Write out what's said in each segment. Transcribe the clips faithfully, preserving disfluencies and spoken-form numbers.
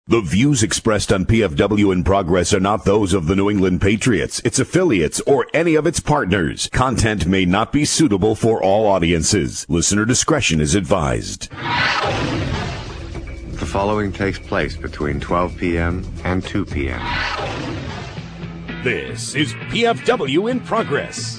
The views expressed on P F W in Progress are not those of the New England Patriots, its affiliates, or any of its partners. Content may not be suitable for all audiences. Listener discretion is advised. The following takes place between twelve p.m. and two p.m. This is P F W in Progress.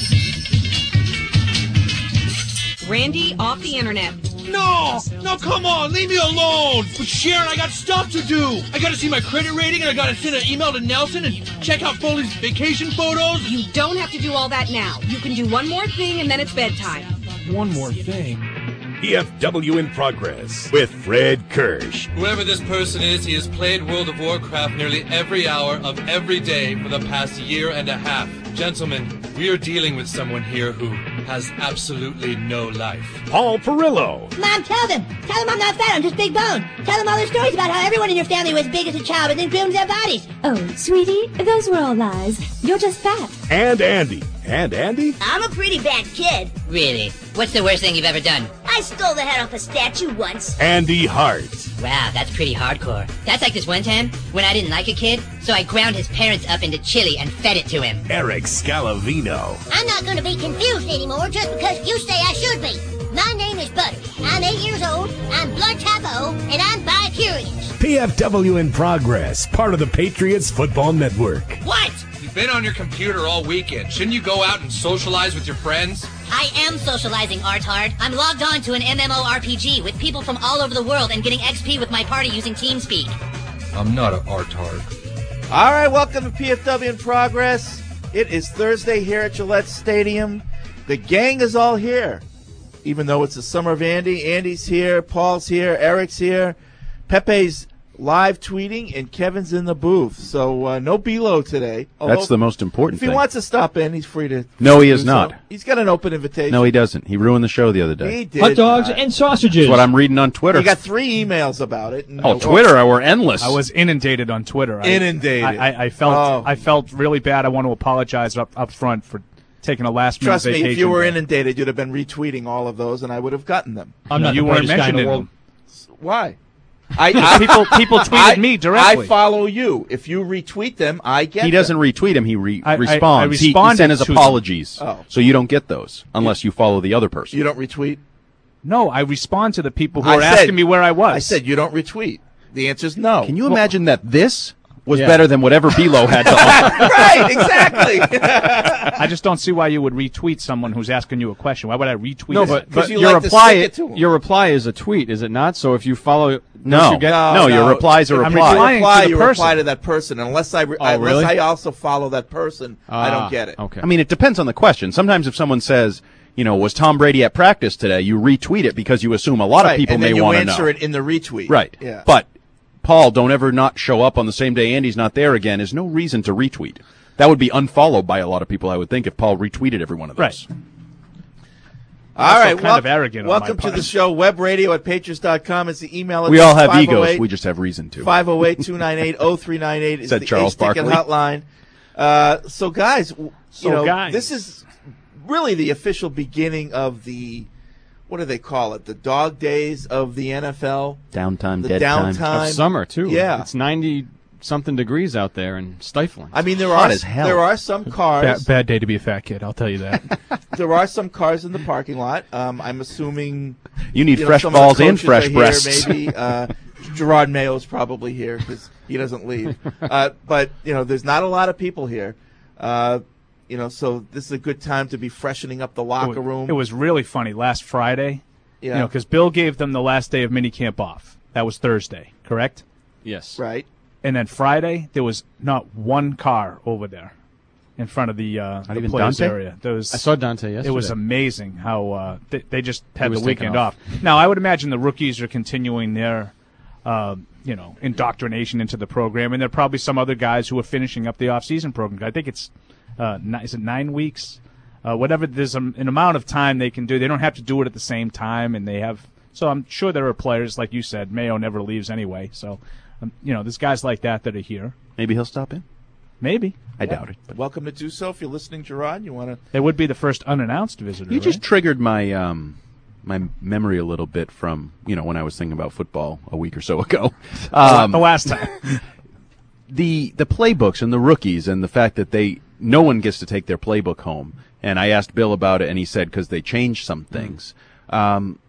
Randy off the internet. No! No, come on! Leave me alone! But Sharon, I got stuff to do! I gotta see my credit rating, and I gotta send an email to Nelson and check out Foley's vacation photos. You don't have to do all that now. You can do one more thing, and then it's bedtime. One more thing. P F W in Progress with Fred Kirsch. Whoever this person is, he has played World of Warcraft nearly every hour of every day for the past year and a half. Gentlemen, we are dealing with someone here who has absolutely no life. Paul Perillo. Mom, tell them. Tell them I'm not fat, I'm just big bone. Tell them all the stories about how everyone in your family was big as a child and then groomed their bodies. Oh, sweetie, those were all lies. You're just fat. And Andy. And Andy? I'm a pretty bad kid. Really? What's the worst thing you've ever done? I stole the head off a statue once. Andy Hart. Wow, that's pretty hardcore. That's like this one time when I didn't like a kid, so I ground his parents up into chili and fed it to him. Eric Scalavino. I'm not going to be confused anymore just because you say I should be. My name is Butter. I'm eight years old, I'm blood type O, and I'm bi-curious. P F W in Progress, part of the Patriots Football Network. What? You've been on your computer all weekend. Shouldn't you go out and socialize with your friends? I am socializing, Artard. I'm logged on to an MMORPG with people from all over the world and getting X P with my party using TeamSpeak. I'm not an Artard. All right, welcome to P F W in Progress. It is Thursday here at Gillette Stadium. The gang is all here. Even though it's the summer of Andy, Andy's here, Paul's here, Eric's here, Pepe's live tweeting, and Kevin's in the booth. So uh, no B-Lo today. Although, that's the most important if he thing. wants to stop in, he's free to. No, he is not. So. He's got an open invitation. No, he doesn't. He ruined the show the other day. He did. Hot dogs not. and sausages. That's what I'm reading on Twitter. He got three emails about it. Oh, no, Twitter, we're endless. I was inundated on Twitter. Inundated. I, I, I felt oh. I felt really bad. I want to apologize up up front for taking a last minute Trust vacation. me, if you were day. inundated, you'd have been retweeting all of those, and I would have gotten them. I'm not. You weren't mentioning them. Why? I, I people people tweeted I, me directly. I follow you. If you retweet them, I get. He doesn't them. retweet him. He re- I, responds. I, I he, he sent his apologies. Oh. So you don't get those unless you follow the other person. You don't retweet? No, I respond to the people who I are said, asking me where I was. I said you don't retweet. The answer is no. Can you imagine that this was Yeah. better than whatever B-Lo had to offer? Right, exactly. I just don't see why you would retweet someone who's asking you a question. Why would I retweet? No, it? but, but you your like to reply stick it to 'em. your reply is a tweet, is it not? So if you follow, No, don't you get, no, No, your no. reply's a I'm reply. replying You reply, to the you person. reply to that person. Unless I, re- Oh, unless really? I also follow that person, I Ah, don't get it. Okay. I mean, it depends on the question. Sometimes if someone says, you know, was Tom Brady at practice today, you retweet it because you assume a lot Right, of people and may then you want to answer know. it in the retweet. Right. Yeah. But, Paul, don't ever not show up on the same day Andy's not there again is no reason to retweet. That would be unfollowed by a lot of people, I would think, if Paul retweeted every one of those. Right. All Also right, kind wel- of arrogant on welcome my to part. the show. Web radio at patriots dot com is the email. We all have five oh egos. eight We just have reason to. five oh eight, two nine eight, oh three nine eight is Said the Charles Ace Ticket Barkley. hotline. Uh, so, guys, w- So, you know, guys. this is really the official beginning of the, what do they call it, the dog days of the N F L. Downtime, The dead downtime. time. of summer too. Yeah. It's ninety something degrees out there and stifling. I mean, there Hot are as hell. there are some cars. Bad, bad day to be a fat kid. I'll tell you that. There are some cars in the parking lot. Um, I'm assuming You need you know, fresh some of the balls and coaches fresh are here, breasts. Maybe uh, Gerard Mayo's probably here because he doesn't leave. Uh, but you know, there's not a lot of people here. Uh, you know, so this is a good time to be freshening up the locker it, room. It was really funny last Friday. yeah, You know, because Bill gave them the last day of minicamp off. That was Thursday, correct? yes. right. And then Friday, there was not one car over there in front of the, uh, the even players Dante? area. There was, I saw Dante yesterday. It was amazing how uh, they, they just had was the taken weekend off. off. Now, I would imagine the rookies are continuing their, uh, you know, indoctrination into the program, and there are probably some other guys who are finishing up the off-season program. I think it's, uh, ni- is it nine weeks? Uh, whatever, there's a, an amount of time they can do. They don't have to do it at the same time, and they have. So I'm sure there are players, like you said, Mayo never leaves anyway. So, um, you know, there's guys like that that are here. Maybe he'll stop in. Maybe. I doubt it. But Welcome to do so. If you're listening, Gerard, you want to? It would be the first unannounced visitor. you just right? triggered my um, my memory a little bit from, you know, when I was thinking about football a week or so ago. Um, the last time. the the playbooks and the rookies and the fact that they no one gets to take their playbook home. And I asked Bill about it, and he said because they changed some things. Um,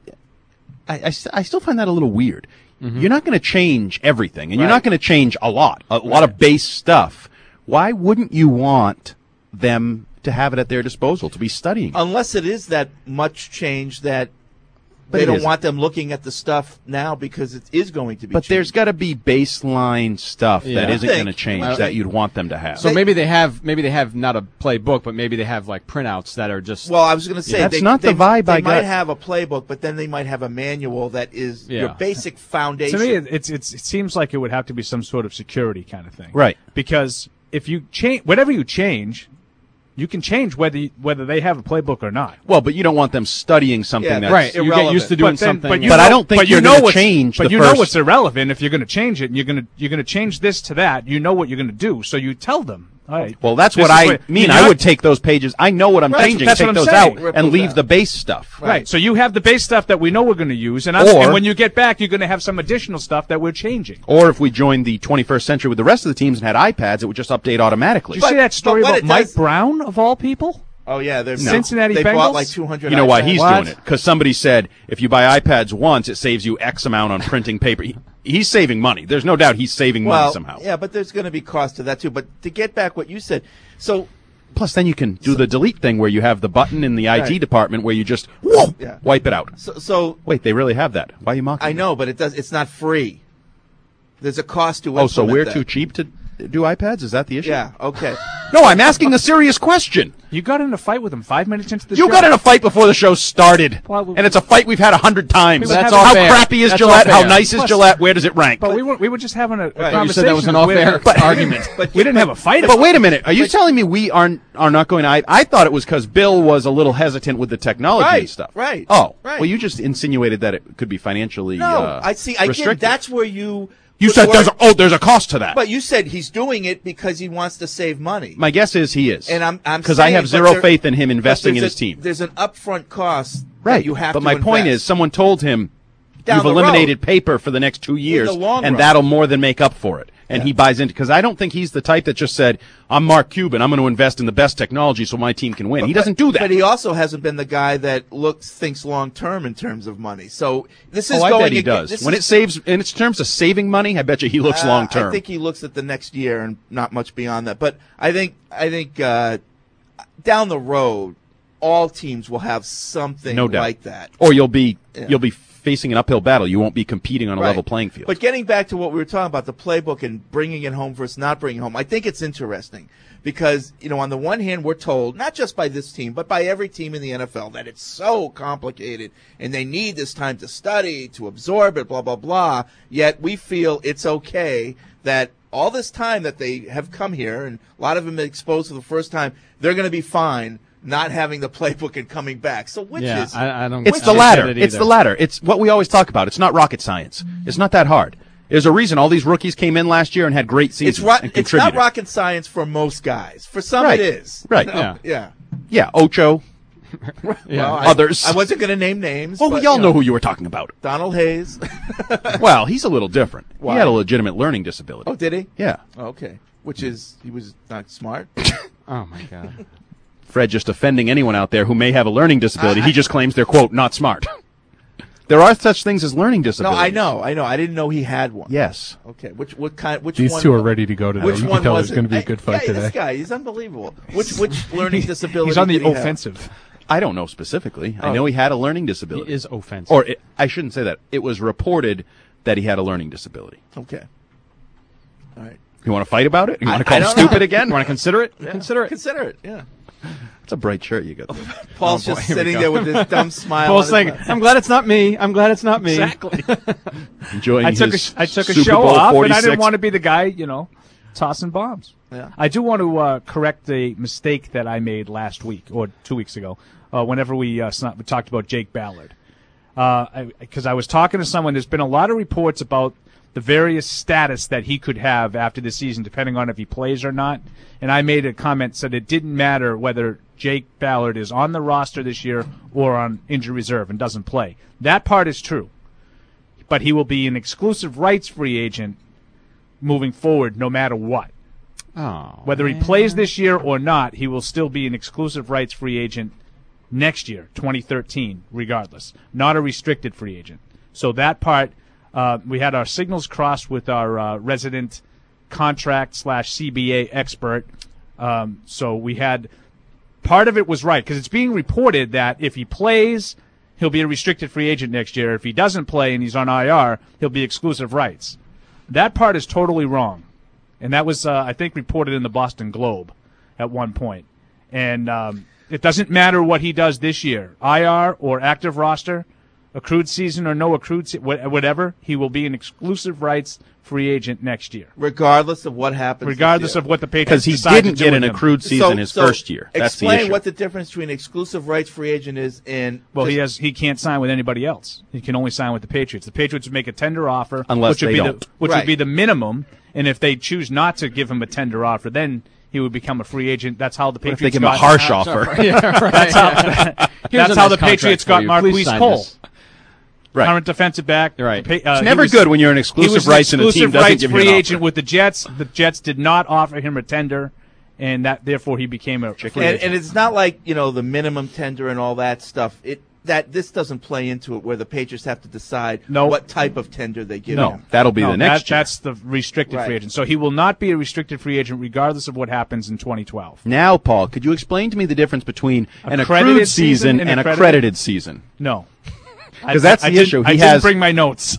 I, I, I still find that a little weird. Mm-hmm. You're not going to change everything, and right. you're not going to change a lot, a right. lot of base stuff. Why wouldn't you want them to have it at their disposal, to be studying it? Unless it is that much change that but they don't isn't. want them looking at the stuff now because it is going to be But changed. there's got to be baseline stuff Yeah. that isn't think- going to change I that think- you'd want them to have. So maybe they have maybe they have not a playbook, but maybe they have like printouts that are just. Well, I was going to say That's they, not the they, vibe they I might got. have a playbook, but then they might have a manual that is Yeah. your basic foundation. To me, it- it's, it's, it seems like it would have to be some sort of security kind of thing. Right. Because if you change, whatever you change, you can change whether you, whether they have a playbook or not. Well, but you don't want them studying something Yeah, that's right. You get irrelevant. used to doing But then- something. but you But know, I don't think but you're you know gonna what's- change But the you know first- what's irrelevant if you're going to change it, and you're going to you're going to change this to that. You know what you're going to do, so you tell them. All right. Well, that's This what is I what- mean. you're I not- would take those pages. I know what I'm Right, changing. that's take what I'm those saying. out Rip and those leave out. the base stuff. Right. So you have the base stuff that we know we're going to use, and, I'm, Or- and when you get back, you're going to have some additional stuff that we're changing. Or if we joined the twenty-first century with the rest of the teams and had iPads, it would just update automatically. Did you see that story but what about it Mike does- Brown, of all people? Oh yeah, they're Cincinnati they Bengals? bought like two hundred. You know why iPads. he's What? doing it? Because somebody said if you buy iPads once, it saves you X amount on printing paper. He, he's saving money. There's no doubt he's saving money Well, somehow. yeah, but there's going to be cost to that too. But to get back what you said, so Plus, then you can do the delete thing where you have the button in the I T Right. department where you just whoa, Yeah. wipe it out. so, so Wait, they really have that? Why are you mocking? I me? know, but it does. It's not free. There's a cost to. Oh, so implement we're that. too cheap to do iPads? Is that the issue? Yeah. Okay. No, I'm asking a serious question. You got in a fight with him five minutes into the You show. got in a fight before the show started, Well, we- and it's a fight we've had a hundred times. We were That's having- all How fair. crappy is That's Gillette? all How fair. nice is Plus- Gillette? Where does it rank? But we were we were just having a, a Right. You conversation. You said that was an where- off-air argument. But we didn't have a fight. But wait a minute. Are you telling me we aren't are not going to? I, I thought it was because Bill was a little hesitant with the technology Right, and stuff. right, Oh, right. well, you just insinuated that it could be financially. No, uh, I see. I get restricted. that's where you. You put said the there's a, word- oh there's a cost to that. But you said he's doing it because he wants to save money. My guess is he is. And I'm I'm because I saying, have but zero there- faith in him but investing in there's his a- team. There's an upfront cost Right. that you have but to my point invest. is, someone told him Down you've the eliminated road. paper for the next two years, the long and run. that'll more than make up for it. And Yeah. he buys into because I don't think he's the type that just said, "I'm Mark Cuban. I'm going to invest in the best technology so my team can win." But- he doesn't but- do that. But he also hasn't been the guy that looks thinks long term in terms of money. So this is oh, I going bet he ag- does. this When is- it saves, in its terms of saving money, I bet you he looks Uh, long term. I think he looks at the next year and not much beyond that. But I think I think uh, down the road, all teams will have something no doubt. like that. Or you'll be Yeah. you'll be facing an uphill battle. You won't be competing on a Right. level playing field. But getting back to what we were talking about, the playbook and bringing it home versus not bringing it home, I think it's interesting because, you know, on the one hand, we're told, not just by this team, but by every team in the N F L, that it's so complicated and they need this time to study, to absorb it, blah, blah, blah. Yet we feel it's okay that all this time that they have come here, and a lot of them exposed for the first time, they're going to be fine not having the playbook and coming back. So which Yeah, is I, I don't. It's I the don't latter. get it It's either. the latter. It's what we always talk about. It's not rocket science. It's not that hard. There's a reason all these rookies came in last year and had great seasons it's, ro- and it's contributed. not rocket science for most guys. For some Right. it is. Right. Yeah. Yeah. Yeah, Ocho, Yeah. Well, I- others. I wasn't going to name names. well, but, we all you know who you were talking about. Donald Hayes. Well, he's a little different. Why? He had a legitimate learning disability. Oh, did he? Yeah. Oh, okay. Which is he was not smart. Oh my god. Fred just offending anyone out there who may have a learning disability. I- he just claims they're, quote, not smart. There are such things as learning No, disabilities. I know, I know. I didn't know he had one. Yes. Okay. Which what kind? Which These one? two are ready to go today. Which You one can tell was there's going to be a it? good fight Hey, today. This guy, he's unbelievable. Which which learning disability? He's on the did he have? offensive. I don't know specifically. I Oh. know he had a learning disability. He is offensive. Or it, I shouldn't say that. It was reported that he had a learning disability. Okay. All right. You want to fight about it? You I- want to I call him don't stupid know. again? You want to consider it? Yeah. Consider it. Consider it. Yeah. It's a bright shirt you got there. Paul's Oh, boy, just here we sitting go. there with this dumb smile. Paul's on his saying, mouth. "I'm glad it's not me. I'm glad it's not me." Exactly. Enjoying I took his a, I took a Super show Bowl off, and forty-six. I didn't want to be the guy, you know, tossing bombs. Yeah. I do want to uh, correct a mistake that I made last week or two weeks ago. Uh, whenever we uh, sn- we talked about Jake Ballard, because uh, I, 'cause I was talking to someone. There's been a lot of reports about the various status that he could have after the season, depending on if he plays or not. And I made a comment said it didn't matter whether Jake Ballard is on the roster this year or on injury reserve and doesn't play. That part is true. But he will be an exclusive rights free agent moving forward no matter what. Oh, Whether he man. plays this year or not, he will still be an exclusive rights free agent next year, twenty thirteen, regardless. Not a restricted free agent. So that part, uh, we had our signals crossed with our uh, resident contract slash C B A expert. Um, so we had part of it was right because it's being reported that if he plays, he'll be a restricted free agent next year. If he doesn't play and he's on I R, he'll be exclusive rights. That part is totally wrong. And that was, uh, I think, reported in the Boston Globe at one point. And um, it doesn't matter what he does this year, I R or active roster, accrued season or no accrued season, whatever, he will be an exclusive rights free agent next year. Regardless of what happens. Regardless of what the Patriots Because he decide didn't to do get with an him. accrued season So- his so first year. That's the explain issue. what the difference between exclusive rights free agent is and Well, he has he can't sign with anybody else. He can only sign with the Patriots. The Patriots would make a tender offer, Unless which would they be don't. the which Right. would be the minimum. And if they choose not to give him a tender offer, then he would become a free agent. That's how the What if Patriots they give him a got harsh offer? yeah, right. That's how, Here's that's a how nice the Patriots contract got for you. Marquise Please sign Cole. this. Right. Current defensive back. Right. The pa- uh, It's he never was- good when you're an he exclusive was an rights and a team exclusive doesn't rights give you free an offer. agent with the Jets. The Jets did not offer him a tender, and that therefore he became a free and, agent. and it's not like, you know, the minimum tender and all that stuff. It that this doesn't play into it where the Patriots have to decide No. what type of tender they give No, him. that'll be No, the next that, year. That's the restricted Right. free agent. So he will not be a restricted free agent regardless of what happens in twenty twelve. Now, Paul, could you explain to me the difference between an Accredited accrued season season and and a accredited- credited season? No. Because that's I the didn't- issue. He I has didn't bring my notes.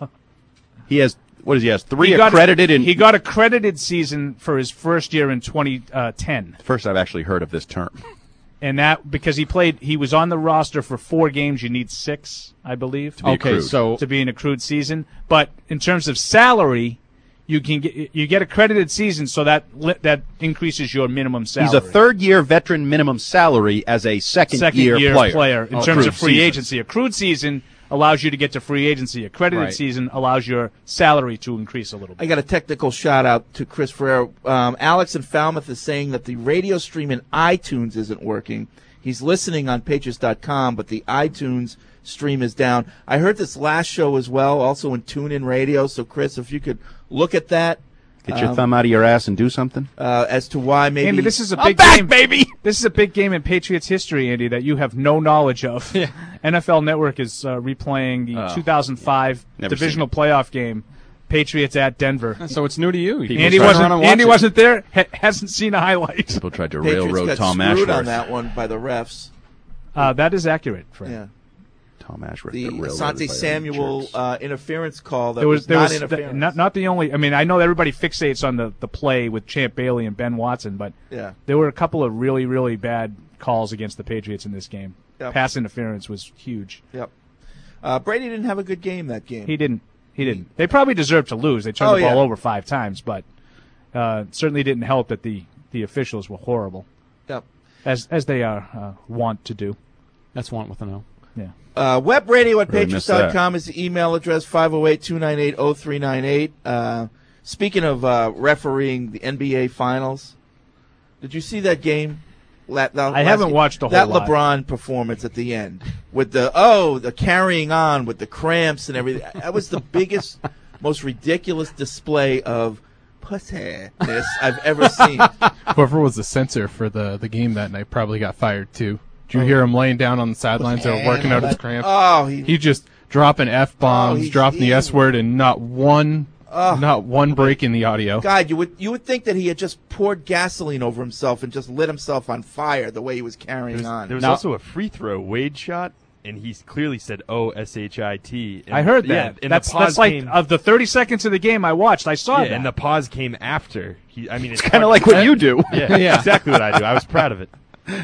He has what is he has three He got- accredited and He got a credited season for his first year in twenty ten. First, I've actually heard of this term. And that because he played, he was on the roster for four games. You need six, I believe, To be Okay, accrued. so to be an accrued season. But in terms of salary, you can get you get a credited season, so that li- that increases your minimum salary. He's a third-year veteran minimum salary as a second-year second-year player. in Oh, terms accrued of free season. agency. Accrued season allows you to get to free agency. Accredited Right. season allows your salary to increase a little bit. I got a technical shout out to Chris Ferrer. Um, Alex in Falmouth is saying that the radio stream in iTunes isn't working. He's listening on Patriots dot com, but the iTunes stream is down. I heard this last show as well, also in TuneIn Radio. So, Chris, if you could look at that. Get your um, thumb out of your ass and do something. uh, as to why maybe Andy, this is a I'm big back, game, baby! This is a big game in Patriots history, Andy, that you have no knowledge of. Yeah. N F L Network is uh, replaying the Oh. two thousand five Never divisional playoff game, Patriots at Denver. So it's new to you. People Andy try to wasn't. run and watch Andy it. wasn't there. Ha- hasn't seen a highlight. People tried to Patriots railroad got Tom screwed Ashworth. on that one by the refs. Uh, that is accurate, Fred. Yeah. Tom Ashworth. The got railroaded Asante by Samuel jerks. uh, interference call that There was, was, there not was th- interference. not not the only. I mean, I know everybody fixates on the, the play with Champ Bailey and Ben Watson, but Yeah. there were a couple of really really bad calls against the Patriots in this game. Yep. Pass interference was huge. Yep. Uh, Brady didn't have a good game that game. He didn't. He didn't. They probably deserved to lose. They turned Oh, the ball yeah. over five times, but uh, certainly didn't help that the, the officials were horrible, Yep. as as they are uh, want to do. That's one with an O. Yeah. Uh, web radio at Really patriots missed dot com is the email address, five oh eight, two nine eight, oh three nine eight. Uh, speaking of uh, refereeing the N B A Finals, did you see that game? La- la- I last haven't game? watched a whole That lot. LeBron performance at the end with the, oh, the carrying on with the cramps and everything. That was the biggest, most ridiculous display of pussy-ness I've ever seen. Whoever was the censor for the, the game that night probably got fired too. Did you hear him laying down on the sidelines or working out his cramp? Oh, he, He just dropping f bombs, Oh, he's dropping the evil. s word, and not one, Oh. not one break in the audio. God, you would you would think that he had just poured gasoline over himself and just lit himself on fire the way he was carrying There's, on. there was Now- also a free throw Wade shot, and he clearly said "O S H I T." And- I heard yeah, that. and that's the pause that's like came, of the thirty seconds of the game I watched. I saw yeah, that. and the pause came after. He, I mean, it's, Kind of hard- like what you do. Yeah, Yeah. exactly what I do. I was proud of it.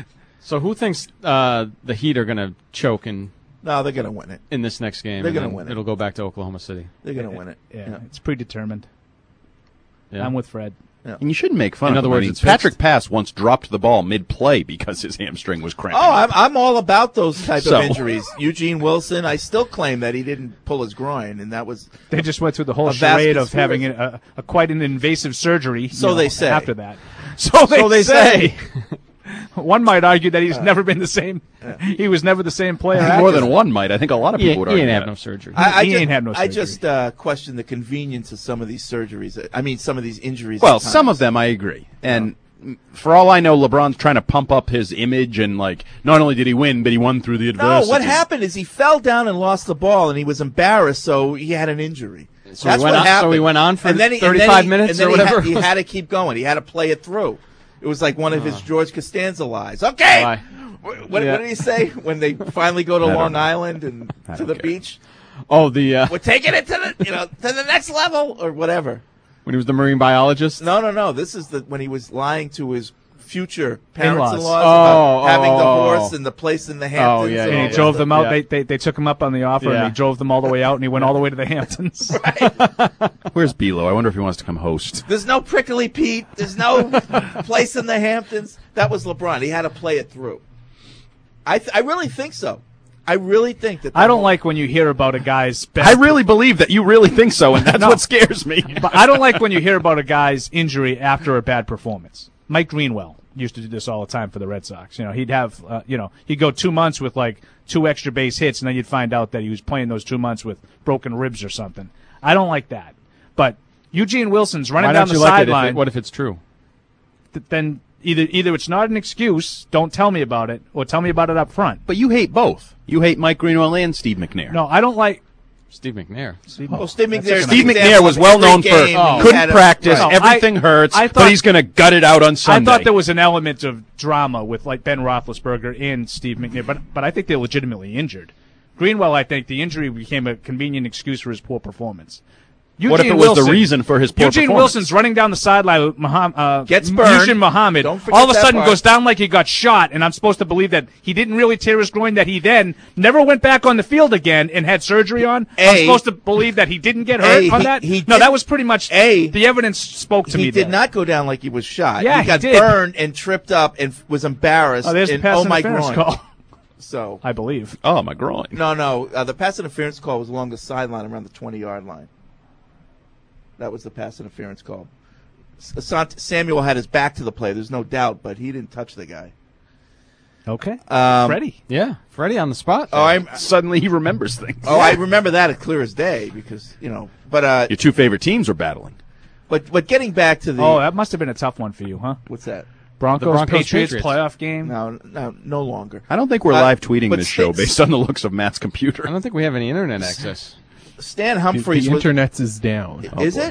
So who thinks uh, the Heat are going to choke in, No, they're gonna win it. in this next game? They're and gonna then win it. It'll go back to Oklahoma City. They're gonna win it. yeah, Yeah. it's predetermined. Yeah. I'm with Fred. And you shouldn't make fun In of other him. I words, mean, it's Patrick fixed. Pass once dropped the ball mid-play because his hamstring was cramping. Oh, I'm, I'm all about those type So- of injuries. Eugene Wilson, I still claim that he didn't pull his groin, and that was They just went through the whole a vast charade of having conspiracy. a, a, a quite an invasive surgery. you So know, they say. After that, so they, So they say. One might argue that he's never been the same. He was never the same player. I think more after than that. one might. I think a lot of people would he argue ain't have that. no surgery. I, I He just, ain't had no I surgery. just uh, question the convenience of some of these surgeries. I mean, some of these injuries. Well, at times. some of them I agree. And for all I know, LeBron's trying to pump up his image and, like, not only did he win, but he won through the No, adversity. what happened is he fell down and lost the ball, and he was embarrassed, so he had an injury. So he That's went what on- happened. so he went on for And then he- and then thirty-five he- minutes and then or he had- whatever? He had to keep going. He had to play it through. It was like one of his George Costanza lies. Okay, Why? what, what Yeah. did he say when they finally go to I don't Long know. Island and I to don't the care. beach? Oh, the uh, We're taking it to the you know to the next level or whatever. when he was the marine biologist. No, no, no. This is the when he was lying to his future In-laws. parents-in-laws Oh, about having oh, the oh, horse oh. and the place in the Hamptons. yeah, and And all he that drove stuff. them out. Yeah. They, they they took him up on the offer, Yeah. and he drove them all the way out, and he went all the way to the Hamptons. Where's Belo? I wonder if he wants to come host. There's no Prickly Pete. There's no place in the Hamptons. That was LeBron. He had to play it through. I th- I really think so. I really think that. I don't like when you hear about a guy's best. I really believe that you really think so, and that's No. what scares me. But I don't like when you hear about a guy's injury after a bad performance. Mike Greenwell used to do this all the time for the Red Sox. You know, he'd have, uh, you know, he'd go two months with like two extra base hits, and then you'd find out that he was playing those two months with broken ribs or something. I don't like that. But Eugene Wilson's running Why down don't the you like it if sideline. it? What if it's true? th- then either either it's not an excuse, don't tell me about it, or tell me about it up front. But you hate both. You hate Mike Greenwell and Steve McNair. No, I don't like. Steve McNair. Steve, Well, Steve McNair. Steve McNair was well known for couldn't practice, No, everything I- hurts, I but thought- he's going to gut it out on Sunday. I thought there was an element of drama with like Ben Roethlisberger and Steve McNair, but but I think they're legitimately injured. Greenwell, I think the injury became a convenient excuse for his poor performance. What if it was the reason for his poor Eugene performance? Wilson's running down the sideline with Muhammad, uh, Gets burned. Yushin Muhammad. Don't forget All of a that sudden part. goes down like he got shot, and I'm supposed to believe that he didn't really tear his groin, that he then never went back on the field again and had surgery on. I'm A- supposed to believe that he didn't get hurt A, on he- that. he no, did- that was pretty much A, the evidence spoke to he me. did there. not go down like he was shot. Yeah, he he got did. burned and tripped up and f- was embarrassed. Oh, there's the and, pass oh my interference groin. call. So I believe. Oh, my groin. no, no, uh, the pass interference call was along the sideline around the twenty-yard line. That was the pass interference call. S- Sant- Samuel had his back to the play. There's no doubt, but he didn't touch the guy. Okay, Um, Freddie. Yeah, Freddie on the spot. Oh, I'm. Suddenly he remembers things. Oh, I remember that as clear as day because you know. But uh, Your two favorite teams were battling. but but getting back to the Oh, that must have been a tough one for you, huh? what's that? Broncos, The Broncos, Patriots, Patriots. playoff game. No, no, no longer. I don't think we're Uh, live tweeting but this show Sta- based on the looks of Matt's computer. I don't think we have any internet access. Stan The, Humphries the was. internet's is down. Is boy. it?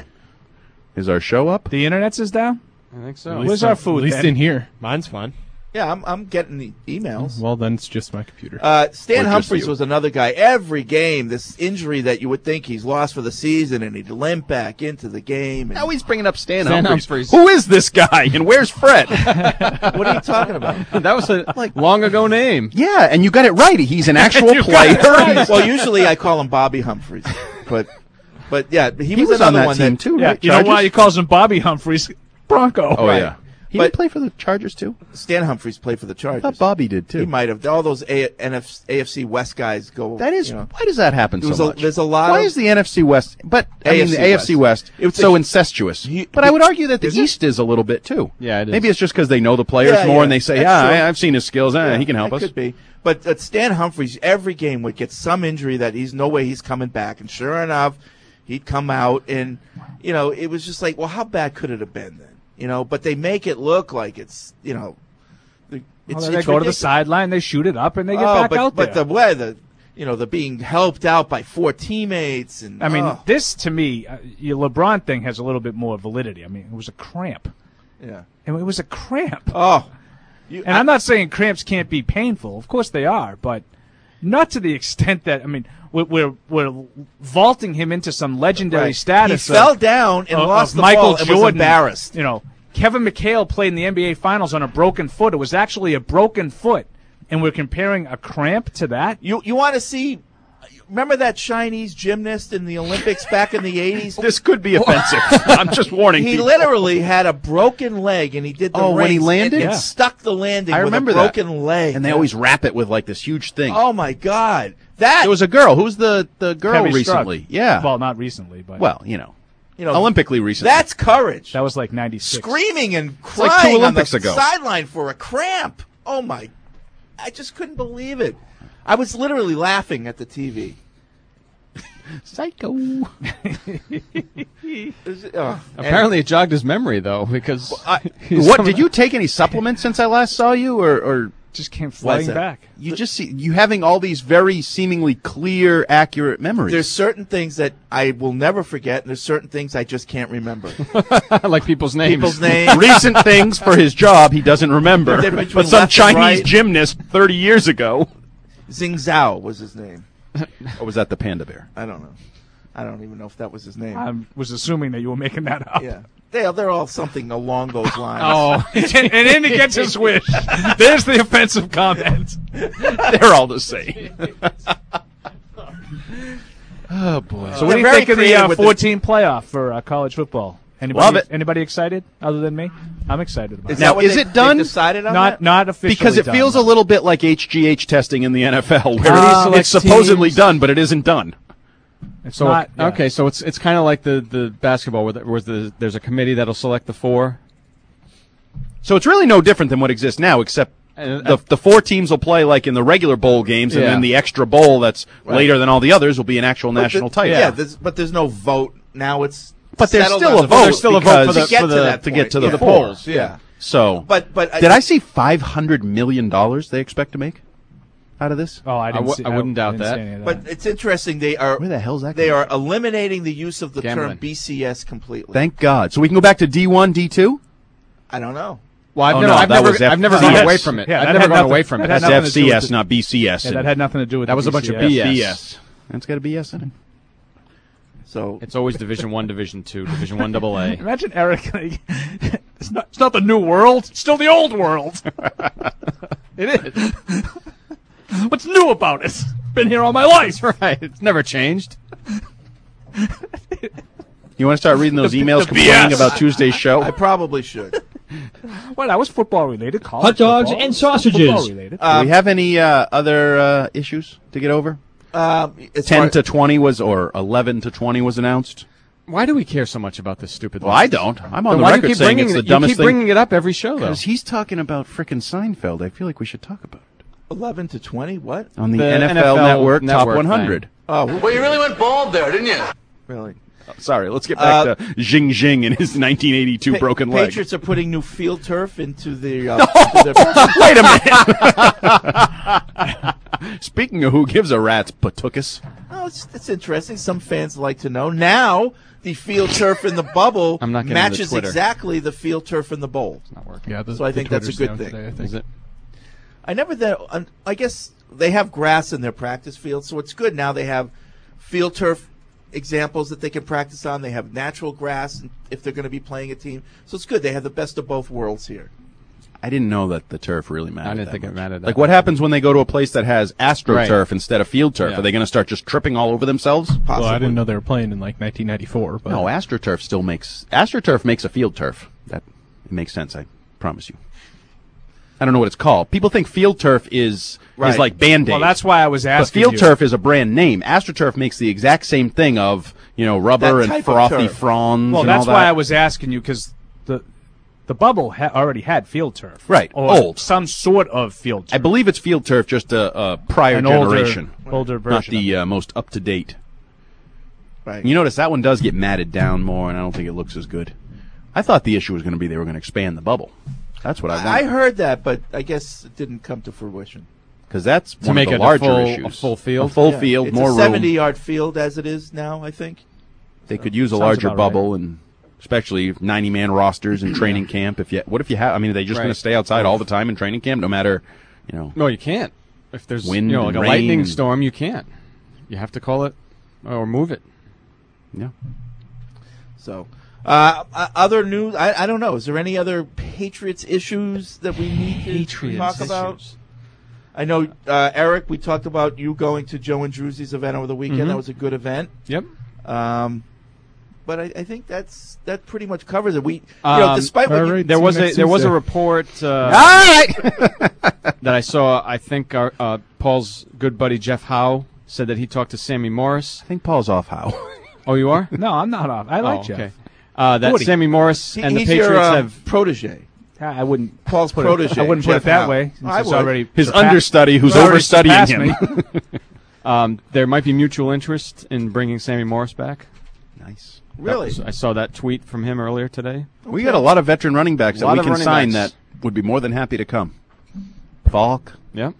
Is our show up? The internet's is down. I think At so. least Where's on- our food, At least then? in here. Mine's fine. Yeah, I'm I'm getting the emails. Well, then it's just my computer. Uh, Stan Or just Humphries you. was another guy. Every game, this injury that you would think he's lost for the season, and he'd limp back into the game. And Now he's bringing up Stan, Stan Humphries. Humphries. Who is this guy, and where's Fred? what are you talking about? That was a like long ago name. Yeah, and you got it right. He's an actual You got player. it right. Well, usually I call him Bobby Humphries, but but yeah, he, He was, was on another that one team that, too, Yeah, right? you know Chargers? why he calls him Bobby Humphries? Bronco. Oh Right. yeah, he But- didn't play for the Chargers too. Stan Humphries played for the I Chargers. thought Bobby did too. He might have. All those A- N F- A F C West guys go. That is you know. why does that happen There was so a- much? there's a lot Why of- is the N F C West? But I mean A F C the A F C West. It was so a- incestuous. He- but I would argue that the Is it? East is a little bit too. Yeah, it is. Maybe it's just because they know the players Yeah, more yeah. and they say, That's "Yeah, true. I, I've seen his skills. Eh, he can help that us." Could be. But uh, Stan Humphries, every game would get some injury that he's no way he's coming back, and sure enough, he'd come out, and you know, it was just like, well, how bad could it have been then? You know, but they make it look like it's, you know, the- it's, Well, then they it's go to the ridiculous. sideline, they shoot it up, and they get oh, back but, out but there. the way the, you know, the being helped out by four teammates, and I mean, oh, this to me, uh, your LeBron thing has a little bit more validity. I mean, it was a cramp. yeah, I mean, it was a cramp. oh, you, And I'm not saying cramps can't be painful. Of course they are, but not to the extent that I mean, we're we're, we're vaulting him into some legendary right. status. He of- fell down and of- lost of the Michael ball and Jordan, was embarrassed. You know, Kevin McHale played in the N B A Finals on a broken foot. It was actually a broken foot, and we're comparing a cramp to that. You you want to see remember that Chinese gymnast in the Olympics back in the eighties? This could be offensive. I'm just warning He people. literally had a broken leg, and he did the Oh, when he rings, landed? and, and Yeah. stuck the landing I with remember a that. broken leg. And they always wrap it with like this huge thing. Oh my God, that There was a girl. Who's the the girl Heavy recently? Strug. Yeah. Well, not recently, but Well, you know, you know, Olympically recently. that's courage. that was like ninety-six. Screaming and like crying two Olympics on the ago. sideline for a cramp. Oh my! I just couldn't believe it. I was literally laughing at the T V. Psycho. Oh, Apparently, it jogged his memory though, because What did you take any supplements since I last saw you, or, or Just came What's flooding that? back. you just see you having all these very seemingly clear, accurate memories? There's certain things that I will never forget, and there's certain things I just can't remember. like people's names. People's names. Recent things for his job he doesn't remember, The difference but between some left and Chinese right. gymnast thirty years ago. Xing Zhao was his name. Or was that the panda bear? I don't know. I don't even know if that was his name. I was assuming that you were making that up. yeah, they they're all something along those lines. Oh, and then he gets his wish. There's the offensive comment. They're all the same. Oh boy! So what do you They're very think of the creative uh, with the- fourteen playoff for uh, college football? Anybody, Love it. Anybody excited other than me? I'm excited about Is it. Now, that what is they- it done? they decided on Not that? not officially Because it done, feels no. a little bit like H G H testing in the N F L, where Uh, it's supposedly done, but it isn't done. It's so not yeah. okay, so it's it's kind of like the, the basketball where, the, where the, there's a committee that'll select the four. So it's really no different than what exists now, except And, the the four teams will play like in the regular bowl games, and Yeah. then the extra bowl that's Right. later than all the others will be an actual But national the- title. Yeah, there's, but there's no vote now. It's But there's settled still on a the vote. There's still a vote for because- the to get for to the, that to get point, to yeah. the The four. polls, yeah. So, But but did I see five hundred million dollars they expect to make out of this? Oh, I I didn't. w- see, I wouldn't doubt didn't that. see any of But it's interesting. They are Where the hell's that they coming are eliminating the use of the Gambling. term B C S completely. Thank God. So we can go back to D one, D two. I don't know. Well, I've Oh, never, no, I've that never, was F- I've never C gone S. away from it. Yeah, I've that never had gone nothing- away from it. that had That's nothing to do with F C S, the- not B C S. Yeah, that had nothing to do with That the was a bunch of B C S. B S. B S. That's got a B S in it. So It's always Division One, Division Two, Division One Double A. Imagine Eric. Like, it's not. It's not the new world. It's still the old world. It is. What's new about it? Been here all my life. Right. It's never changed. You want to start reading those emails the complaining B S. about Tuesday's show? I probably should. Well, that was football related. College Hot dogs football. and sausages. Football related. Do we have any uh, other uh, issues to get over? Um, as Ten far- to twenty was, or eleven to twenty was announced. Why do we care so much about this stupid? Well, I list? don't. I'm Then on the why do you record keep saying bringing it's the it- dumbest You keep thing. bringing it up every show, though. Because he's talking about frickin' Seinfeld. I feel like we should talk about it eleven to twenty. What? on the, The N F L, N F L Network, Top Network one hundred. thing. Oh, Well, you really went bald there, didn't you? really? Sorry, let's get back Uh, to Jing Jing and his nineteen eighty-two Pa- broken leg. Patriots are putting new field turf into the. Uh, into their- Wait a minute. Speaking of who gives a rat's patookus, Oh, it's, it's interesting. Some fans like to know. Now, the field turf in the bubble I'm not getting into matches Twitter. exactly the field turf in the bowl. Not working. Yeah, the, So I the think that's a Twitter's good down thing. Today, I think. Is it? I never that. um, I guess they have grass in their practice field, so it's good. Now they have field turf examples that they can practice on. They have natural grass if they're going to be playing a team, so it's good. They have the best of both worlds here. I didn't know that the turf really mattered. I didn't that think it much. mattered that Like, what much. happens when they go to a place that has AstroTurf Right. instead of field turf? Yeah. Are they going to start just tripping all over themselves? Possibly. Well, I didn't know they were playing in like nineteen ninety-four. But No, AstroTurf still makes AstroTurf makes a field turf. That it makes sense. I promise you. I don't know what it's called. People think field turf is Right. is like Band-Aid. Well, that's why I was But asking. field you. turf is a brand name. AstroTurf makes the exact same thing of, you know, rubber That and type of frothy turf. fronds. Well, and that's all why that. I was asking you because the the bubble ha- already had field turf, Right, Or old. some sort of field turf. I believe it's field turf, just a, a prior An older- generation, older version not the uh, most up to date. Right. You notice that one does get matted down more, and I don't think it looks as good. I thought the issue was going to be they were going to expand the bubble. That's what I I wanted. heard that, but I guess it didn't come to fruition. Because that's To one make of the it a larger full- issues. a full field? A full Yeah. field, it's more a room. seventy-yard field as it is now, I think. They could use a Sounds larger about bubble, and especially ninety-man rosters in training camp. If you, what if you have? I mean, are they just Right. going to stay outside all the time in training camp, no matter, you know? No, you can't. If there's Wind you know like and a lightning rain. storm, you can't. You have to call it or move it. Yeah. So, uh, uh, other news? I, I don't know. Is there any other Patriots issues that we need to Patriots talk about? issues. I know, uh, Eric, we talked about you going to Joe and Drewsy's event over the weekend. Mhm. That was a good event. Yep. Um, but I, I think that's that pretty much covers it. We, you know, Um, despite what you, there was a there was a report uh, that I saw. I think our, uh, Paul's good buddy Jeff Howe said that he talked to Sammy Morris. I think Paul's off Howe. Oh, you are? No, I'm not off. I like oh, Jeff. Okay. Uh, that Woody. Sammy Morris He- and the he's Patriots your, uh, have protege. I wouldn't. Paul's put protege. It, I wouldn't Jeff put it that Howe. way. Since I it's would. already His surpa- understudy who's it's already overstudying surpassed him. me. um, there might be mutual interest in bringing Sammy Morris back. Nice. That Really? was- I saw that tweet from him earlier today. We got a lot of veteran running backs that Lot we of can running sign backs. that would be more than happy to come. Falk. Yeah.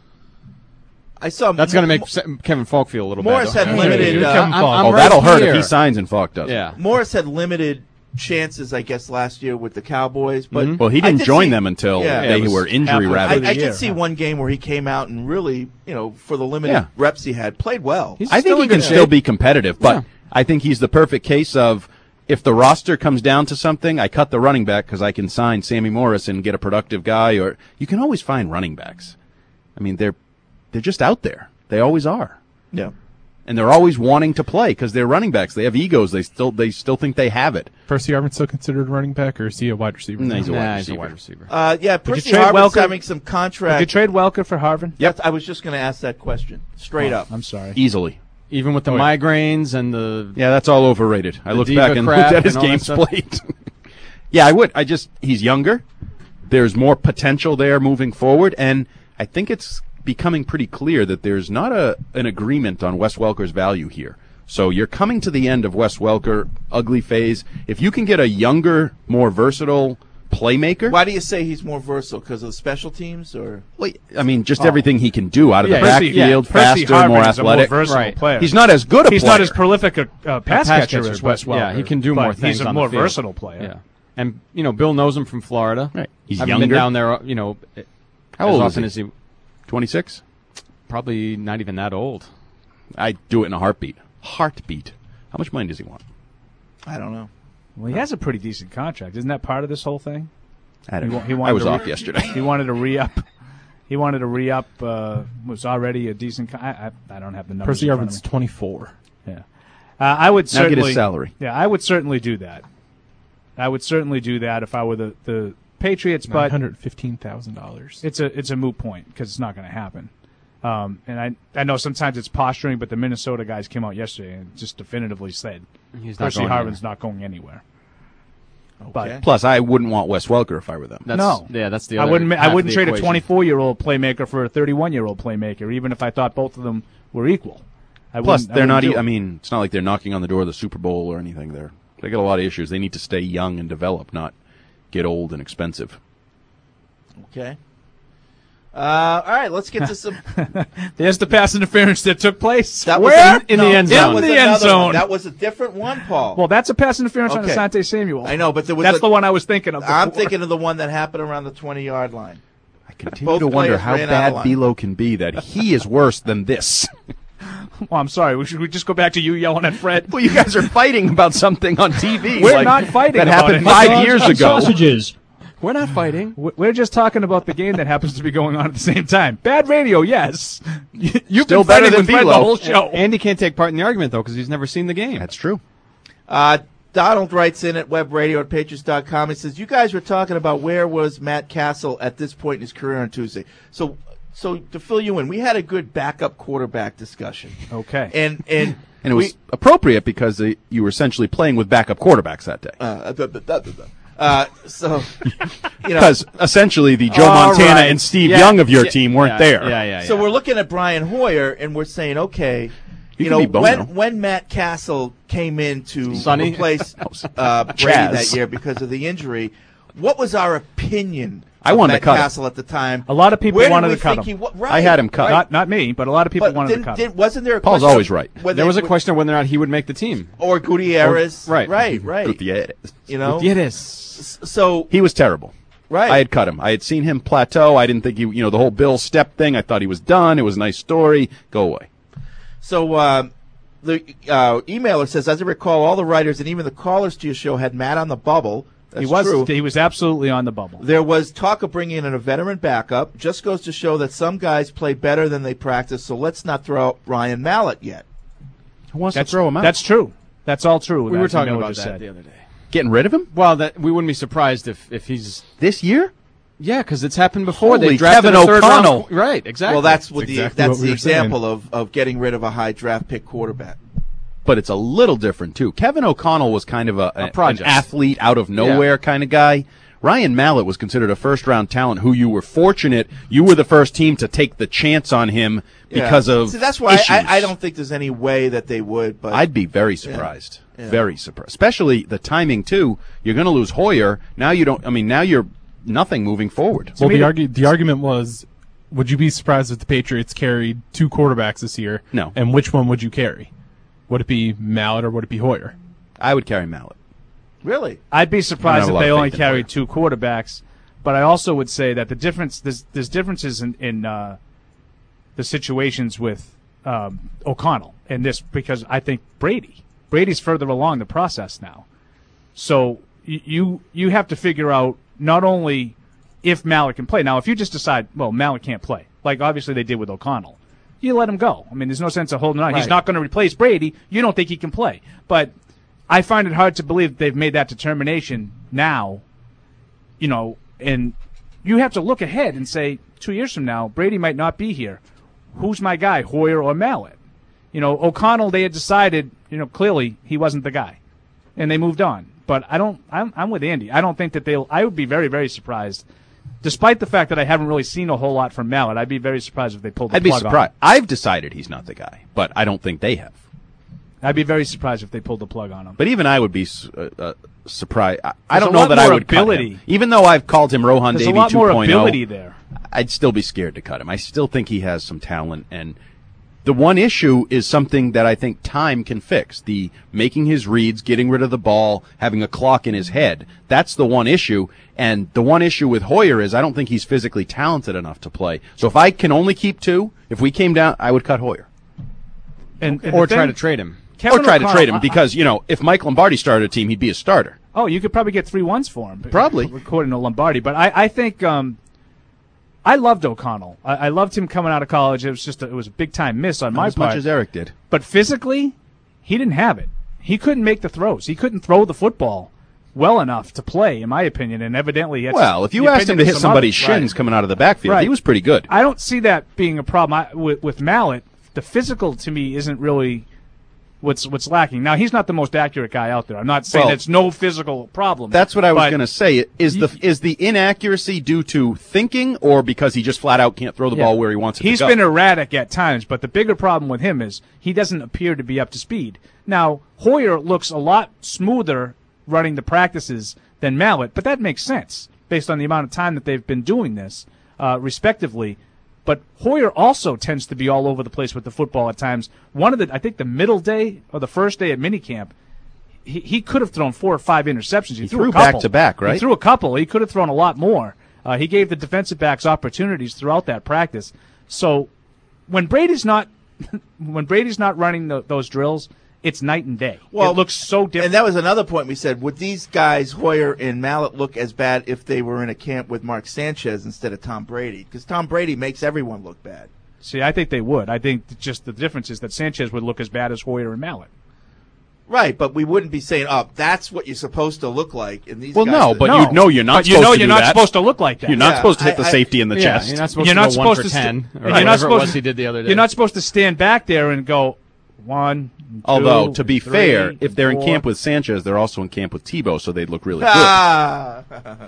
I saw That's going to make Sa- Kevin Falk feel a little Morris bad. had though. limited. Hey, uh, Kevin Falk. I'm oh, right that'll hurt here. if he signs and Falk does. Yeah. Morris had limited chances, I guess, last year with the Cowboys. But Mhm. Well, he I didn't did join see- them until Yeah. they Yeah, it was were injury I, ravaged. I did see one game where he came out and really, you know, for the limited Yeah. reps he had, played well. I think he can still be competitive, but Yeah. I think he's the perfect case of if the roster comes down to something, I cut the running back because I can sign Sammy Morris and get a productive guy. Or you can always find running backs. I mean, they're they're just out there. They always are. Yeah. And they're always wanting to play because they're running backs. They have egos. They still they still think they have it. Percy Harvin still considered a running back, or is he a wide receiver? No, he's a wide Nah, he's a receiver. wide receiver. Uh, yeah, Would you Percy trade Harvin's Welker? having some contract. Would you trade Welker for Harvin? Yep. I was just going to ask that question straight Oh, up. I'm sorry. Easily. Even with the Oh, yeah. migraines and the Yeah, that's all overrated. I The looked diva back and crap looked at his and all that games stuff. played. Yeah, I would. I just he's younger. There's more potential there moving forward, and I think it's becoming pretty clear that there's not a an agreement on Wes Welker's value here. So you're coming to the end of Wes Welker ugly phase. If you can get a younger, more versatile playmaker, Why do you say he's more versatile? Because of the special teams, or well, I mean, just Oh. everything he can do out of Yeah, the Percy- backfield, yeah, Percy faster, more Harvin is a athletic. more versatile Right. player. He's not as good a He's player. not as prolific a uh, pass, pass catcher catcher, as Wes but, Welker. yeah, he can do but more things He's a on the more field. versatile player. Yeah. And, you know, Bill knows him from Florida. Right. He's Haven't younger. been down there, you know, How as old is often he? as he. twenty-six? Probably not even that old. I'd do it in a heartbeat. Heartbeat. How much money does he want? I don't know. Well, he has a pretty decent contract. Isn't that part of this whole thing? I don't He know. wa- he wanted I was to re- off yesterday. He wanted to re-up. He wanted to re-up. Uh, was already a decent. Con- I, I I don't have the numbers. Percy in front of Harvin's me. twenty-four. Yeah, uh, I would Now certainly get his salary. Yeah, I would certainly do that. I would certainly do that if I were the, the Patriots. Nine But hundred fifteen thousand dollars. it's a it's a moot point because it's not going to happen. Um, and I I know sometimes it's posturing, but the Minnesota guys came out yesterday and just definitively said He's not Percy going Harvin's not going anywhere. But Plus, I wouldn't want Wes Welker if I were them. That's, no, Yeah, that's the I other wouldn't. ma- half I of wouldn't the trade a equation. twenty-four-year-old playmaker for a thirty-one-year-old playmaker, even if I thought both of them were equal. I Plus, wouldn't- I they're not. wouldn't E- do I it. mean, it's not like they're knocking on the door of the Super Bowl or anything. They're they got a lot of issues. They need to stay young and develop, not get old and expensive. Okay. Uh, all right, let's get to some. There's the pass interference that took place. That was Where? a- in no, the end that zone. was In the end another one. zone. That was a different one, Paul. Well, that's a pass interference on Okay. Asante Samuel. I know, but there was That's a- the one I was thinking of. I'm before. thinking of the one that happened around the twenty-yard line. I continue Both to wonder players how ran out bad of line. Belo can be that he is worse than this. Well, I'm sorry. We should we just go back to you yelling at Fred? Well, you guys are fighting about something on T V. We're like, not fighting That about happened it. five years ago. Sausages. We're not fighting. We- We're just talking about the game that happens to be going on at the same time. Bad radio, yes. You- You've Still been better fighting than with Fred the Belo. whole show. Andy can't take part in the argument, though, because he's never seen the game. That's true. Uh, Donald writes in at webradio at patriots dot com. He says, you guys were talking about where was Matt Castle at this point in his career on Tuesday. So, so to fill you in, we had a good backup quarterback discussion. Okay. And and And it was we, appropriate because they, you were essentially playing with backup quarterbacks that day. uh, da- da- da- da- da. Uh, so, you know, Because essentially the Joe All Montana right. and Steve Yeah. Young of your Yeah. team weren't Yeah. there. Yeah, yeah, so yeah. we're looking at Brian Hoyer, and we're saying, okay, You you, can know, be Bono. when when Matt Castle came in to Sonny? replace uh, Brady Chaz. that year because of the injury, what was our opinion? I of wanted Matt to cut him. Castle at the time. A lot of people Where did wanted we to cut think him. He, wa- right, I had him cut. right. Not not me, but a lot of people But wanted didn't- to cut him. didn't- wasn't there a Paul's question always right. whether- There was a question of whether or not he would make the team. or Gutierrez, Or- right. right, right. Gutierrez. You know, Yes. S- so He was terrible. right. I had cut him. I had seen him plateau. I didn't think he, you know, the whole Bill Step thing. I thought he was done. It was a nice story. Go away. So uh, the uh, emailer says, as I recall, all the writers and even the callers to your show had Matt on the bubble. That's he was true. he was absolutely on the bubble. There was talk of bringing in a veteran backup. Just goes to show that some guys play better than they practice, so let's not throw out Ryan Mallett yet. Who wants That's, to throw him out? That's true. That's all true. We were As talking Noah about just that said. the other day. Getting rid of him? Well, that we wouldn't be surprised if, if he's this year. Yeah, because it's happened before. Holy they drafted Kevin a third O'Connell. round, right? Exactly. Well, that's what That's the exactly that's what we the were saying. example of, of getting rid of a high draft pick quarterback. But it's a little different too. Kevin O'Connell was kind of a, a- an project. athlete out of nowhere Yeah. kind of guy. Ryan Mallett was considered a first round talent who you were fortunate you were the first team to take the chance on him because Yeah. of See, that's why issues. I, I don't think there's any way that they would. But I'd be very surprised. Yeah. Very surprised. Especially the timing too. You're going to lose Hoyer. Now you don't I mean now you're nothing moving forward. Well, the, argu- the argument was, would you be surprised if the Patriots carried two quarterbacks this year? No. And which one would you carry? Would it be Mallett or would it be Hoyer? I would carry Mallett. Really? I'd be surprised I don't have if a lot they of only faith in carried two quarterbacks, but I also would say that the difference there's, there's differences in, in uh, the situations with um, O'Connell and this because I think Brady Brady's further along the process now, so y- you you have to figure out not only if Mallett can play. Now, if you just decide, well, Mallett can't play, like obviously they did with O'Connell, you let him go. I mean, there's no sense of holding on. He's Right. not going to replace Brady. You don't think he can play, but I find it hard to believe that they've made that determination now, you know, and you have to look ahead and say, two years from now, Brady might not be here. Who's my guy, Hoyer or Mallett? You know, O'Connell, they had decided, you know, clearly he wasn't the guy, and they moved on. But I don't, I'm, I'm with Andy. I don't think that they'll, I would be very, very surprised, despite the fact that I haven't really seen a whole lot from Mallett. I'd be very surprised if they pulled the I'd be plug on him. surprised. I've decided he's not the guy, but I don't think they have. I'd be very surprised if they pulled the plug on him. But even I would be uh, uh, surprised. I, I There's don't a know lot that I more would cut ability. him. Even though I've called him Rohan There's Davey a lot more 2.0, ability there. I'd still be scared to cut him. I still think he has some talent, and the one issue is something that I think time can fix. The making his reads, getting rid of the ball, having a clock in his head. That's the one issue. And the one issue with Hoyer is I don't think he's physically talented enough to play. So if I can only keep two, if we came down, I would cut Hoyer. And, and or the try thing- to trade him. Kevin or try to O'Connell, trade him I- because, you know, if Mike Lombardi started a team, he'd be a starter. Oh, you could probably get three ones for him. Probably. According to Lombardi. But I, I think um, I loved O'Connell. I, I loved him coming out of college. It was just a, it was a big-time miss on Not my as part. much as Eric did. But physically, he didn't have it. He couldn't make the throws. He couldn't throw the football well enough to play, in my opinion, and evidently he had Well, some- if you the asked him opinion to of hit some somebody's others. shins Right. coming out of the backfield, Right. he was pretty good. I don't see that being a problem. I, with, with Mallett, the physical to me isn't really what's what's lacking. Now, he's not the most accurate guy out there. I'm not saying Well, it's no physical problem. That's what I was but going to say. Is the is the inaccuracy due to thinking or because he just flat out can't throw the Yeah. ball where he wants it He's to go? been erratic at times, but the bigger problem with him is he doesn't appear to be up to speed. Now, Hoyer looks a lot smoother running the practices than Mallett, but that makes sense based on the amount of time that they've been doing this, uh, respectively. But Hoyer also tends to be all over the place with the football at times. One of the, I think the middle day or the first day at minicamp, he, he could have thrown four or five interceptions. He, He threw, threw a couple. back-to-back, right? He threw a couple. He could have thrown a lot more. Uh, he gave the defensive backs opportunities throughout that practice. So when Brady's not when Brady's not running the, those drills, it's night and day. Well, it looks so different. And that was another point we said. Would these guys, Hoyer and Mallett, look as bad if they were in a camp with Mark Sanchez instead of Tom Brady? Because Tom Brady makes everyone look bad. See, I think they would. I think that just the difference is that Sanchez would look as bad as Hoyer and Mallett. Right, but we wouldn't be saying, "Oh, that's what you're supposed to look like." In these Well, guys no, are- but No. you know you're not But you supposed know to you're do not that. supposed to look like that. You're not Yeah, supposed to hit I- the I- safety in the Yeah, chest. you're not supposed You're to not go one supposed for to st- ten, and or you're whatever not it supposed was to- he did the other day. You're not supposed to stand back there and go one. Two, Although, to be three, fair, if they're in four. camp with Sanchez, they're also in camp with Tebow, so they'd look really good. Ah.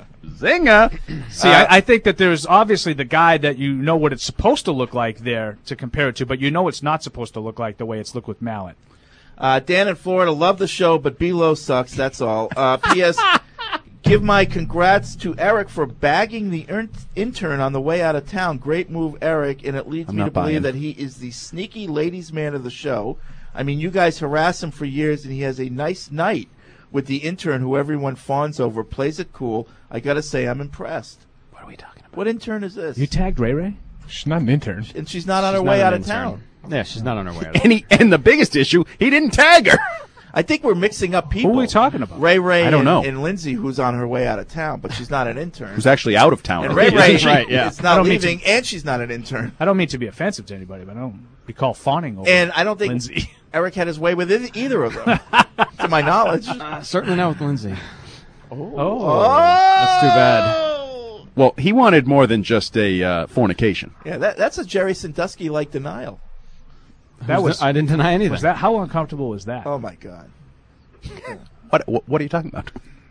Zinger! See, Uh, I, I think that there's obviously the guy that you know what it's supposed to look like there to compare it to, but you know it's not supposed to look like the way it's looked with Mallett. Uh, Dan in Florida, love the show, but B-Lo sucks, that's all. Uh, P S. Give my congrats to Eric for bagging the er- intern on the way out of town. Great move, Eric, and it leads I'm me to not believe buying. that he is the sneaky ladies' man of the show. I mean, you guys harass him for years, and he has a nice night with the intern who everyone fawns over, plays it cool. I got to say, I'm impressed. What are we talking about? What intern is this? You tagged Ray Ray? She's not an intern. And she's not on She's her not way an out of intern. town. Yeah, she's not on her way out. And, he, and the biggest issue, he didn't tag her. I think we're mixing up people. Who are we talking about? Ray Ray I don't and, know. and Lindsay, who's on her way out of town, but she's not an intern. Who's actually out of town. And Ray Isn't Ray she? Right, yeah. is I not don't mean leaving, to- and she's not an intern. I don't mean to be offensive to anybody, but I don't be called fawning over. And I don't think Lindsay. Eric had his way with e- either of them, to my knowledge. Uh, certainly not with Lindsay. Oh. That's too bad. Well, he wanted more than just a uh, fornication. Yeah, that, that's a Jerry Sandusky-like denial. That was. I didn't deny anything. Was that how uncomfortable was that? Oh, my God. What, what, what are you talking about?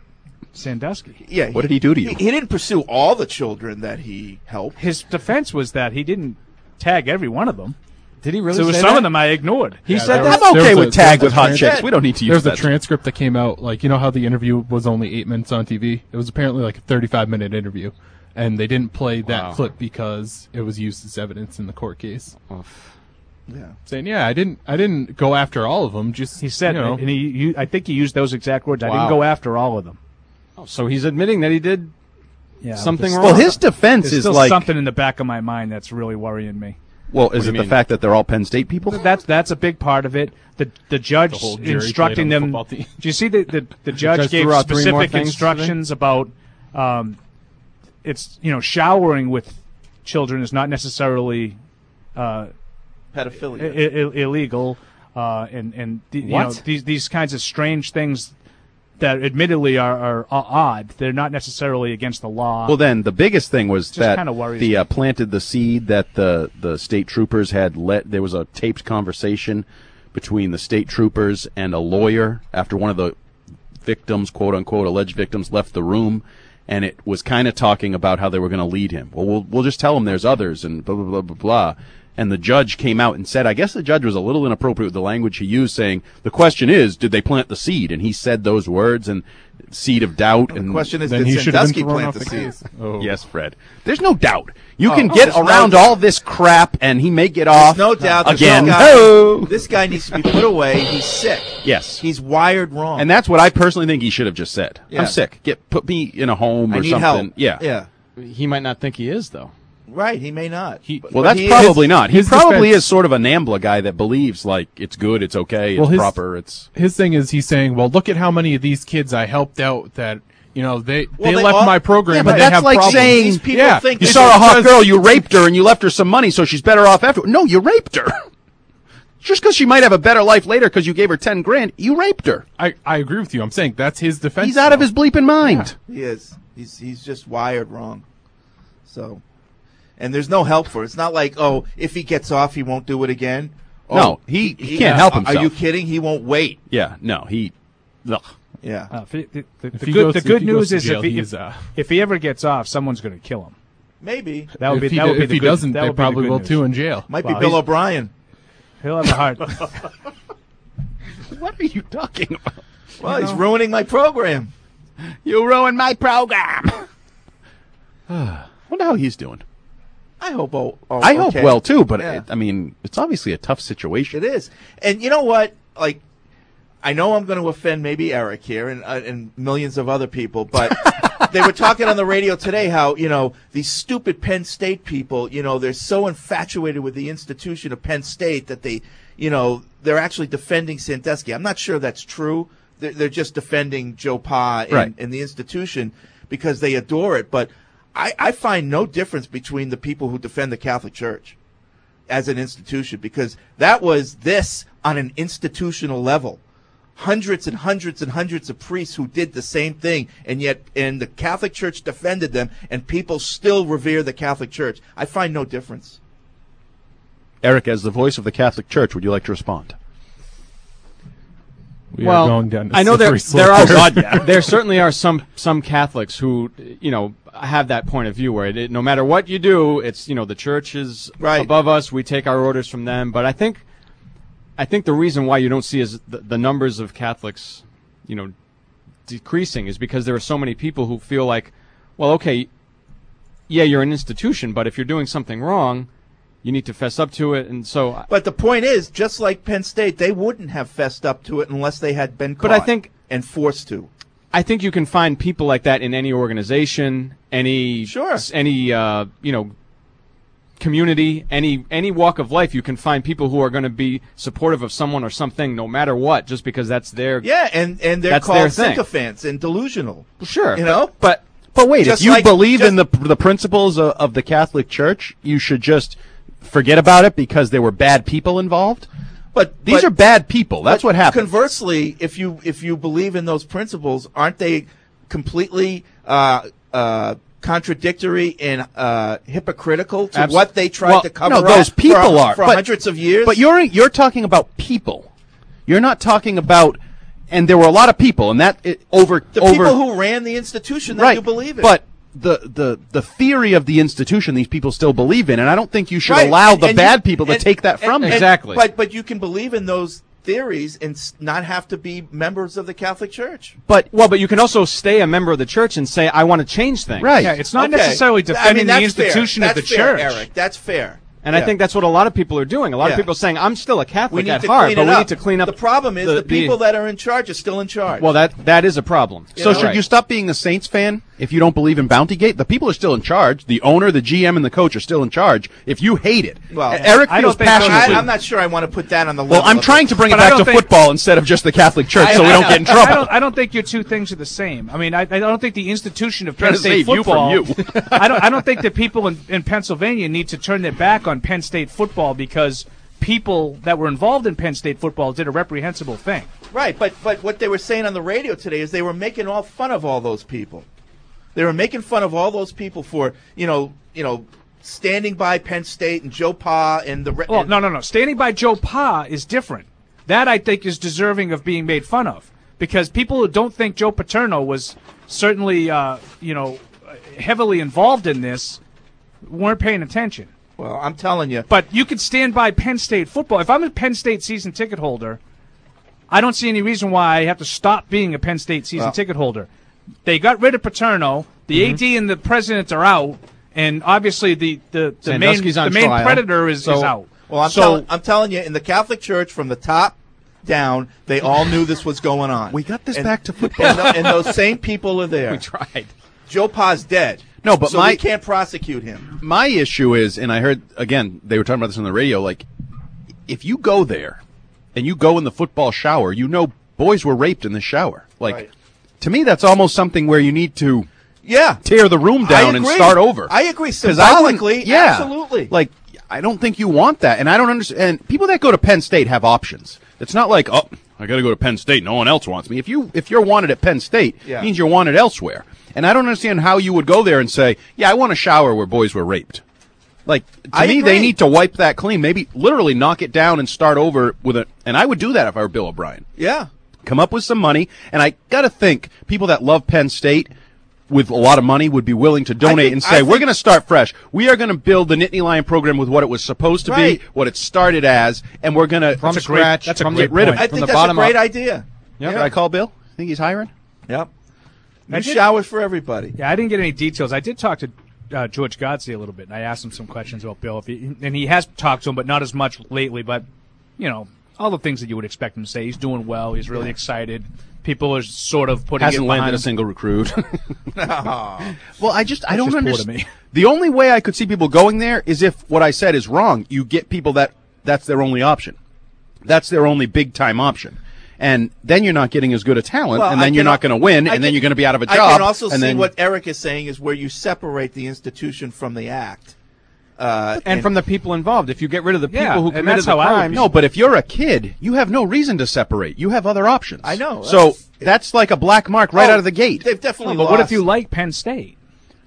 Sandusky. Yeah. What did he do to you? He, he didn't pursue all the children that he helped. His defense was that he didn't tag every one of them. Did he really So say some that? of them I ignored. He Yeah, said there that? was- I'm there okay was with a- tag there with was a hot trans- chicks. We don't need to use There's a that. transcript that came out, like, you know how the interview was only eight minutes on T V? It was apparently like a thirty-five minute interview, and they didn't play that Wow. clip because it was used as evidence in the court case. Oof. Yeah. Saying, yeah, I didn't, I didn't go after all of them. Just He said, you know, and he, you, I think he used those exact words. I Wow. didn't go after all of them. Oh, so he's admitting that he did Yeah, something there's- wrong. Well, his defense There's is still like. something in the back of my mind that's really worrying me. Well, do is you it the mean? fact that they're all Penn State people? That's that's a big part of it. The the judge The whole jury instructing played on the them. football team. Do you see the the, the judge judge gave threw out three more specific things instructions about um, it's you know showering with children is not necessarily uh, Pedophilia. I- I- illegal, uh, and and the, you know What? these these kinds of strange things that admittedly are, are odd. They're not necessarily against the law. Well, then the biggest thing was Just that kinda worries the me. uh, planted the seed that the the state troopers had let. There was a taped conversation between the state troopers and a lawyer after one of the victims, quote unquote, alleged victims, left the room, and it was kind of talking about how they were going to lead him. Well, we'll we'll just tell him there's others and blah blah blah blah blah. And the judge came out and said, I guess the judge was a little inappropriate with the language he used, saying, the question is, did they plant the seed? And he said those words, and seed of doubt. The and question is, then did he should have been Sandusky thrown plant off the the seed? case. Oh. Yes, Fred. There's no doubt. You Oh, can oh, get there's no around doubt. all this crap, and he may get There's off no doubt. There's again. No guy, Oh! This guy needs to be put away. He's sick. Yes. He's wired wrong. And that's what I personally think he should have just said. Yeah. I'm sick. Get put me in a home I or need something. help. Yeah. Yeah. He might not think he is, though. Right. He may not. He- But- Well, but that's he probably is- not. He his probably defense- is sort of a NAMBLA guy that believes like it's good, it's okay, Well, it's his- proper, it's. his thing is he's saying, well, look at how many of these kids I helped out that, you know, they, Well, they, they left all- my program Yeah, and but they that's have like problems. saying These people Yeah. think You they saw a do- hot because- girl, you raped her, and you left her some money, so she's better off after. No, you raped her. Just because she might have a better life later because you gave her ten grand, you raped her. I, I agree with you. I'm saying that's his defense. He's out of though. his bleeping mind. He is. He's he's just wired wrong. So, and there's no help for it. It's not like, oh, if he gets off, he won't do it again. No, Oh, he- he can't help Are himself. you kidding? He won't wait. Yeah, no, he. Ugh. Yeah. Uh, the the, the, If the he good, goes- the if good he goes news to is jail, if he, he if, is, uh, if he ever gets off, someone's going to kill him. Maybe. That would if be he, that would do- be if the he good, doesn't, that they would be the probably good will news. too in jail. Might Wow, be Bill he's- O'Brien. He'll have a heart. What are you talking about? Well, he's ruining my program. You ruined my program. Wonder how he's doing. I hope. Oh, oh, I hope okay. well too, but Yeah. it, I mean, it's obviously a tough situation. It is. And you know what? Like, I know I'm going to offend maybe Eric here and uh, and millions of other people, but they were talking on the radio today how, you know, these stupid Penn State people, you know, they're so infatuated with the institution of Penn State that they, you know, they're actually defending Sandusky. I'm not sure that's true. They're, they're just defending Joe Pa and, Right. and the institution because they adore it. But I, I find no difference between the people who defend the Catholic Church as an institution, because that was this on an institutional level. Hundreds and hundreds and hundreds of priests who did the same thing, and yet and the Catholic Church defended them, and people still revere the Catholic Church. I find no difference. Eric, as the voice of the Catholic Church, would you like to respond? We well, are going down a I know there slippery there are slope. God, yeah. there certainly are some some Catholics who you know have that point of view where it, no matter what you do, it's you know the church is Right. above us. We take our orders from them. But I think I think the reason why you don't see is the, the numbers of Catholics, you know, decreasing is because there are so many people who feel like, well, okay, yeah, you're an institution, but if you're doing something wrong, you need to fess up to it. And so, But the point is, just like Penn State, they wouldn't have fessed up to it unless they had been caught But I think- and forced to. I think you can find people like that in any organization, any Sure. any uh, you know community, any any walk of life, you can find people who are going to be supportive of someone or something, no matter what, just because that's their yeah, and and they're that's called their thing. sycophants and delusional. Sure, you know, but But wait, Just if you like- believe just- in the the principles of, of the Catholic Church, you should just forget about it because there were bad people involved. But These but- are bad people. That's but what happened. Conversely, if you if you believe in those principles, aren't they completely uh, uh, contradictory and uh, hypocritical to Abs- what they tried Well, to cover no, up those people for, are for but- hundreds of years? But you're you're talking about people. You're not talking about. And there were a lot of people, and that it, over the over people who ran the institution that right. you believe in. But the, the the theory of the institution these people still believe in, and I don't think you should Right. allow the And bad you- people to and- take that and- from and- them. Exactly. But but you can believe in those theories and s- not have to be members of the Catholic Church. But well, but you can also stay a member of the church and say, I want to change things. Right. Yeah, it's not Okay. necessarily I defending mean, the that's fair. institution of the That's fair, church. Eric. That's fair. And Yeah. I think that's what a lot of people are doing. A lot Yeah. of people are saying, I'm still a We Catholic need at to heart, clean but it we up. need to clean up. The problem is the, people that are in charge are still in charge. Well, that that is a problem. So know? should you stop being a Saints fan if you don't believe in Bountygate? The people are still in charge. The owner, the G M, and the coach are still in charge. If you hate it, Well, Eric I feels don't think so. passionately. I, I'm not sure I want to put that on the well, level I'm of trying it. to bring But it I back don't to think- football instead of just the Catholic Church, I- so we I- don't get in trouble. I don't, I don't think your two things are the same. I mean, I, I don't think the institution of Trying Penn to State save you from football. you. I don't. I don't think that people in, in Pennsylvania need to turn their back on Penn State football because people that were involved in Penn State football did a reprehensible thing. Right, but but what they were saying on the radio today is they were making all fun of all those people. They were making fun of all those people for you know you know standing by Penn State and Joe Pa and the. Re- Well, and- no, no, no. Standing by Joe Pa is different. That I think is deserving of being made fun of because people who don't think Joe Paterno was certainly uh, you know heavily involved in this weren't paying attention. Well, I'm telling you. But you could stand by Penn State football. If I'm a Penn State season ticket holder, I don't see any reason why I have to stop being a Penn State season Well- ticket holder. They got rid of Paterno. The Mm-hmm. A D and the president are out, and obviously the the, the main Sandusky's the on main trial. predator is, So- is out. Well, I'm, so telling, I'm telling you, in the Catholic Church, from the top down, they all knew this was going on. We got this And- back to football. And, tho- and those same people are there. We tried. Joe Pa's dead. No, but so my- we can't prosecute him. My issue is, and I heard again they were talking about this on the radio. Like, if you go there and you go in the football shower, you know boys were raped in the shower. Like, Right. to me, that's almost something where you need to Yeah. tear the room down I and agree. start over. I agree. 'Cause I wouldn't- Symbolically, yeah, absolutely. Like, I don't think you want that, and I don't understand. And people that go to Penn State have options. It's not like, oh, I got to go to Penn State. No one else wants me. If you if you're wanted at Penn State, Yeah. it means you're wanted elsewhere. And I don't understand how you would go there and say, yeah, I want a shower where boys were raped. Like, to I me, agree. they need to wipe that clean. Maybe literally knock it down and start over with a. And I would do that if I were Bill O'Brien. Yeah. Come up with some money, and I got to think people that love Penn State with a lot of money would be willing to donate think- and I say, think- we're going to start fresh. We are going to build the Nittany Lion program with what it was supposed to Right. be, what it started as, and we're going to From get scratch, That's a from great the- rid of point. it. I From think the that's a bottom great up. idea. Yep. Yeah. Did I call Bill? Think he's hiring? Yep. I New did- showers for everybody. Yeah, I didn't get any details. I did talk to uh, George Godsey a little bit, and I asked him some questions about Bill. If he, and he has talked to him, but not as much lately. But, you know, all the things that you would expect him to say. He's doing well. He's really excited. People are sort of putting Hasn't it landed behind a single recruit. Oh. Well, I just I That's don't just poor to understand. me. The only way I could see people going there is if what I said is wrong. You get people that that's their only option. That's their only big time option. And then you're not getting as good a talent, Well, and I then you're can not al- going to win, I and then can- you're going to be out of a I job. can also and see then, what Eric is saying is where you separate the institution from the act. Uh, And from the people involved. If you get rid of the people Yeah, who and committed that's the how I would crimes. be. No, but if you're a kid, you have no reason to separate. You have other options. I know, So that's- that's like a black mark right Oh, out of the gate. They've definitely but lost. what if you like Penn State?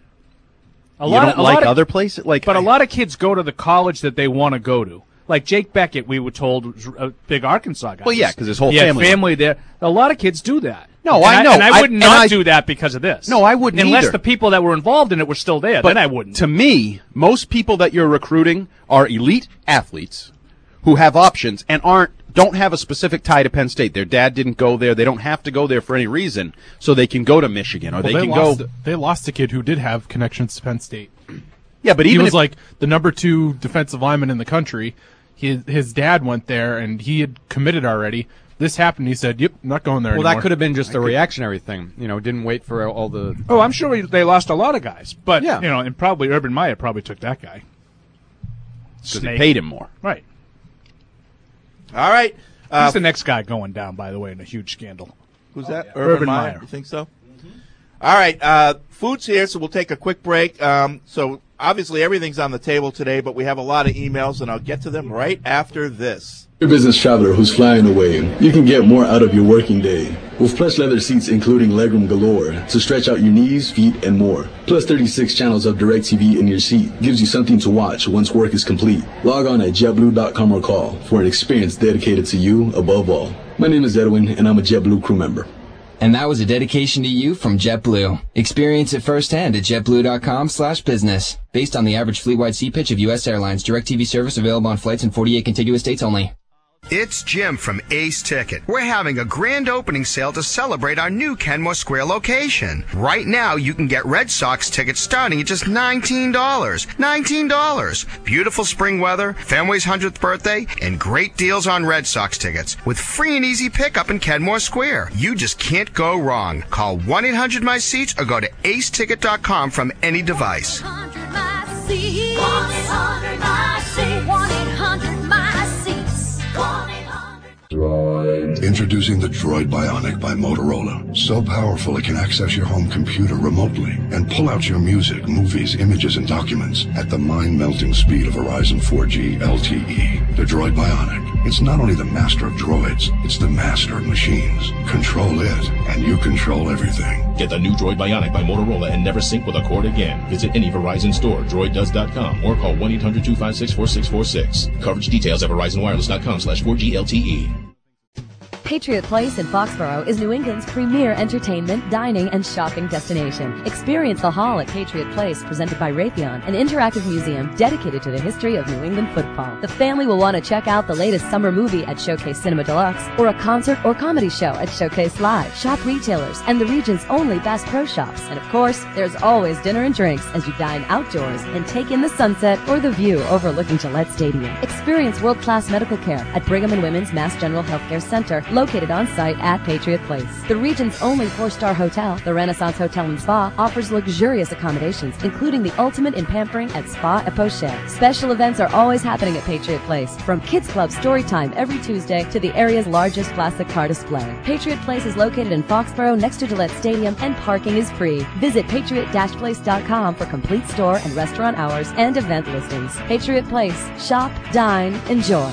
A You lot don't of, a like lot of, other places, like but a lot of kids go to the college that they want to go to. Like Jake Beckett, we were told, was a big Arkansas guy. Well, yeah, 'cause his whole he had family- family there. A lot of kids do that. No, And I know. and I I- would and not I- do that because of this. No, I wouldn't unless either. the people that were involved in it were still there. But then I wouldn't. To me, most people that you're recruiting are elite athletes who have options and aren't don't have a specific tie to Penn State. Their dad didn't go there. They don't have to go there for any reason, so they can go to Michigan or Well, they, can lost, go. They lost a kid who did have connections to Penn State. Yeah, but he even was if, like the number two defensive lineman in the country. His his dad went there and he had committed already. This happened. He said, "Yep, not going there Well, anymore." that could have been just a reactionary thing. You know, didn't wait for all the. oh, I'm sure we, they lost a lot of guys. But, Yeah. you know, and probably Urban Meyer probably took that guy. Because they paid him more. Right. All right. Uh, Who's the next guy going down, by the way, in a huge scandal? Who's that? yeah. Urban, Urban Meyer. Meyer. You think so? All right. Uh, food's here, so we'll take a quick break. Um, so obviously everything's on the table today, but we have a lot of emails, and I'll get to them right after this. You're a business traveler who's flying away. You can get more out of your working day with plush leather seats including legroom galore to stretch out your knees, feet, and more. Plus thirty-six channels of DirecTV in your seat gives you something to watch once work is complete. Log on at jet blue dot com or call for an experience dedicated to you above all. My name is Edwin, and I'm a JetBlue crew member. And that was a dedication to you from JetBlue. Experience it firsthand at jetblue.com slash business. Based on the average fleet-wide seat pitch of U S Airlines, DirecTV service available on flights in forty-eight contiguous states only. It's Jim from Ace Ticket. We're having a grand opening sale to celebrate our new Kenmore Square location. Right now, you can get Red Sox tickets starting at just nineteen dollars. nineteen dollars. Beautiful spring weather, Fenway's hundredth birthday, and great deals on Red Sox tickets with free and easy pickup in Kenmore Square. You just can't go wrong. Call one eight hundred my seats or go to ace ticket dot com from any device. one eight hundred my seats. one eight hundred my seats. Droid. Introducing the Droid Bionic by Motorola. So powerful it can access your home computer remotely and pull out your music, movies, images, and documents at the mind-melting speed of Verizon four G L T E. The Droid Bionic. It's not only the master of droids, it's the master of machines. Control it, and you control everything. Get the new Droid Bionic by Motorola and never sync with a cord again. Visit any Verizon store, droid does dot com, or call one eight hundred two five six four six four six. Coverage details at verizon wireless dot com slash four G L T E. Patriot Place in Foxborough is New England's premier entertainment, dining, and shopping destination. Experience the Hall at Patriot Place, presented by Raytheon, an interactive museum dedicated to the history of New England football. The family will want to check out the latest summer movie at Showcase Cinema Deluxe, or a concert or comedy show at Showcase Live. Shop retailers and the region's only Bass Pro Shops. And of course, there's always dinner and drinks as you dine outdoors and take in the sunset or the view overlooking Gillette Stadium. Experience world-class medical care at Brigham and Women's Mass General Healthcare Center, located on site at Patriot Place. The region's only four-star hotel, the Renaissance Hotel and Spa, offers luxurious accommodations, including the ultimate in pampering at Spa et Poche. Special events are always happening at Patriot Place, from Kids Club story time every Tuesday to the area's largest plastic car display. Patriot Place is located in Foxborough next to Gillette Stadium, and parking is free. Visit patriot place dot com for complete store and restaurant hours and event listings. Patriot Place. Shop, dine, enjoy.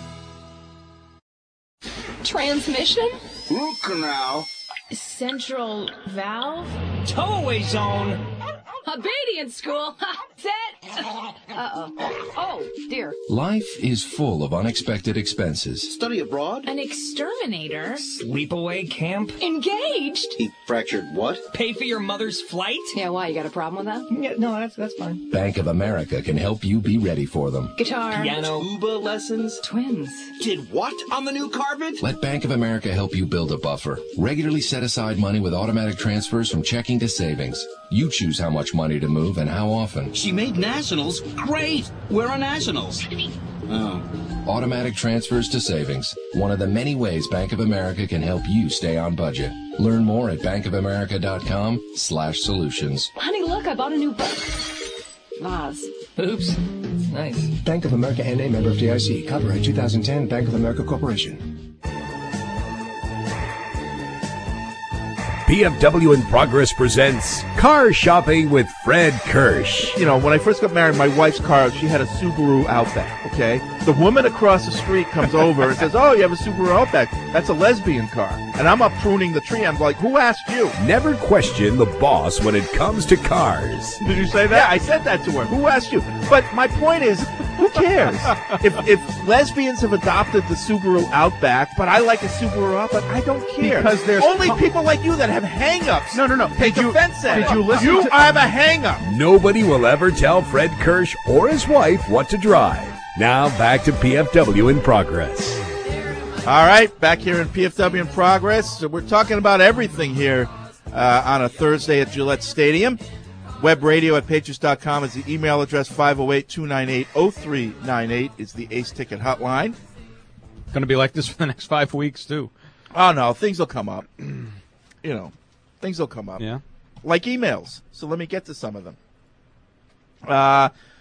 Transmission? Root canal. Central valve? Tow-away zone. Obedience school. Set. Uh-oh. Oh, dear. Life is full of unexpected expenses. Study abroad. An exterminator. Sleepaway camp. Engaged. He fractured what? Pay for your mother's flight? Yeah, why? You got a problem with that? Yeah, no, that's that's fine. Bank of America can help you be ready for them. Guitar. Piano. Tuba lessons. Twins. Did what on the new carpet? Let Bank of America help you build a buffer. Regularly set aside money with automatic transfers from checking to savings. You choose how much money to move and how often. She made nationals. Great. Where are nationals? Oh. Automatic transfers to savings. One of the many ways Bank of America can help you stay on budget. Learn more at bankofamerica.com slash solutions. Honey, look, I bought a new vase. Oops. Nice. Bank of America N A, member of D I C. Copyright two thousand ten, Bank of America Corporation. P F W in Progress presents Car Shopping with Fred Kirsch. You know, when I first got married, my wife's car, she had a Subaru Outback, okay? The woman across the street comes over and says, oh, you have a Subaru Outback. That's a lesbian car. And I'm up pruning the tree. I'm like, who asked you? Never question the boss when it comes to cars. Did you say that? Yeah, I said that to her. Who asked you? But my point is, who cares? if if lesbians have adopted the Subaru Outback, but I like a Subaru Outback, I don't care. Because there's only co- people like you that have hang-ups. No, no, no. Take Did you- offense at did it. you listen You to- have a hang-up. Nobody will ever tell Fred Kirsch or his wife what to drive. Now back to P F W in Progress. All right, back here in P F W in Progress. So we're talking about everything here uh, on a Thursday at Gillette Stadium. Web radio at patriots dot com is the email address. Five oh eight, two nine eight, oh three nine eight is the Ace Ticket hotline. Going to be like this for the next five weeks, too. Oh, no, things will come up. You know, things will come up. Yeah. Like emails. So let me get to some of them. Uh,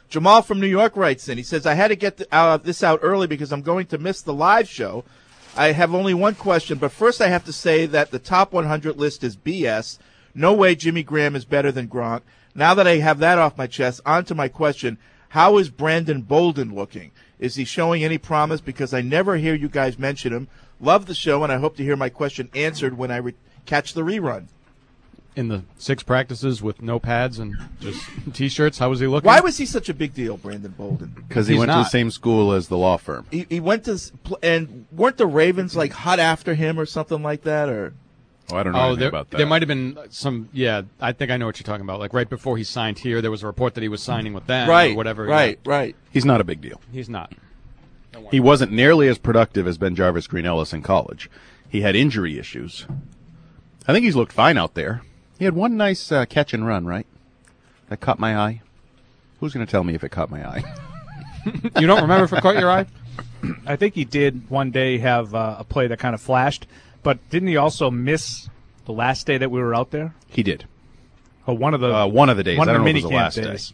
Jamal from New York writes in. He says, I had to get the, uh, this out early because I'm going to miss the live show. I have only one question, but first I have to say that the top one hundred list is B S. No way Jimmy Graham is better than Gronk. Now that I have that off my chest, on to my question. How is Brandon Bolden looking? Is he showing any promise? Because I never hear you guys mention him. Love the show, and I hope to hear my question answered when I re- catch the rerun. In the six practices with no pads and just T-shirts, how was he looking? Why was he such a big deal, Brandon Bolden? Because he He's went to not. the same school as the law firm. He, he went to, s- pl- and weren't the Ravens like hot after him or something like that? Or Oh, I don't know Oh, anything there, about that. there might have been some. Yeah, I think I know what you're talking about. Like right before he signed here, there was a report that he was signing with them, right, or whatever. right, right. He's not a big deal. He's not. He wasn't nearly as productive as Ben Jarvis Green Ellis in college. He had injury issues. I think he's looked fine out there. He had one nice uh, catch and run, right? That caught my eye. Who's going to tell me if it caught my eye? You don't remember if it caught your eye? I think he did one day have uh, a play that kind of flashed, but didn't he also miss the last day that we were out there? He did. Oh, one of the Uh, one of the days. One I of don't the know if it was the minicamp last day. days.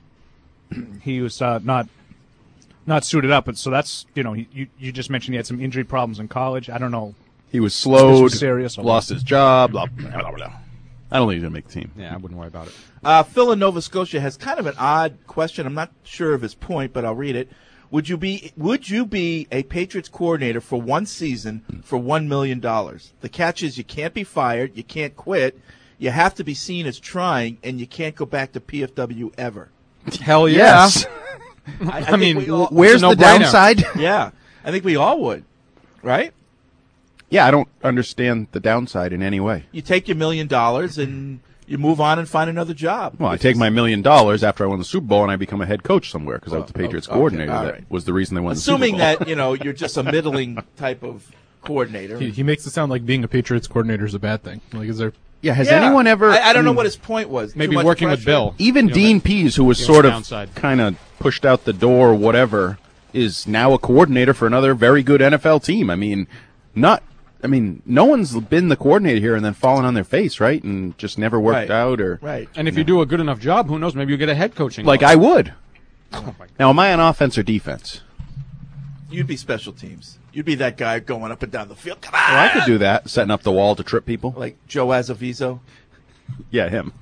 He was uh, not not suited up, and so that's you know he, you you just mentioned he had some injury problems in college. I don't know. He was This slowed, was serious or lost what? his job. Blah, blah, blah, blah. I don't think he's going to make the team. Yeah, I wouldn't worry about it. Uh, Phil in Nova Scotia has kind of an odd question. I'm not sure of his point, but I'll read it. Would you be Would you be a Patriots coordinator for one season for one million dollars? The catch is you can't be fired, you can't quit, you have to be seen as trying, and you can't go back to P F W ever. Hell yeah. Yes. I, I I think mean, we all, Where's It's a the no-brainer. downside? yeah, I think we all would, right? Yeah, I don't understand the downside in any way. You take your million dollars and you move on and find another job. Well, I take my million dollars after I won the Super Bowl and I become a head coach somewhere because I was the Well, Patriots okay, coordinator. all That right. was the reason they won Assuming the Super Bowl. that you know you're just a middling type of coordinator. He, he makes it sound like being a Patriots coordinator is a bad thing. Like, is there? Yeah, has Yeah. anyone ever? I, I don't know mean, what his point was. Maybe Too much working with pressure? Bill. Even You know, Dean that- Pease, who was Yeah, sort of downside. kind of pushed out the door or whatever, is now a coordinator for another very good N F L team. I mean, not. I mean, no one's been the coordinator here and then fallen on their face, right? And just never worked Right. out, or Right. And if you do a good enough job, who knows? Maybe you get a head coaching. like role. I would. Oh, Now, am I on offense or defense? You'd be special teams. You'd be that guy going up and down the field. Come on, Well, I could do that, setting up the wall to trip people. like Joe Azavizo. Yeah, him.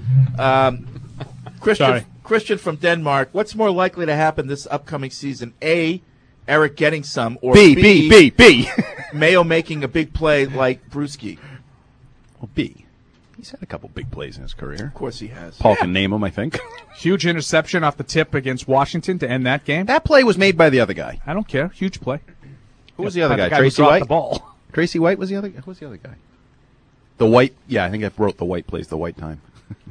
Um, Christian, Sorry. Christian from Denmark. What's more likely to happen this upcoming season? A, Eric getting some, or B, B, B, B. Mayo making a big play like Brewski. Well, B. He's had a couple big plays in his career. Of course he has. Paul can name them, I think. Huge interception off the tip against Washington to end that game. That play was made by the other guy. I don't care. Huge play. Who was the other By guy? the guy who Tracy dropped White? the ball. Tracy White was the other guy? Who was the other guy? The White. Yeah, I think I wrote the White plays the White time.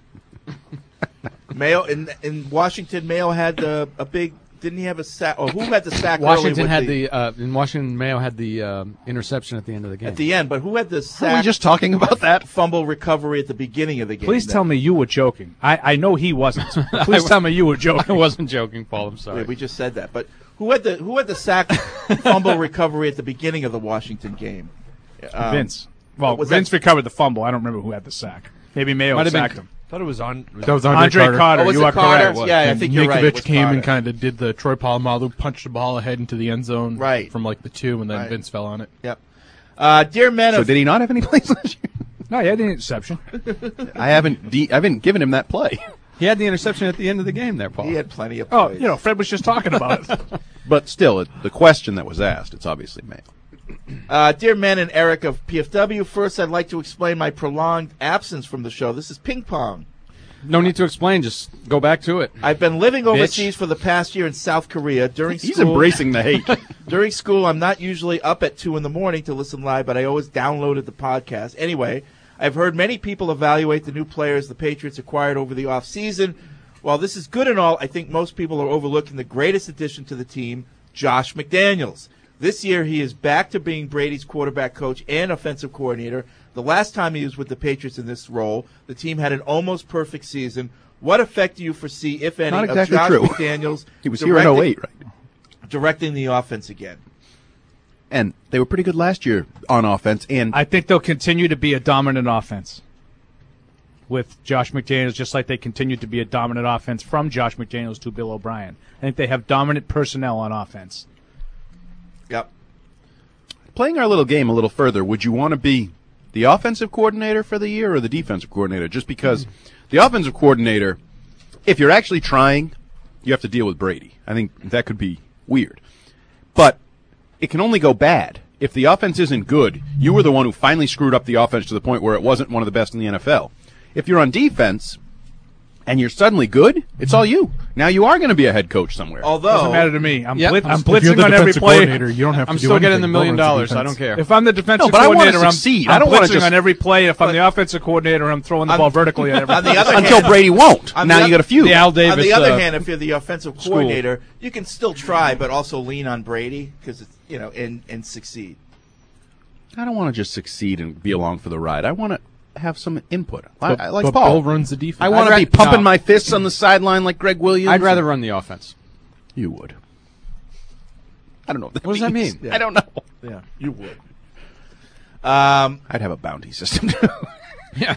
Mayo in in Washington. Mayo had the, a big. Didn't he have a sack? Or who had the sack? early Washington with had the, uh, in Washington Mayo had the um, interception at the end of the game. at the end, but who had the Are we sack? just talking about that? Fumble recovery at the beginning of the game. Please That- tell me you were joking. I, I know he wasn't. Please tell me you were I joking. wasn't joking, Paul. I'm sorry. Wait, we just said that, but who had the who had the sack fumble recovery at the beginning of the Washington game? Um, Vince. Well, was Vince that- recovered the fumble. I don't remember who had the sack. Maybe Mayo Might have been- sacked him. I thought it was on. Was That was Andre, Andre Carter. Carter. Oh, was you it are Carter? correct. Yeah, I And think you're right. It Ninkovich was came Carter. and kind of did the Troy Polamalu, punched the ball ahead into the end zone Right. from like the two, and then Right. Vince fell on it. Yep. Uh, dear men So of did he not have any plays last year? No, he had an interception. I haven't. De- I haven't given him that play. He had the interception at the end of the game there, Paul. he had plenty of Oh, plays. you know, Fred was just talking about it. But still, it, the question that was asked, it's obviously Mayo. Uh, dear men and Eric of P F W, first I'd like to explain my prolonged absence from the show. This is ping pong. No need to explain. Just go back to it. I've been living overseas for the past year in South Korea. During He's school, embracing the hate. During school, I'm not usually up at two in the morning to listen live, but I always downloaded the podcast. Anyway, I've heard many people evaluate the new players the Patriots acquired over the offseason. While this is good and all, I think most people are overlooking the greatest addition to the team, Josh McDaniels. This year, he is back to being Brady's quarterback coach and offensive coordinator. The last time he was with the Patriots in this role, the team had an almost perfect season. What effect do you foresee, if any, Not exactly of Josh true. McDaniels He was here in oh eight, right? directing the offense again? And they were pretty good last year on offense. And I think they'll continue to be a dominant offense. with Josh McDaniels, just like they continued to be a dominant offense from Josh McDaniels to Bill O'Brien. I think they have dominant personnel on offense. Yep. Playing our little game a little further, would you want to be the offensive coordinator for the year or the defensive coordinator? Just because the offensive coordinator, if you're actually trying, you have to deal with Brady. I think that could be weird. But it can only go bad. If the offense isn't good, you were the one who finally screwed up the offense to the point where it wasn't one of the best in the N F L. If you're on defense and you're suddenly good, it's all you. Now you are going to be a head coach somewhere. Although doesn't matter to me. I'm, Yep. blitz, I'm If you're blitzing the on every defensive play. coordinator, you don't have to I'm do still getting anything. the million Go runs the dollars. I defense. don't care. If I'm the defensive No, but I wanna coordinator, I'm, succeed. I'm I don't wanna blitzing just- on every play. If I'm the offensive coordinator, I'm throwing the On- ball vertically at every on the play. other Until hand- Brady won't. on Now the you oth- got a few. The Al Davis. On the other uh, hand, if you're the offensive school. coordinator, you can still try, but also lean on Brady because it's you know and and succeed. I don't want to just succeed and be along for the ride. I want to have some input. I, But, I like but Paul. Bill runs the defense. I want to I'd be ra- pumping no. my fists on the sideline like Greg Williams. I'd rather run the offense. You would. I don't know. What, that What does that means. mean? I don't know. Yeah, you would. Um, I'd have a bounty system too. Yeah.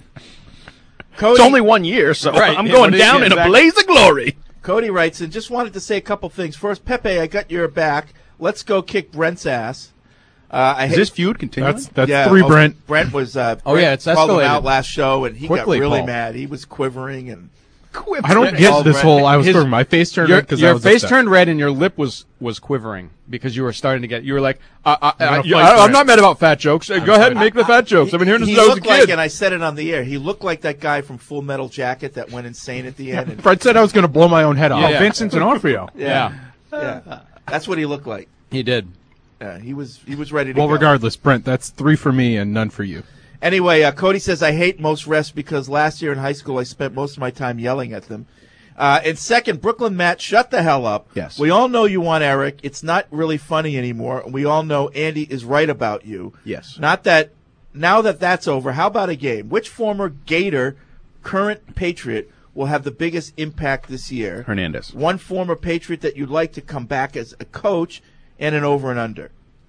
Cody, It's only one year, so Right, I'm yeah, going but it- down yeah, in a exactly. blaze of glory. Cody writes and just wanted to say a couple things. First, Pepe, I got your back. Let's go kick Brent's ass. Uh, I Is hate- this feud continuing? That's that's yeah, three, oh, Brent. Brent was. Uh, Oh, Brent yeah, it's called him escalated. out last show, and he Quickly, got really Paul. mad. He was quivering and. I don't get all this red. whole. I was His- throwing my face turned Your, red because your I was face upset. turned red and your lip was, was quivering because you were starting to get. You were like, uh, uh, I'm uh, gonna you- fight I, for I'm it. not mad about fat jokes. Uh, Go ahead and make the fat jokes. I've been hearing this He since I was a looked like, kid. and I said it on the air. He looked like that guy from Full Metal Jacket that went insane at the end. And, Fred said I was going to blow my own head off. Oh, Yeah. Vincent D'Onofrio. yeah, yeah, that's what he looked like. He did. Yeah, he was he was ready to Well, go. regardless, Brent, that's three for me and none for you. Anyway, uh, Cody says, I hate most refs because last year in high school I spent most of my time yelling at them. Uh, and second, Brooklyn Matt, shut the hell up. Yes. We all know you want Eric. It's not really funny anymore. We all know Andy is right about you. Yes. Not that, now that that's over, how about a game? Which former Gator, current Patriot, will have the biggest impact this year? Hernandez. One former Patriot that you'd like to come back as a coach and an over and under.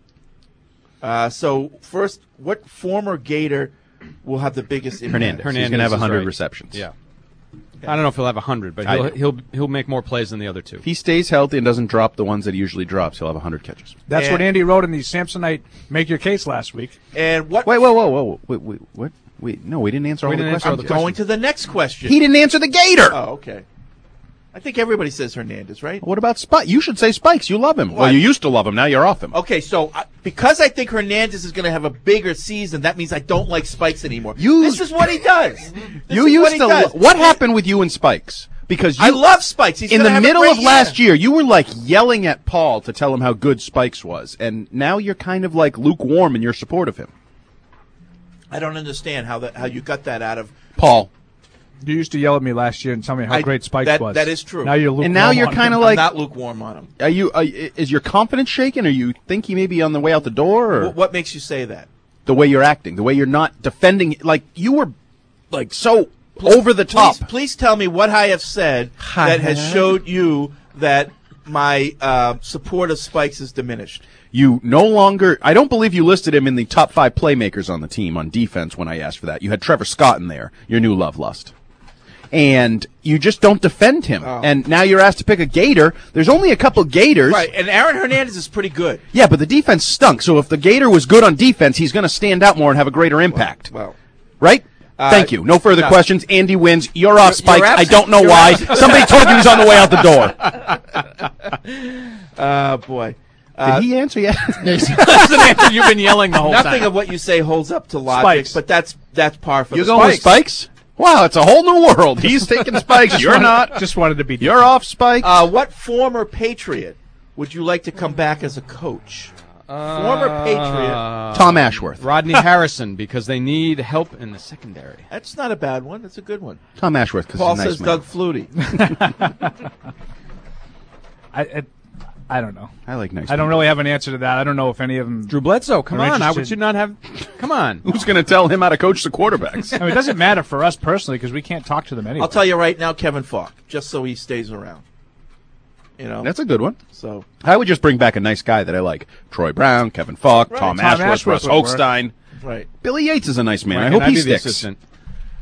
Uh, so first, what former Gator will have the biggest impact? Hernandez. He's Hernandez going to have is one hundred right. receptions. Yeah. I don't know if he'll have one hundred, but I he'll, do. he'll he'll make more plays than the other two. If he stays healthy and doesn't drop the ones that he usually drops, he'll have one hundred catches. That's And- what Andy wrote in the Samsonite Make Your Case last week. And what? Wait, whoa, whoa, whoa. Wait, wait, what? Wait, no, we didn't answer We all the didn't answer all questions. the Going questions. to the next question. He didn't answer the Gator. Oh, okay. I think everybody says Hernandez, right? What about Spike? You should say Spikes. You love him. Well, What? you used to love him. Now you're off him. Okay, so uh, because I think Hernandez is going to have a bigger season, that means I don't like Spikes anymore. You- this is what he does. This you is used what he to. does. Lo- what happened with you and Spikes? Because you, I love Spikes. He's in gonna the have a middle great of last year. year, you were like yelling at Paul to tell him how good Spikes was, and now you're kind of like lukewarm in your support of him. I don't understand how that how you got that out of Paul. You used to yell at me last year and tell me how I- great Spikes that- was. that is true. Now you're lukewarm And now you're on kind him. of like. I'm not lukewarm on him. Are you? Are, is your confidence shaken, or you think he may be on the way out the door, or Wh- What makes you say that? the way you're acting, the way you're not defending? Like you were, like so over the top. Please, please tell me what I have said that has showed you that my uh, support of Spikes is diminished. You no longer. I don't believe you listed him in the top five playmakers on the team on defense when I asked for that. You had Trevor Scott in there, your new love lust. And you just don't defend him. Oh. And now you're asked to pick a Gator. There's only a couple Gators. Right, and Aaron Hernandez is pretty good. Yeah, but the defense stunk. So if the Gator was good on defense, he's going to stand out more and have a greater impact. Well, right? Uh, Thank you. No further no. questions. Andy wins. You're off, You're- Spikes. you're I abs- don't know you're why. abs- Somebody told you he's on the way out the door. Uh, boy. Did he answer yet? That's an answer you've been yelling the whole Nothing time. of what you say holds up to logic, Spikes. but that's that's par for You're the going with Spikes. Spikes? Wow, it's a whole new world. He's taking Spikes. You're not. Just wanted to be. You're off, Spikes. Uh, what former Patriot would you like to come back as a coach? former Patriot. Uh, Tom Ashworth. Rodney Harrison, because they need help in the secondary. That's not a bad one. That's a good one. Tom Ashworth, because Paul he's a nice says man. Doug Flutie. I, I, I don't know. I like nice I don't people. really have an answer to that. I don't know if any of them. Drew Bledsoe, come are on. How would interested- you not have. Come on. Who's going to tell him how to coach the quarterbacks? I mean, it doesn't matter for us personally because we can't talk to them anyway. I'll tell you right now, Kevin Falk, just so he stays around. You know, That's a good one. so I would just bring back a nice guy that I like. Troy Brown, Kevin Falk, Right. Tom, Tom Ashworth, Ashworth Russ would work. Hochstein. right. Billy Yates is a nice man. Why I can't hope he be the sticks. assistant?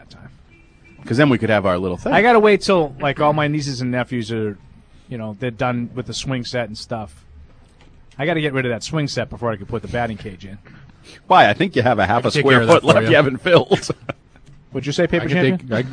that time. Because then we could have our little thing. I gotta wait till like all my nieces and nephews are you know, they're done with the swing set and stuff. I got to get rid of that swing set before I can put the batting cage in. Why? I think you have a half I a can take square care of that foot for left you. you haven't filled. Would you say, Paper I can Champion? take-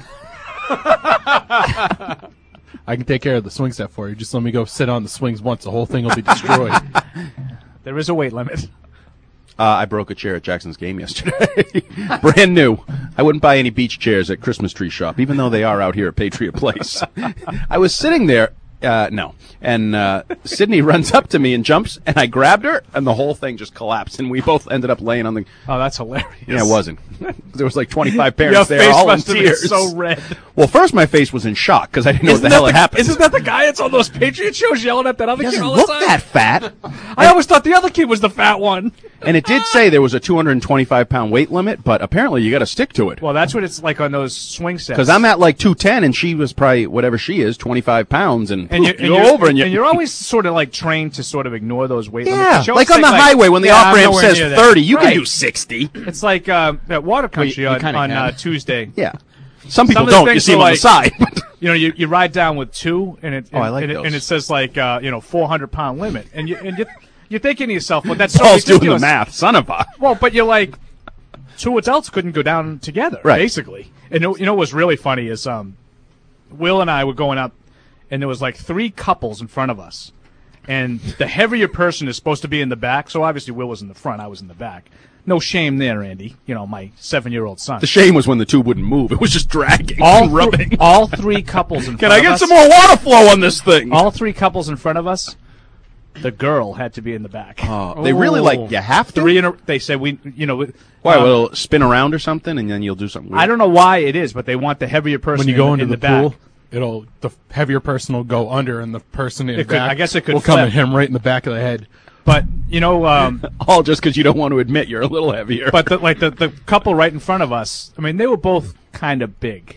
I- I can take care of the swing set for you. Just let me go sit on the swings once. The whole thing will be destroyed. There is a weight limit. Uh, I broke a chair at Jackson's game yesterday. Brand new. I wouldn't buy any beach chairs at Christmas Tree Shop, even though they are out here at Patriot Place. I was sitting there. Uh, no. And uh, Sydney runs up to me and jumps, and I grabbed her, and the whole thing just collapsed, and we both ended up laying on the... Oh, that's hilarious. Yeah, it wasn't. There was like twenty-five parents Your there, face all in must have been tears. so red. Well, first my face was in shock, because I didn't know what the hell that had happened. Isn't that the guy that's on those Patriot shows yelling at that other He kid doesn't all look the time? that fat. I always thought the other kid was the fat one. And it did say there was a two hundred twenty-five pound weight limit, but apparently you got to stick to it. Well, that's what it's like on those swing sets. Because I'm at like two ten, and she was probably whatever she is, twenty-five pounds, and, and, you, poof, and you you're, go over, and, you, and you're always sort of like trained to sort of ignore those weight Yeah, limits. They like always on the say, highway when the yeah, off I'm ramp nowhere says near that. thirty, you can Right. do sixty. It's like uh, at Water Country you on, kinda on can. uh, Tuesday. Yeah. Some people of the don't. You things see are them on the like- side. You know, you, you ride down with two, and it Oh, I like and, it, those. and it says like uh, you know four hundred pound limit, and you and you you're thinking to yourself, well, that's so Paul's doing the ridiculous. math, son of a. Well, but you're like, two adults couldn't go down together, Right. basically. And you know, you know what's really funny is um, Will and I were going up, and there was like three couples in front of us, and the heavier person is supposed to be in the back. So obviously Will was in the front, I was in the back. No shame there, Andy. You know, my seven-year-old son. The shame was when the tube wouldn't move. It was just dragging all and rubbing. Th- all three couples in Can front I of get us. some more water flow on this thing? All three couples in front of us. The girl had to be in the back. Oh, they really, like, you have to? Three in a, they said we, you know. Why, um, will it spin around or something, and then you'll do something weird? I don't know why it is, but they want the heavier person When you in, go the- into in the, the, back. pool, it'll the heavier person will go under, and the person in It could- back I guess it could will come flip. at him right in the back of the head. But you know, um, all just because you don't want to admit you're a little heavier. But the, like the the couple right in front of us, I mean, they were both kind of big.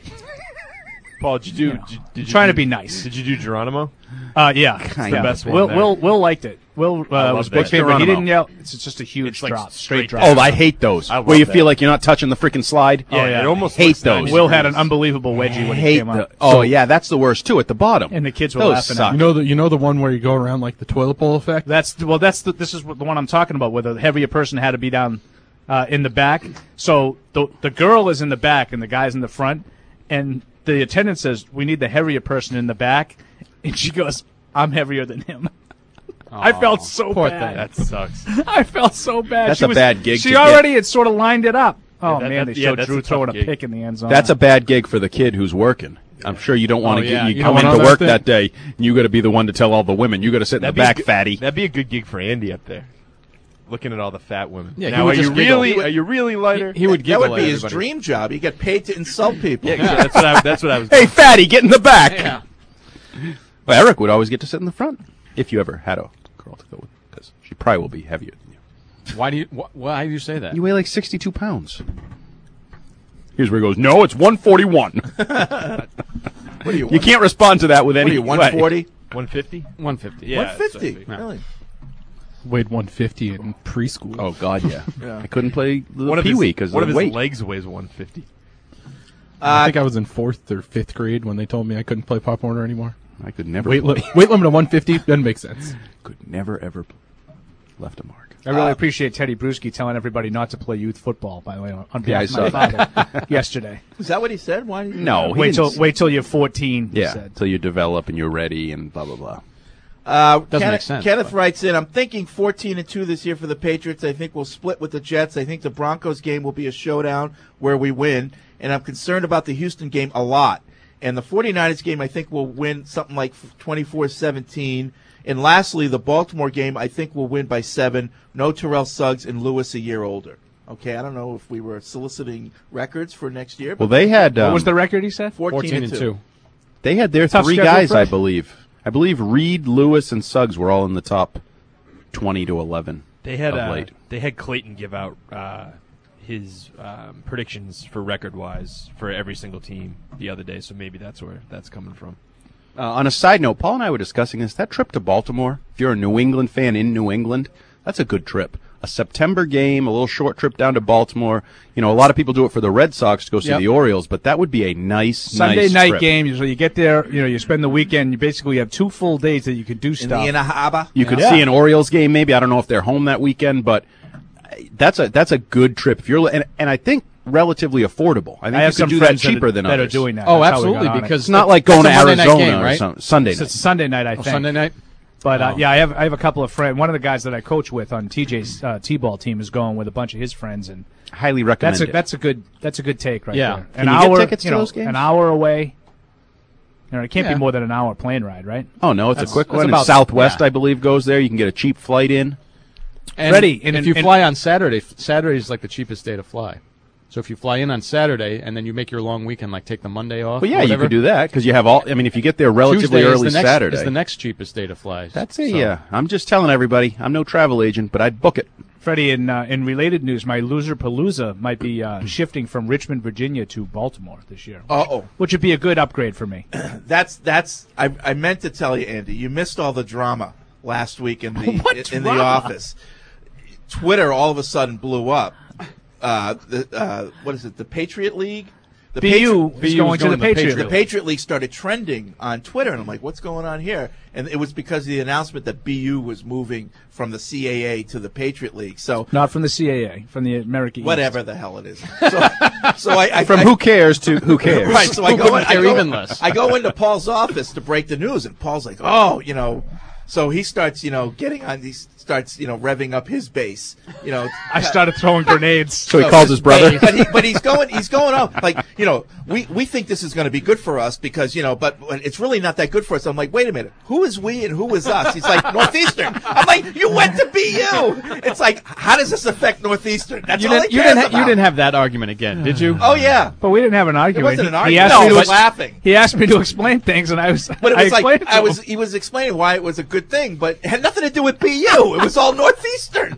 Paul, did you do? You know, did, did you trying do- to be nice. Did you do Geronimo? Uh, yeah, It's Kinda. the best one. Will there. Will Will liked it. Will I uh, love was a that. big fan, but he Geronimo. didn't yell. It's just a huge It's like drop, straight straight drop. Oh, I hate those. I where you love feel that. like you're not touching the freaking slide. Oh, yeah. it almost hate looks those. ninety Will had an degrees. unbelievable wedgie when he hate came the, up. Oh yeah, that's the worst too. At the bottom, And the kids were those laughing at suck. him. You know the you know the one where you go around like the toilet bowl effect. That's well. That's the, this is what, the one I'm talking about, where the heavier person had to be down uh, in the back. So the the girl is in the back and the guy's in the front, and the attendant says, "We need the heavier person in the back," and she goes, "I'm heavier than him." I felt so poor bad. That sucks. I felt so bad. That's she a was, bad gig She to already had sort of lined it up. Oh that- man, that- they yeah, showed that's Drew a tough throwing a gig. pick in the end zone. That's a bad gig for the kid who's working. I'm sure you don't want Oh, to yeah. get you, You come don't into want work that that day. And you got to be the one to tell all the women. You got to sit in That'd the be a back, good- fatty. That'd be a good gig for Andy up there, looking at all the fat women. Yeah, he now would are you just giggle. really? He would- are you really lighter? He would That giggle would at be his everybody. dream job. He get paid to insult people. yeah, that's what I. That's what I was. Hey, fatty, get in the back. Yeah. Well, Eric would always get to sit in the front if you ever had a girl to go with, because she probably will be heavier than you. Why do you wh- why do you say that? You weigh like sixty-two pounds. Here's where he goes. No, it's one forty-one. What are you? You can't respond to that with What any. are you? One forty. one fifty. one fifty. Yeah, One fifty. so- Really? Weighed one fifty in preschool. Oh God, yeah. Yeah. I couldn't play One the of Pee his Wee because one of of the his weight. legs weighs one fifty. I think I was in fourth or fifth grade when they told me I couldn't play Pop Warner anymore. I could never. Weight, play. li- weight limit of one fifty doesn't make sense. Could never ever left a mark. I really appreciate Teddy Bruschi telling everybody not to play youth football. By the way, on Yeah, I behalf of saw my that. father yesterday. Is that what he said? Why? Did he No, he Wait till didn't- wait till you're fourteen. he Yeah, said. until you develop and you're ready and blah blah blah. Uh, Doesn't Kenneth, make sense, Kenneth but- writes in, I'm thinking fourteen and two this year for the Patriots. I think we'll split with the Jets. I think the Broncos game will be a showdown where we win. And I'm concerned about the Houston game a lot. And the 49ers game, I think, will win something like twenty-four seventeen. And lastly, the Baltimore game, I think, will win by seven. No Terrell Suggs and Lewis a year older. Okay, I don't know if we were soliciting records for next year. Well, they had. Um, What was the record? He said fourteen, and two. They had their Tough three schedule, guys, I Fred? believe. I believe Reed, Lewis, and Suggs were all in the top twenty to eleven. They had of uh, late. they had Clayton give out uh, his um, predictions for record wise for every single team the other day, so maybe that's where that's coming from. Uh, on a side note, Paul and I were discussing this. That trip to Baltimore, if you're a New England fan in New England, that's a good trip. a September game, a little short trip down to Baltimore. You know, a lot of people do it for the Red Sox to go see Yep. the Orioles, but that would be a nice Sunday nice night trip. game. So you get there, you know, you spend the weekend. You basically have two full days that you could do stuff. In the Inahaba. You could Yeah. see an Orioles game, maybe. I don't know if they're home that weekend, but that's a that's a good trip. If you're and, and I think relatively affordable. I think I you have could some do that friends that cheaper are- than that are others. doing that. Oh, That's how we absolutely, got on it. because It's not like that's going a to Monday night Arizona game, or right? some, Sunday So night. it's Sunday night, I Oh, think. Sunday night. But uh, Oh. yeah, I have I have a couple of friends. One of the guys that I coach with on T J's uh, T-ball team is going with a bunch of his friends, and Highly recommend that's a it. that's a good that's a good take right Yeah. there. Can An you get hour, tickets to you know, those games? an hour away. You know, it can't Yeah. be more than an hour plane ride, right? Oh no, it's That's- a quick that's one. And about- Southwest, yeah. I believe, goes there. You can get a cheap flight in. And Freddie, and- if you and- fly on Saturday, f- Saturday is like the cheapest day to fly. So if you fly in on Saturday and then you make your long weekend, like take the Monday off. Well, or yeah, you whatever, could do that because you have all. I mean, if you get there relatively Tuesday early is the next, Saturday, is the next cheapest day to fly. that's it. So- Yeah, I'm just telling everybody. I'm no travel agent, but I'd book it. Freddie, in uh, in related news, my Loser Palooza might be uh, shifting from Richmond, Virginia, to Baltimore this year. Uh oh. Which would be a good upgrade for me. That's that's. I, I meant to tell you, Andy. You missed all the drama last week in the What in, in the drama? office. Twitter all of a sudden blew up. Uh, the, uh, what is it? The Patriot League. The B U Patri- is going to the Patriot The League. Patriot League started trending on Twitter, and I'm like, "What's going on here?" And it was because of the announcement that B U was moving from the C A A to the Patriot League. So Not from the C A A, from the American East. whatever the hell it is. So, so I, I From I, who cares to who cares. Right, so I Who go, couldn't in, I, care go, even less? I go into Paul's office to break the news, and Paul's like, "Oh, you know," so he starts, you know, getting on. He starts, you know, revving up his bass. You know, I started throwing grenades. So he calls his brother. but, but, he, but he's going, he's going out like, you know, we we think this is going to be good for us because, you know, but it's really not that good for us. I'm like, wait a minute, who is we and who is us? He's like, Northeastern. I'm like, you went to B U. It's like, how does this affect Northeastern? That's You all didn't, he you, cares didn't ha- you about. didn't have that argument again, did you? Oh yeah. But we didn't have an argument. wasn't an He- he argument. asked No, me to but ex- laughing. He asked me to explain things, and I was. But it I was like explained it to I him. was. He was explaining why it was a good thing, but it had nothing to do with B U. It was all Northeastern.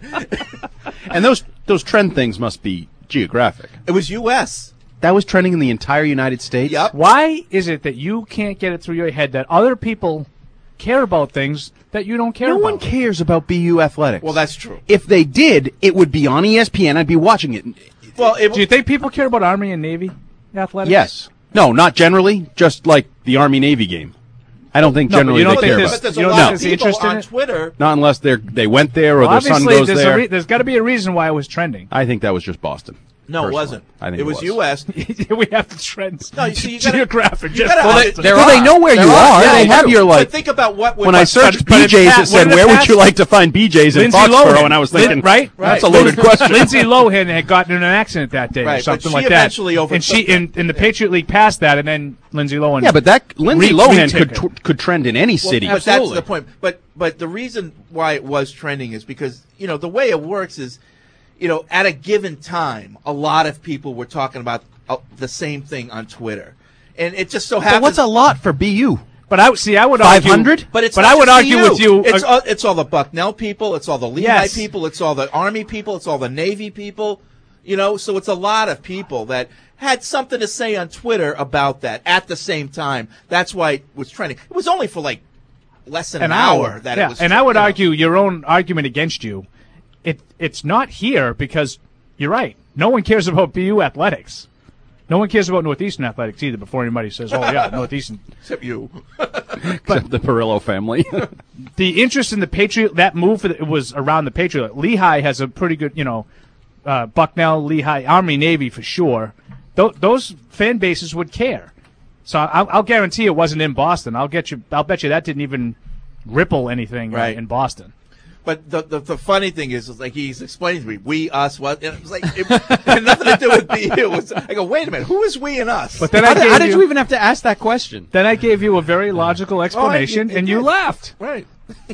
And those those trend things must be geographic. It was U S That was trending in the entire United States. Yep. Why is it that you can't get it through your head that other people care about things that you don't care No about? one cares about B U athletics. Well, that's true. If they did, it would be on E S P N. I'd be watching it. Well, it, Do you think people care about Army and Navy athletics? Yes. No, not generally. Just like the Army Navy game. I don't think No, but generally you don't they think care there's- about. but there's you a don't lot think of there's people interest in on it? Twitter. Not unless they they went there or Well, their son obviously, goes there's, there. a re- there's got to be a reason why it was trending. I think that was just Boston. No, it personally. wasn't. I think it was, was. U S we have the trends. No, you see, you gotta, geographic. you Just gotta- well, Well, they- they- Well, they know where you are. Yeah, they have do. your like. But think about what would When I but- searched but it's B J's, Pat- it said, what "Where if would Pat- you like to find B J's in Lindsay Foxborough?" Lohan. And I was Lin- thinking, right, that's right. a loaded question. Lindsay Lohan had gotten in an accident that day, Right, or but something she like that. eventually overtook and she, that. in, in the Patriot League, passed that, and then Lindsay Lohan. Yeah, but that Lindsay Re- Lohan retick could it. tw- could trend in any Well, city. but that's the point. But but the reason why it was trending is because, you know, the way it works is, you know, at a given time, a lot of people were talking about uh, the same thing on Twitter, and it just so happens. But what's a lot for B U? But I see, I would five argue, hundred. But it's but not I would just argue B U. with you. It's uh, all, it's all the Bucknell people. It's all the Lehigh Yes. people. It's all the Army people. It's all the Navy people. You know, so it's a lot of people that had something to say on Twitter about that at the same time. That's why it was trending. It was only for like less than an, an hour. that yeah. it was. and I would you know. argue your own argument against you. It it's not here because you're right. No one cares about B U athletics. No one cares about Northeastern athletics either. Before anybody says, "Oh yeah, Northeastern," except you. Except the Perillo family. The interest in the Patriot, that move for the, it was around the Patriot. Lehigh has a pretty good, you know, uh, Bucknell, Lehigh, Army, Navy for sure. Th- those fan bases would care. So I'll, I'll guarantee it wasn't in Boston. I'll get you. I'll bet you that didn't even ripple anything uh, Right. in Boston. But the, the the funny thing is, is like he's explaining to me, we, us, what, and it was like it, it had nothing to do with B U. It was, I go, wait a minute, who is we and us? But then How, I did, gave how did you, you even have to ask that question? Then I gave you a very logical explanation, it and you did. laughed. Right.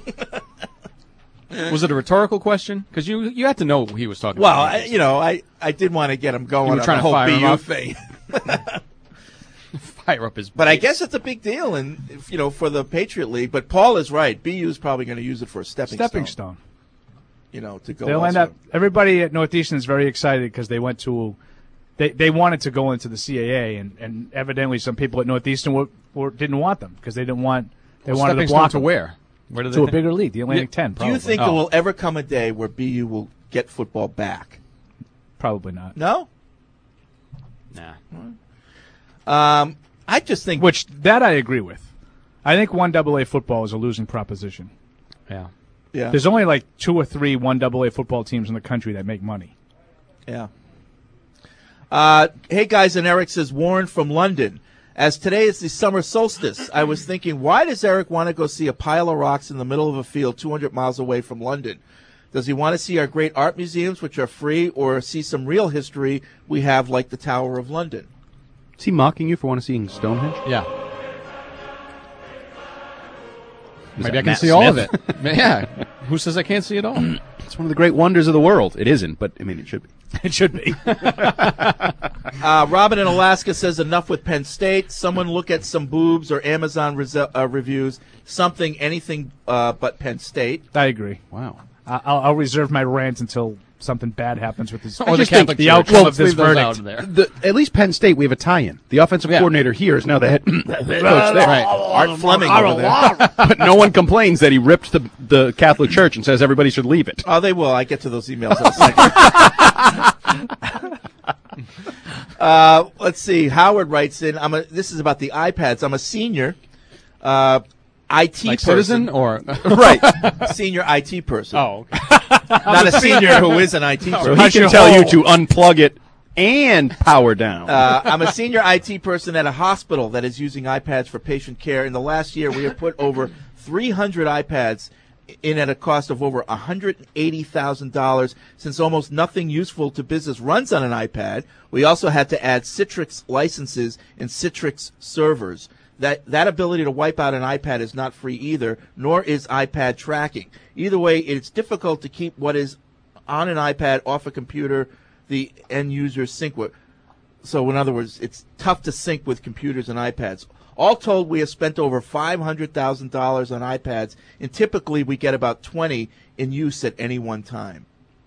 Was it a rhetorical question? Because you you had to know he was talking Well, about. I, you know, I, I did want to get him going You were on trying the to whole fire B him U up? thing. Fire up his. But I base. guess it's a big deal, and if, you know, for the Patriot League. But Paul is right. B U is probably going to use it for a stepping, Stepping stone. stone. You know, to go. They'll end elsewhere. up. Everybody at Northeastern is very excited because they went to. They they wanted to go into the C A A, and, and evidently some people at Northeastern were, were, didn't want them because they didn't want. They Stepping wanted to stone block to them. where? Where do they To a think? bigger league, the Atlantic Yeah. ten. Do Probably. you think Oh. there will ever come a day where B U will get football back? Probably not. No? Nah. Um, I just think... Which, that I agree with. I think one double A football is a losing proposition. Yeah. Yeah. There's only like two or three one double A football teams in the country that make money. Yeah. Uh, hey, guys, and Eric says, Warren from London. As today is the summer solstice, I was thinking, why does Eric want to go see a pile of rocks in the middle of a field two hundred miles away from London? Does he want to see our great art museums, which are free, or see some real history we have, like the Tower of London? Is he mocking you for want to see Stonehenge? Yeah. Is Maybe that I can Matt see all of Smith? it. Yeah. Who says I can't see it all? It's one of the great wonders of the world. It isn't, but I mean, it should be. It should be. uh, Robin in Alaska says, enough with Penn State. Someone look at some boobs or Amazon resu- uh, reviews. Something, anything uh, but Penn State. I agree. Wow. I- I'll, I'll reserve my rant until something bad happens with this. I just think the outcome well, of this verdict. The, at least Penn State, we have a tie-in. The offensive coordinator here is now the head, the head coach there. Right. Art Fleming over there. But no one complains that he ripped the, the Catholic Church and says everybody should leave it. Oh, they will. I get to those emails in a second. uh, let's see. Howard writes in, I'm a, this is about the iPads. I'm a senior uh, I T Like person. citizen or right. Senior I T person. Oh, okay. Not a senior who is an I T person. So he can tell you to unplug it and power down. Uh, I'm a senior I T person at a hospital that is using iPads for patient care. In the last year, we have put over three hundred iPads in at a cost of over one hundred eighty thousand dollars. Since almost nothing useful to business runs on an iPad, we also had to add Citrix licenses and Citrix servers. That that ability to wipe out an iPad is not free either, nor is iPad tracking. Either way, it's difficult to keep what is on an iPad off a computer the end user sync with. So in other words, it's tough to sync with computers and iPads. All told, we have spent over five hundred thousand dollars on iPads, and typically we get about twenty in use at any one time.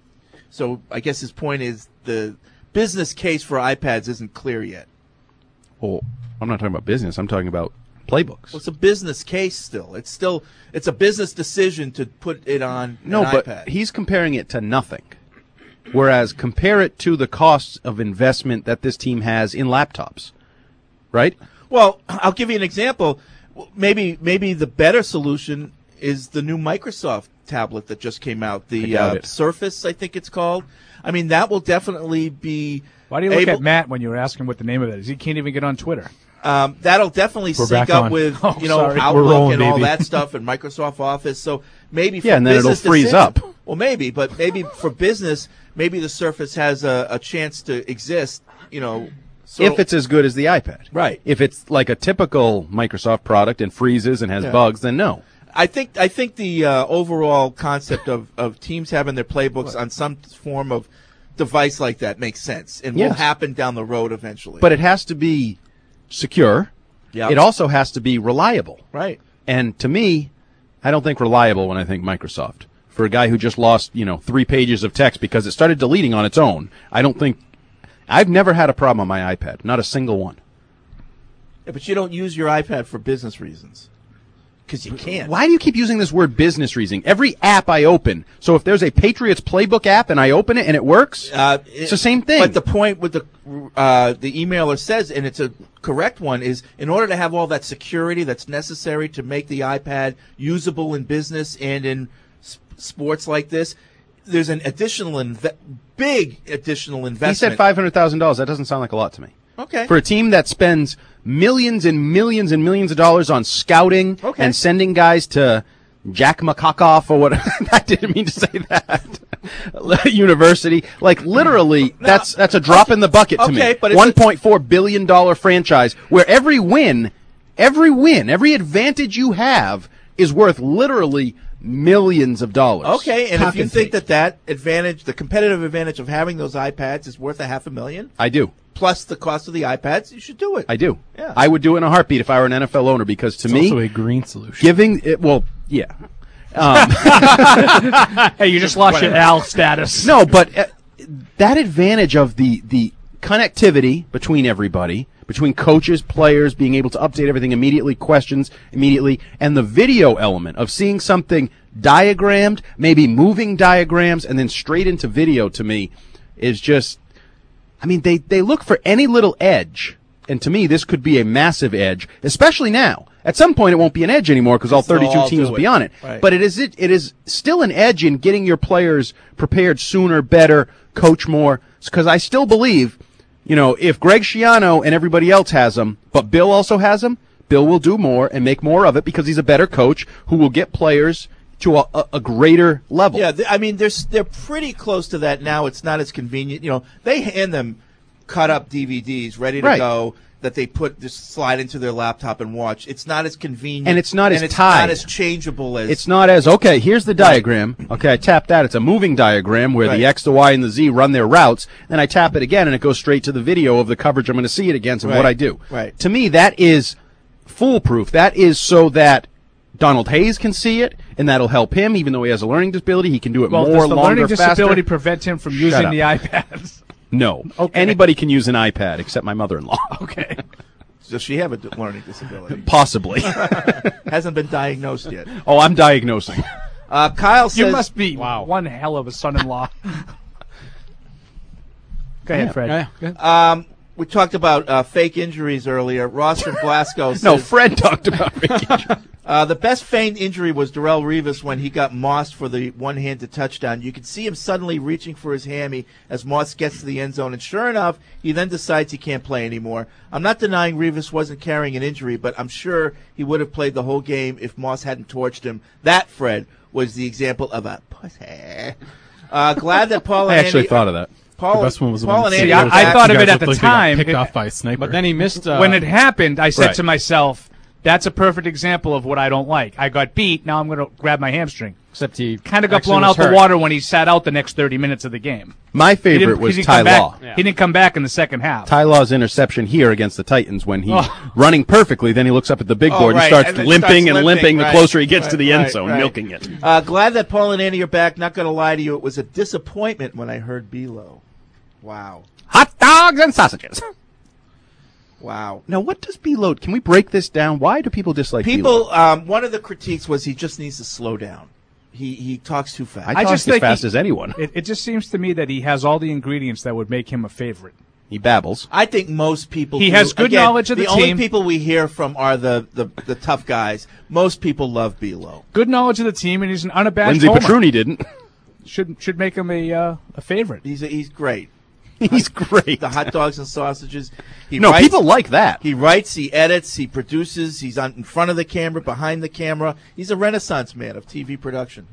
So I guess his point is the business case for iPads isn't clear yet. Well, I'm not talking about business. I'm talking about playbooks. Well, it's a business case still. It's still it's a business decision to put it on No, an but iPad. he's comparing it to nothing. Whereas compare it to the costs of investment that this team has in laptops, right? Well, I'll give you an example. Maybe maybe the better solution is the new Microsoft tablet that just came out, I the doubt uh, it. Surface, I think it's called. I mean, that will definitely be. Why do you look able, at Matt when you were asking what the name of it is? He can't even get on Twitter. Um, that'll definitely We're sync back up on. with Oh, you know sorry. We're Outlook rolling, and all baby. that stuff and Microsoft Office. So maybe for Yeah, and then it'll business freeze decision- up. Well, maybe, but maybe for business, maybe the Surface has a, a chance to exist. You know, so, if it's as good as the iPad. Right. If it's like a typical Microsoft product and freezes and has Yeah. bugs, then no. I think I think the uh, overall concept of, of teams having their playbooks on some form of device like that makes sense and will Yes. happen down the road eventually. But it has to be secure. Yep. It also has to be reliable. Right. And to me, I don't think reliable when I think Microsoft. For a guy who just lost, you know, three pages of text because it started deleting on its own, I don't think I've never had a problem on my iPad, not a single one. Yeah, but you don't use your iPad for business reasons because you can't. Why do you keep using this word business reasoning? Every app I open, so if there's a Patriots playbook app and I open it and it works, Uh, it's the same thing. But the point with the uh, the emailer says, and it's a correct one, is in order to have all that security that's necessary to make the iPad usable in business and in s- sports like this, there's an additional inve- big additional investment. He said five hundred thousand dollars. That doesn't sound like a lot to me. Okay. For a team that spends millions and millions and millions of dollars on scouting Okay. and sending guys to Jack McCockoff or what? I didn't mean to say that. University, like literally, that's that's a drop in the bucket to Okay, me. but it's One point four billion dollar franchise where every win, every win, every advantage you have is worth literally millions of dollars. Okay, and if you think that that advantage, the competitive advantage of having those iPads is worth a half a million, I do. plus the cost of the iPads, you should do it. I do. Yeah. I would do it in a heartbeat if I were an N F L owner because to It's me, also a green solution. giving it, well, yeah. Um, Hey, you just lost your Al status. no, but uh, that advantage of the the connectivity between everybody, between coaches, players, being able to update everything immediately, questions immediately, and the video element of seeing something diagrammed, maybe moving diagrams, and then straight into video to me is just, I mean, they, they look for any little edge. And to me, this could be a massive edge, especially now. At some point, it won't be an edge anymore because all thirty-two all teams do will be it. on it. Right. But it is it, it is still an edge in getting your players prepared sooner, better, coach more. Because I still believe, you know, if Greg Schiano and everybody else has them, but Bill also has them, Bill will do more and make more of it because he's a better coach who will get players to a, a, a greater level. Yeah, th- I mean, they're s- they're pretty close to that now. It's not as convenient. You know, they hand them cut up D V Ds ready to Right. go that they put just slide into their laptop and watch. It's not as convenient, And it's not as and it's tied. not as changeable as It's not as, okay, here's the diagram. Okay, I tap that. It's a moving diagram where Right. the X, the Y, and the Z run their routes. Then I tap it again, and it goes straight to the video of the coverage I'm going to see it against and Right. what I do. Right. To me, that is foolproof. That is so that Donald Hayes can see it, and that'll help him, even though he has a learning disability. He can do it Well, more, does the longer, learning disability faster. prevent him from Shut using up. the iPads? No. Okay. Anybody can use an iPad except my mother-in-law. Okay. Does she have a d- learning disability? Possibly. Hasn't been diagnosed yet. Oh, I'm diagnosing. Uh, Kyle says, You must be one hell of a son-in-law. Go ahead, Fred. Um, we talked about uh, fake injuries earlier. Ross from Glasgow says, No, Fred talked about fake injuries. Uh, the best feigned injury was Darrell Revis when he got Moss for the one-handed touchdown. You could see him suddenly reaching for his hammy as Moss gets to the end zone, and sure enough, he then decides he can't play anymore. I'm not denying Revis wasn't carrying an injury, but I'm sure he would have played the whole game if Moss hadn't torched him. That, Fred, was the example of a pussy. Uh, glad that Paul and I actually Andy thought of that. Paul, The best one was the Paul one and that Andy See, are I, I back. thought You of guys it at looked the like they got time. picked It- off by a sniper. But then he missed. Uh, when it happened, I said Right. to myself, that's a perfect example of what I don't like. I got beat, now I'm going to grab my hamstring. Except he Kind of got actually blown was out the hurt. water when he sat out the next thirty minutes of the game. My He favorite didn't- was he didn't Ty come back- Law. He didn't come back in the second half. Ty Law's interception here against the Titans when he's Oh. running perfectly, then he looks up at the big Oh, board right, and starts and then limping starts and limping, limping right, the closer he gets right, to the end right, zone, right. milking it. Uh, glad that Paul and Andy are back. Not going to lie to you, it was a disappointment when I heard Belo. Wow. Hot dogs and sausages. Wow. Now, what does B-Load? Can we break this down? Why do people dislike People, B-Load? um, one of the critiques was he just needs to slow down. He he talks too fast. I talk as fast as anyone. It, it just seems to me that he has all the ingredients that would make him a favorite. He babbles. I think most people. He do. has good Again, knowledge of the only team. people we hear from are the, the, the tough guys. Most people love Belo. Good knowledge of the team, and he's an unabashed Lindsey homer. Petruni didn't. Should should make him a uh, a favorite. He's a, he's great. He's great. The hot dogs and sausages. He No, writes, people like that. He writes, he edits, he produces. He's on in front of the camera, behind the camera. He's a renaissance man of T V production.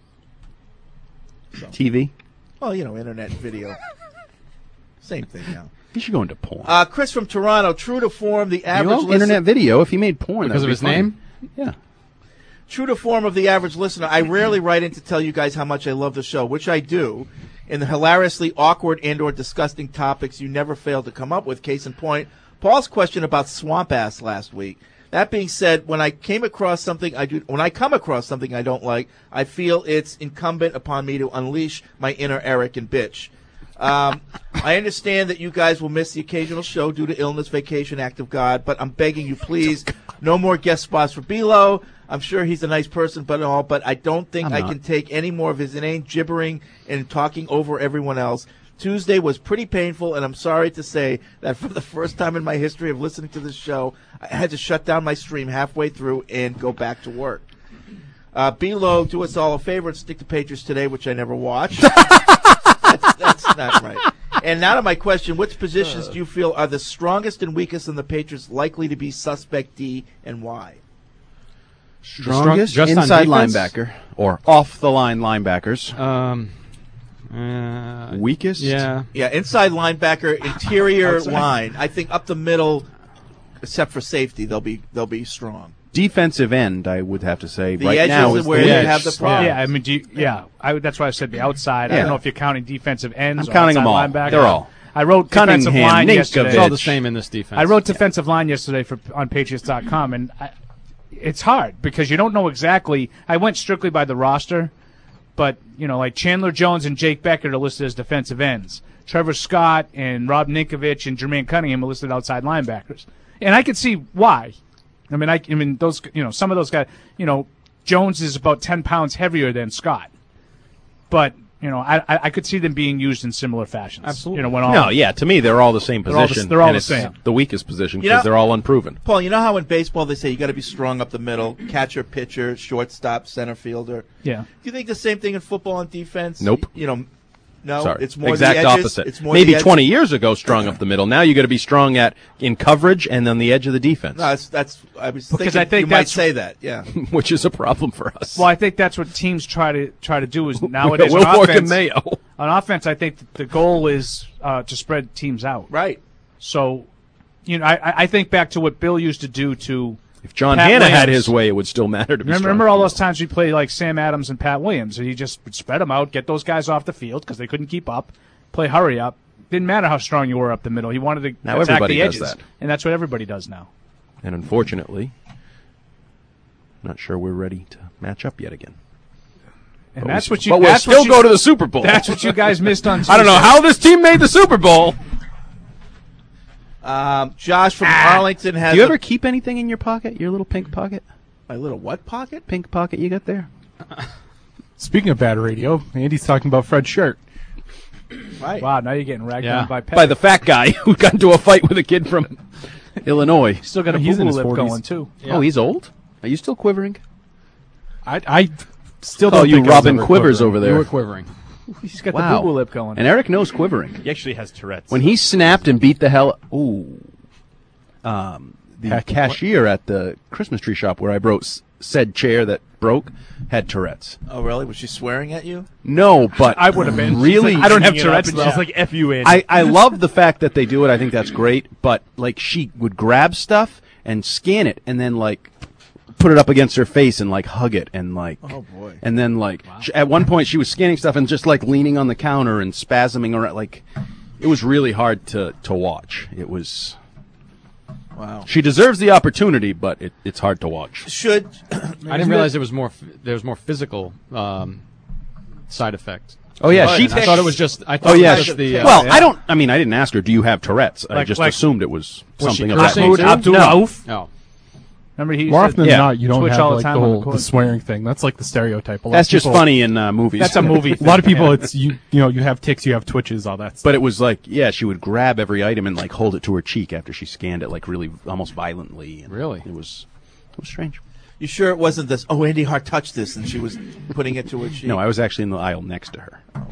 T V? Well, you know, internet and video. Same thing now. He should go into porn. Uh, Chris from Toronto, true to form, the You average know, listener- internet video, if he made porn, Because that'd of be his funny. name? Yeah. True to form of the average listener, I rarely write in to tell you guys how much I love the show, which I do. In the hilariously awkward and or disgusting topics you never fail to come up with. Case in point, Paul's question about swamp ass last week. That being said, when I came across something I do, when I come across something I don't like, I feel it's incumbent upon me to unleash my inner Eric and bitch. Um, I understand that you guys will miss the occasional show due to illness, vacation, act of God, but I'm begging you, please, no more guest spots for Belo. I'm sure he's a nice person, but all, but I don't think I'm I not. can take any more of his inane gibbering and talking over everyone else. Tuesday was pretty painful, and I'm sorry to say that for the first time in my history of listening to this show, I had to shut down my stream halfway through and go back to work. Uh, Belo, do us all a favor and stick to Patriots Today, which I never watched. that's, that's not right. And now to my question, which positions do you feel are the strongest and weakest in the Patriots likely to be suspect D, and why? Strongest Just on inside defense? linebacker or off the line linebackers. Um, uh, Weakest? Yeah. Yeah, inside linebacker, interior Outside. line. I think up the middle, except for safety, they'll be they'll be strong. Defensive end, I would have to say. The right edges now is is where the you edge. have the problem. Yeah, I mean, do you, yeah, I, would- that's why I said the outside. I Yeah. don't know if you're counting defensive ends. I'm or counting them outside all. Linebacker. They're all. I wrote defensive Cunningham, line Ninkovich. yesterday. It's all the same in this defense. I wrote defensive line yesterday for on Patriots dot com, and I, it's hard because you don't know exactly. I went strictly by the roster, but you know, like Chandler Jones and Jake Beckett are listed as defensive ends. Trevor Scott and Rob Ninkovich and Jermaine Cunningham are listed outside linebackers, and I could see why. I mean, I, I mean those, you know, some of those guys, you know, Jones is about ten pounds heavier than Scott, but. You know, I I I could see them being used in similar fashions. Absolutely. You know, when all No, yeah, to me they're all the same They're all the- position. they're all and the it's same. The weakest position You because know- they're all unproven. Paul, you know how in baseball they say you got to be strong up the middle, catcher, pitcher, shortstop, center fielder. Yeah. Do you think the same thing in football on defense? Nope. You know, no. Sorry. It's more exact the edges. opposite. It's more Maybe the edges. twenty years ago, strong up the middle. Now you got to be strong at in coverage and on the edge of the defense. No, that's that's. I was Because thinking I think you might that's- say that. Yeah. which is a problem for us. Well, I think that's what teams try to try to do is nowadays Will on Fork and offense. Mayo. On offense, I think the goal is uh, to spread teams out. Right. So, you know, I, I think back to what Bill used to do to. If John Pat Hanna had Williams. his way, it would still matter to be Remember, strong. remember all those times we played like Sam Adams and Pat Williams, and he just would spread them out, get those guys off the field because they couldn't keep up, play hurry up. Didn't matter how strong you were up the middle. He wanted to Now attack everybody the does edges, that. and that's what everybody does now. And unfortunately, not sure we're ready to match up yet again. And But that's we- what you. But we'll that's what still you- go to the Super Bowl. That's what you guys missed on. I don't know Tuesday. how this team made the Super Bowl. Um, Josh from Arlington has. Do you a- ever keep anything in your pocket? Your little pink pocket? My little what pocket? Pink pocket you got there? Speaking of bad radio, Andy's talking about Fred's shirt. Right. Wow, now you're getting ragged Yeah. on by Pep. By the fat guy who got into a fight with a kid from Illinois. Still got a He's in boo-boo his lip forties. going too. Oh, he's old? Are you still quivering? I, I still Oh, don't you think I was Robin ever Quivers quivering. over there. You were quivering. He's got Wow. the boo-boo lip going. And Eric knows quivering. He actually has Tourette's. When he snapped and beat the hell, ooh, um, the Heck, cashier at the Christmas tree shop where I broke s- said chair that broke had Tourette's. Oh, really? Was she swearing at you? No, but I would have been. really. I don't have Hanging up Tourette's and though. she's like, F you, Andy. I, I love the fact that they do it. I think that's great. But like, she would grab stuff and scan it, and then like put it up against her face and like hug it, and like, Oh, boy. and then like sh at one point she was scanning stuff and just like leaning on the counter and spasming around. Like, it was really hard to to watch. It was. Wow. She deserves the opportunity, but it, it's hard to watch. Should I didn't realize there was more. f- There was more physical um, side effect. Oh yeah, Oh, she. and I thought it was just. I thought Oh yeah, it was she, just the. Uh, well, yeah. I don't. I mean, I didn't ask her. Do you have Tourette's? I Like- just like- assumed it was Was she something of that cursing nature. too? Abdul No. Rauf. No. Remember he More said- often than Yeah. not, you don't Switch have all the like the time on the whole court. the swearing thing. That's like the stereotype. A lot That's of just people- funny in uh, movies. That's a movie. A lot of thing, people, yeah. it's you. You know, you have tics, you have twitches, all that. Stuff. But it was like, yeah, she would grab every item and like hold it to her cheek after she scanned it, like really, almost violently. And Really? it was, it was strange. you sure it wasn't this? Oh, Andy Hart touched this, and she was putting it to her cheek. No, I was actually in the aisle next to her. Oh, okay.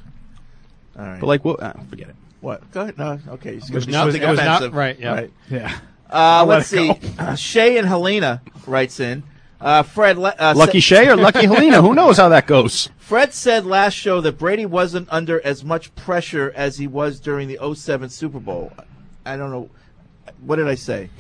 All right. But like, well, uh, forget it. What? Go ahead. No. Okay. It's It was gonna be not- something it was not- offensive. right, yeah. Right. Yeah. Uh, let let's it see. go. Uh, Shay and Helena writes in. Uh, Fred. le- Uh, Lucky sa- Shay or Lucky Helena? Who knows how that goes? Fred said last show that Brady wasn't under as much pressure as he was during the oh seven Super Bowl. I don't know. What did I say?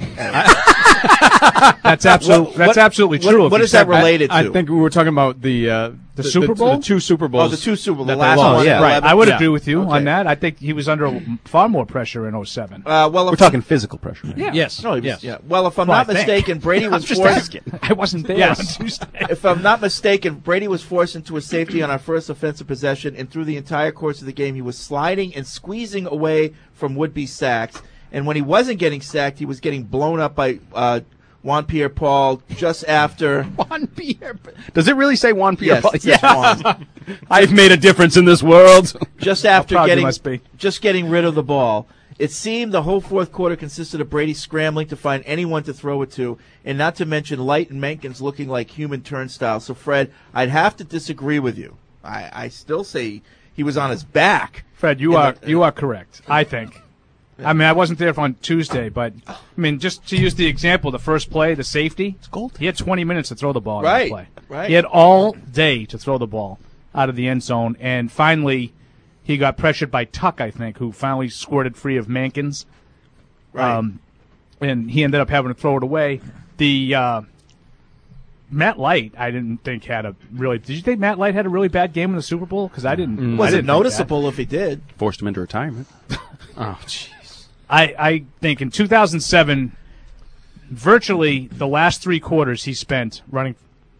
That's absolute. What- that's what- absolutely what- true. if what you is that said related I to? think we were talking about the uh, The Super Bowl? the two Super Bowls. Oh, the two Super Bowl. that The they last lost. one. yeah. Right. eleven. I would Yeah. agree with you Okay. on that. I think he was under far more pressure in oh seven. Uh, well, We're if, talking physical pressure. Right? Yeah. Yes. no, he was, yes. yeah. Well, if I'm Well, not I think. mistaken, Brady I'm was just forced. asking. I wasn't there Yes. on Tuesday. If I'm not mistaken, Brady was forced into a safety on our first offensive possession, and through the entire course of the game, he was sliding and squeezing away from would-be sacks. And when he wasn't getting sacked, he was getting blown up by uh, Juan Pierre-Paul just after. Juan Pierre. Does it really say Juan Pierre? Yes, it says Juan. I've made a difference in this world. Just after proud you getting must be. just getting rid of the ball. It seemed the whole fourth quarter consisted of Brady scrambling to find anyone to throw it to, and not to mention Light and Menkins looking like human turnstiles. So, Fred, I'd have to disagree with you. I, I still say he was on his back. Fred, you In are the- you are correct. I think. I mean, I wasn't there on Tuesday, but I mean, just to use the example, the first play, the safety, it's gold. He had twenty minutes to throw the ball. on Right, that play. right. He had all day to throw the ball out of the end zone, and finally, he got pressured by Tuck, I think, who finally squirted free of Mankins. Right. Um, and he ended up having to throw it away. The uh, Matt Light, I didn't think had a really. Did you think Matt Light had a really bad game in the Super Bowl? Because I didn't. I Was didn't it think noticeable if he did? Forced him into retirement. Oh, jeez. I, I think in two thousand seven, virtually the last three quarters he spent running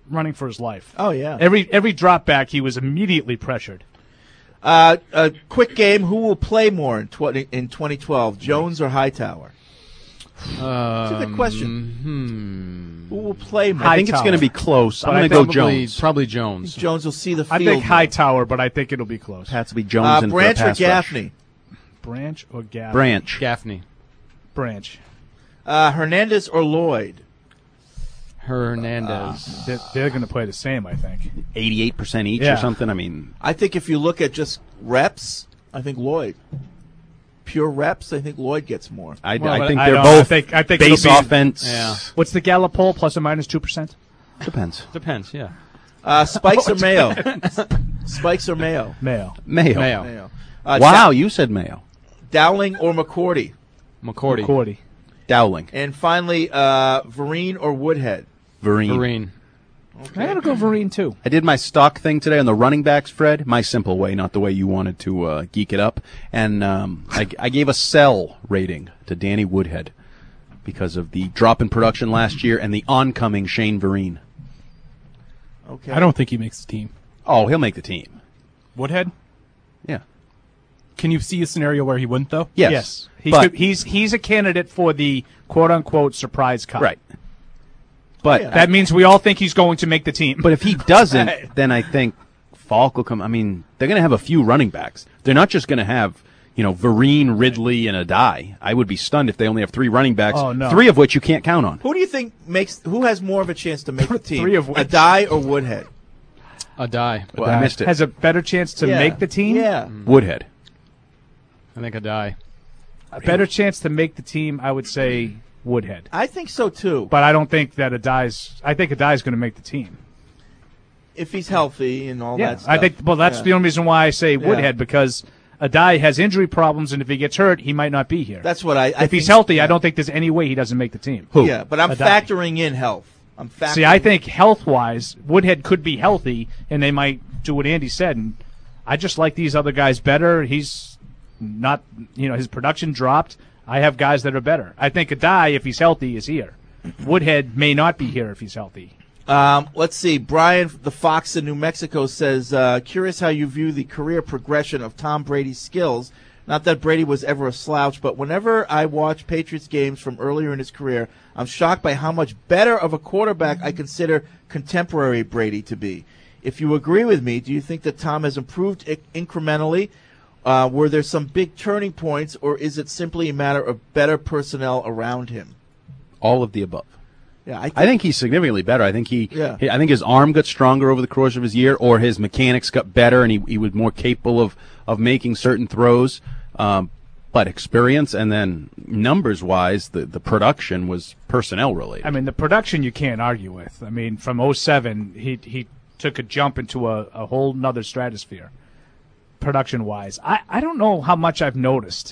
running for his life. Oh, yeah. Every every drop back, he was immediately pressured. Uh, a quick game. Who will play more in, twenty, in twenty twelve, Jones or Hightower? It's a good question. Hmm. Who will play more? I think it's going to be close. I'm But I going to go probably- Jones. Probably Jones. Jones will see the I field. think Hightower, but I think it'll be close. Has to be Jones Uh, and Branch for a or pass rush. Gaffney? Branch or Gaffney? Branch. Gaffney. Branch. Uh, Hernandez or Lloyd? Hernandez. They're, they're going to play the same, I think. eighty-eight percent each Yeah. or something. I mean, I think if you look at just reps, I think Lloyd. Pure reps, I think Lloyd gets more. I, Well, I but think I they're don't- both I think, I think base it'll be- offense. Yeah. What's the Gallup poll? Plus or minus two percent? Depends. Depends, yeah. Uh, Spikes or Mayo? Spikes or Mayo? Mayo. Mayo. Mayo. Mayo. Uh, Wow, Dow- you said Mayo. Dowling or McCourty? McCourty. McCourty. Dowling. And finally, uh, Vereen or Woodhead? Vereen. Vereen. I got to go Vereen, too. I did my stock thing today on the running backs, Fred. My simple way, not the way you wanted to uh, geek it up. And um, I, I gave a sell rating to Danny Woodhead because of the drop in production last year and the oncoming Shane Vereen. Okay. I don't think he makes the team. Oh, he'll make the team. Woodhead? Yeah. Can you see a scenario where he wouldn't, though? Yes. He But- could, he's he's a candidate for the quote-unquote surprise cut. Right. But That means we all think he's going to make the team. But if he doesn't, then I think Falk will come. I mean, they're going to have a few running backs. They're not just going to have, you know, Vereen, Ridley, and Adai. I would be stunned if they only have three running backs, Oh, no. three of which you can't count on. Who do you think makes? Who has more of a chance to make the team? Three of which. Adai or Woodhead? Adai. Well, I missed it. Has a better chance to Yeah. make the team? Yeah. Woodhead. I think Adai. A better chance to make the team, I would say Woodhead. I think so too. But I don't think that Adai's. I think Adai's going to make the team. If he's healthy and all yeah, that stuff. I think. Well, that's Yeah. the only reason why I say Yeah. Woodhead, because Adai has injury problems, and if he gets hurt, he might not be here. That's what I. I if he's think- healthy, yeah. I don't think there's any way he doesn't make the team. Yeah, but I'm Adai. factoring in health. I'm factoring. See, I think health-wise, Woodhead could be healthy, and they might do what Andy said. And I just like these other guys better. He's not, you know, his production dropped. I have guys that are better. I think Adai, if he's healthy, is here. Woodhead may not be here if he's healthy. Um, let's see. Brian, the Fox in New Mexico, says, uh, curious how you view the career progression of Tom Brady's skills. Not that Brady was ever a slouch, but whenever I watch Patriots games from earlier in his career, I'm shocked by how much better of a quarterback I consider contemporary Brady to be. If you agree with me, do you think that Tom has improved I- incrementally? Uh, were there some big turning points, or is it simply a matter of better personnel around him? All of the above. Yeah, I think, I think he's significantly better. I think he, Yeah. he- I think his arm got stronger over the course of his year, or his mechanics got better, and he, he was more capable of, of making certain throws. Um, but experience and then numbers wise, the, the production was personnel related. I mean, the production you can't argue with. I mean, from oh seven, he he took a jump into a, a whole nother stratosphere, production-wise. I, I don't know how much I've noticed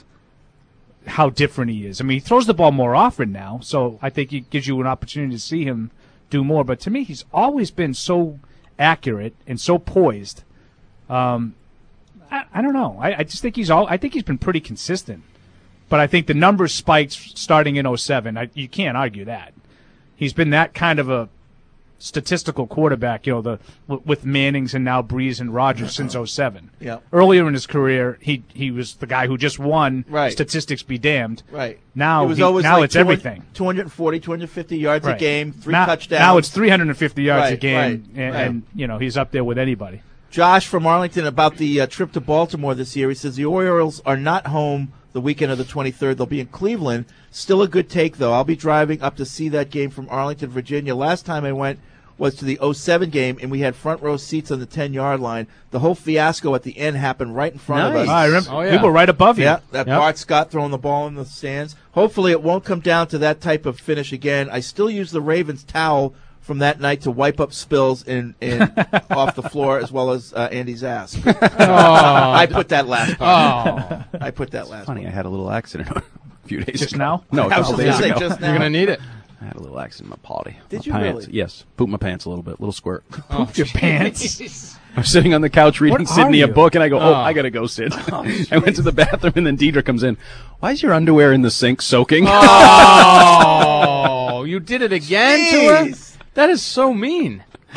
how different he is. I mean, he throws the ball more often now, so I think it gives you an opportunity to see him do more. But to me, he's always been so accurate and so poised. Um, I, I don't know. I, I just think he's all. I think he's been pretty consistent. But I think the numbers spiked starting in oh seven. I, you can't argue that. He's been that kind of a statistical quarterback, you know, the with Mannings and now Breeze and Rodgers since oh seven. Yeah. Earlier in his career, he he was the guy who just won. Right. Statistics be damned. Right. Now, it was he- always now like it's two hundred everything. two hundred forty, two hundred fifty yards a Right. game, three now, touchdowns. Now it's three hundred fifty yards a Right, game, right, and, right. and you know he's up there with anybody. Josh from Arlington about the uh, trip to Baltimore this year. He says the Orioles are not home the weekend of the twenty-third. They'll be in Cleveland. Still a good take, though. I'll be driving up to see that game from Arlington, Virginia. Last time I went was to the oh seven game, and we had front row seats on the ten-yard line. The whole fiasco at the end happened right in front Nice. of us. I remember- Oh, yeah. we were right above you. Yeah, that Yep. Bart Scott throwing the ball in the stands. Hopefully it won't come down to that type of finish again. I still use the Ravens towel from that night to wipe up spills in, in off the floor as well as uh, Andy's ass. I put that last part. Oh. I put that last Funny, part. I had a little accident a few days Just ago. now? No, a I was couple just days gonna ago. say just now. You're gonna need it. I had a little accident in my potty. Did My you pants. really? Yes. Pooped my pants a little bit. Little squirt. Pooped your pants? I was sitting on the couch reading What Sydney are a you? book, and I go, oh, Oh. I got to go, Sid. Oh, I went to the bathroom, and then Deidre comes in. Why is your underwear in the sink soaking? Oh, you did it again to her? That is so mean.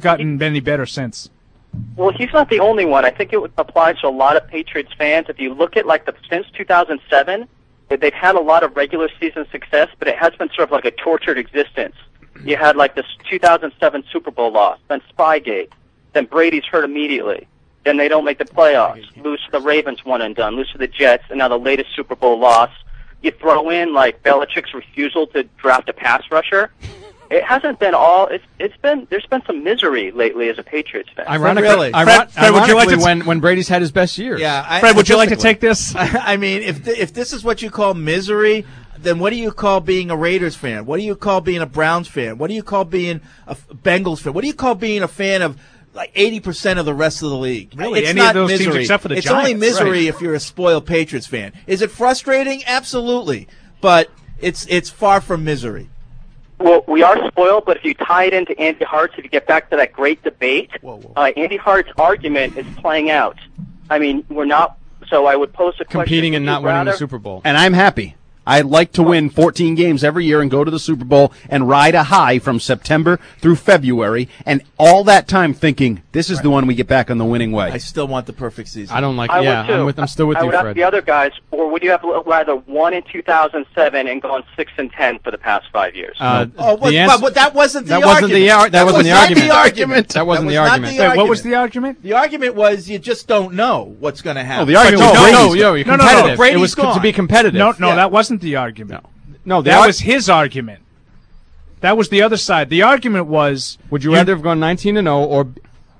gotten any better since. Well, he's not the only one. I think it would apply to a lot of Patriots fans. If you look at, like, the since two thousand seven, they've had a lot of regular season success, but it has been sort of like a tortured existence. You had, like, this two thousand seven Super Bowl loss, then Spygate, then Brady's hurt immediately. Then they don't make the playoffs, lose to the Ravens one and done, lose to the Jets, and now the latest Super Bowl loss. You throw in, like, Belichick's refusal to draft a pass rusher. It hasn't been all. It's it's been. There's been some misery lately as a Patriots fan. Ironically, Really? iron- Fred, Fred, would you like ironically to- when when Brady's had his best years. Yeah, I, Fred, would you like to statistically. take this? I mean, if th- if this is what you call misery, then what do you call being a Raiders fan? What do you call being a Browns fan? What do you call being a f- Bengals fan? What do you call being a fan of like eighty percent of the rest of the league? Really, it's any of not those teams misery. except for the it's Giants, only misery right. if you're a spoiled Patriots fan. Is it frustrating? Absolutely, but it's it's far from misery. Well, we are spoiled, but if you tie it into Andy Hart's, if you get back to that great debate, Uh, Andy Hart's argument is playing out. I mean, we're not. So I would pose a question: Competing and would not you winning the rather- Super Bowl. And I'm happy. I'd like to win fourteen games every year and go to the Super Bowl and ride a high from September through February, and all that time thinking this is the one we get back on the winning way. I still want the perfect season. I don't like. I yeah, would too. I'm with. I'm still with I you, would ask Fred. the other guys, or would you have rather won in two thousand seven and gone six and ten for the past five years? Uh, Oh, what, the answer- but, but that wasn't the that argument. wasn't the ar- that wasn't was the not argument. the argument. That wasn't was the not argument. the Wait, what was the argument? The argument was you just don't know what's going to happen. Oh, the argument no, was no, Brady's no, gone. yo, you're No, no, no, competitive. Brady's it was co- to gone. be competitive. No, no, Yeah. that wasn't the argument. no. The That ar- was his argument. That was the other side. The argument was, Would you rather have gone nineteen and zero or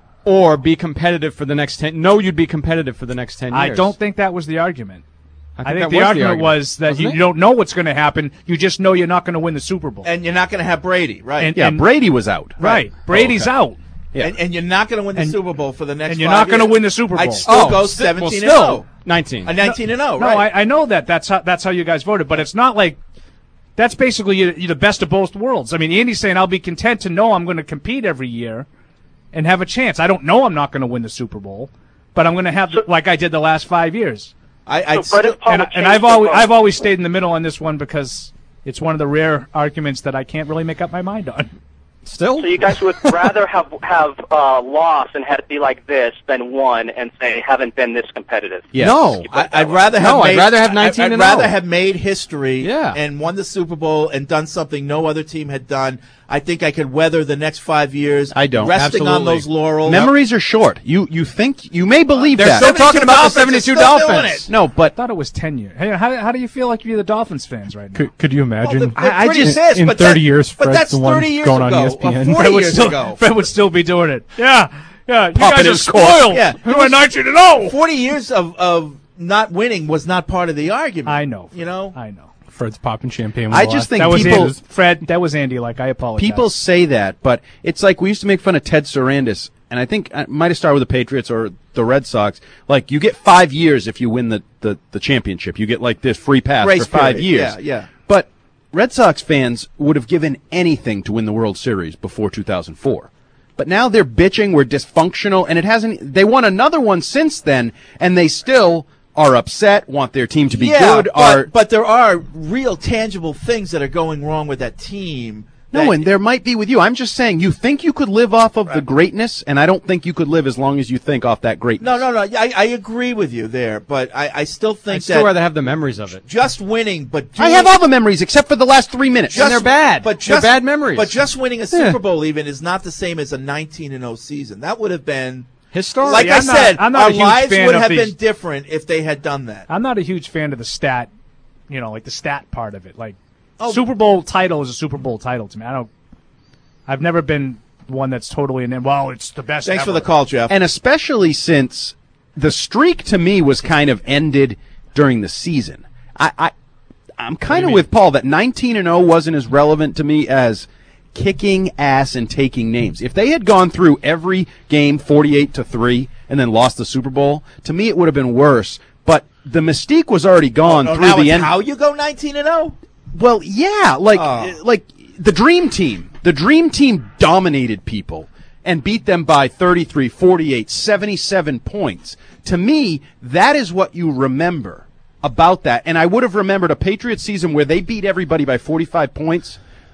or be competitive for the next ten? No, you'd be competitive for the next ten years. I don't think that was the argument. I I think, think, that the, was argument the argument was that Wasn't you, it? you don't know what's going to happen. You just know you're not going to win the Super Bowl. And you're not going to have Brady, right? And- Yeah, and- Brady was out. right. Brady's Oh, okay. out. Yeah. And, and you're not going to win the And- Super Bowl for the next and you're five not gonna years. win the Super I'd Bowl. still Oh, go sti- well, seventeen still and oh. nineteen. A nineteen and oh, No, right? I, I know that. That's how that's how you guys voted, but it's not like that's basically you, you're the best of both worlds. I mean, Andy's saying I'll be content to know I'm going to compete every year and have a chance. I don't know I'm not going to win the Super Bowl, but I'm going to have like I did the last five years. I, I'd So Brett still, is Paul And, would and change I've the always vote. I've always stayed in the middle on this one because it's one of the rare arguments that I can't really make up my mind on. Still, So you guys would rather have have uh, lost and had it be like this than won and say haven't been this competitive. Yes. No, I, I'd rather have. No, I'd made, rather have I- nineteen I'd and rather oh. have made history, Yeah. and won the Super Bowl and done something no other team had done. I think I could weather the next five years. I don't. resting on Absolutely. those laurels. Memories are short. You you think you may believe they're that. still talking about the Dolphins are seventy-two still doing Dolphins. it. No, I but thought it was ten years. Hey, how, how do you feel like you're the Dolphins fans right now? Could, could you imagine? Well, they're I- I pretty just- pissed, in but thirty that- years, but Fred's that's the one thirty years going on ago, E S P N. or Fred forty would years still, ago. Fred would still be doing it. Yeah, yeah. You Popping guys are his cork. spoiled. Yeah. We were nineteen and oh. Forty years of of not winning was not part of the argument. I know. You know. I know. Fred's popping champagne. I just think That was people Andy. Fred. That was Andy. Like I apologize. people say that, but it's like we used to make fun of Ted Sarandis, and I think I might have started with the Patriots or the Red Sox. Like you get five years if you win the, the, the championship. You get like this free pass Grace for five period. years. Yeah, yeah. But Red Sox fans would have given anything to win the World Series before two thousand four. But now they're bitching, we're dysfunctional, and it hasn't. They won another one since then, and they still are upset, want their team to be yeah, good. but, Are but there are real tangible things that are going wrong with that team. no, that- and there might be with you. I'm just saying, you think you could live off of the greatness, and I don't think you could live as long as you think off that greatness. No, no, no. I, I agree with you there, but I, I still think I'd still that rather have the memories of it. just winning, but I doing- have all the memories except for the last three minutes. just, they're bad. But They're just, bad memories. But just winning a Yeah. Super Bowl even is not the same as a nineteen and oh season. That would have been Historic. like See, I I'm not- said. I'm not our a huge lives fan would of have these- been different if they had done that. I'm not a huge fan of the stat. You know, like the stat part of it. Like Oh. Super Bowl title is a Super Bowl title to me. I don't. I've never been one that's totally in. Well, it's the best. Thanks for ever. the call, Jeff. And especially since the streak to me was kind of ended during the season. I, I I'm kind of with Paul that nineteen and oh wasn't as relevant to me as kicking ass and taking names. If they had gone through every game forty-eight to three and then lost the Super Bowl, to me it would have been worse. But the mystique was already gone Oh, through now the it's end. how you go nineteen and oh. Well, yeah, like Oh. like the Dream Team. The Dream Team dominated people and beat them by thirty-three, forty-eight, seventy-seven points. To me, that is what you remember about that. And I would have remembered a Patriots season where they beat everybody by forty-five points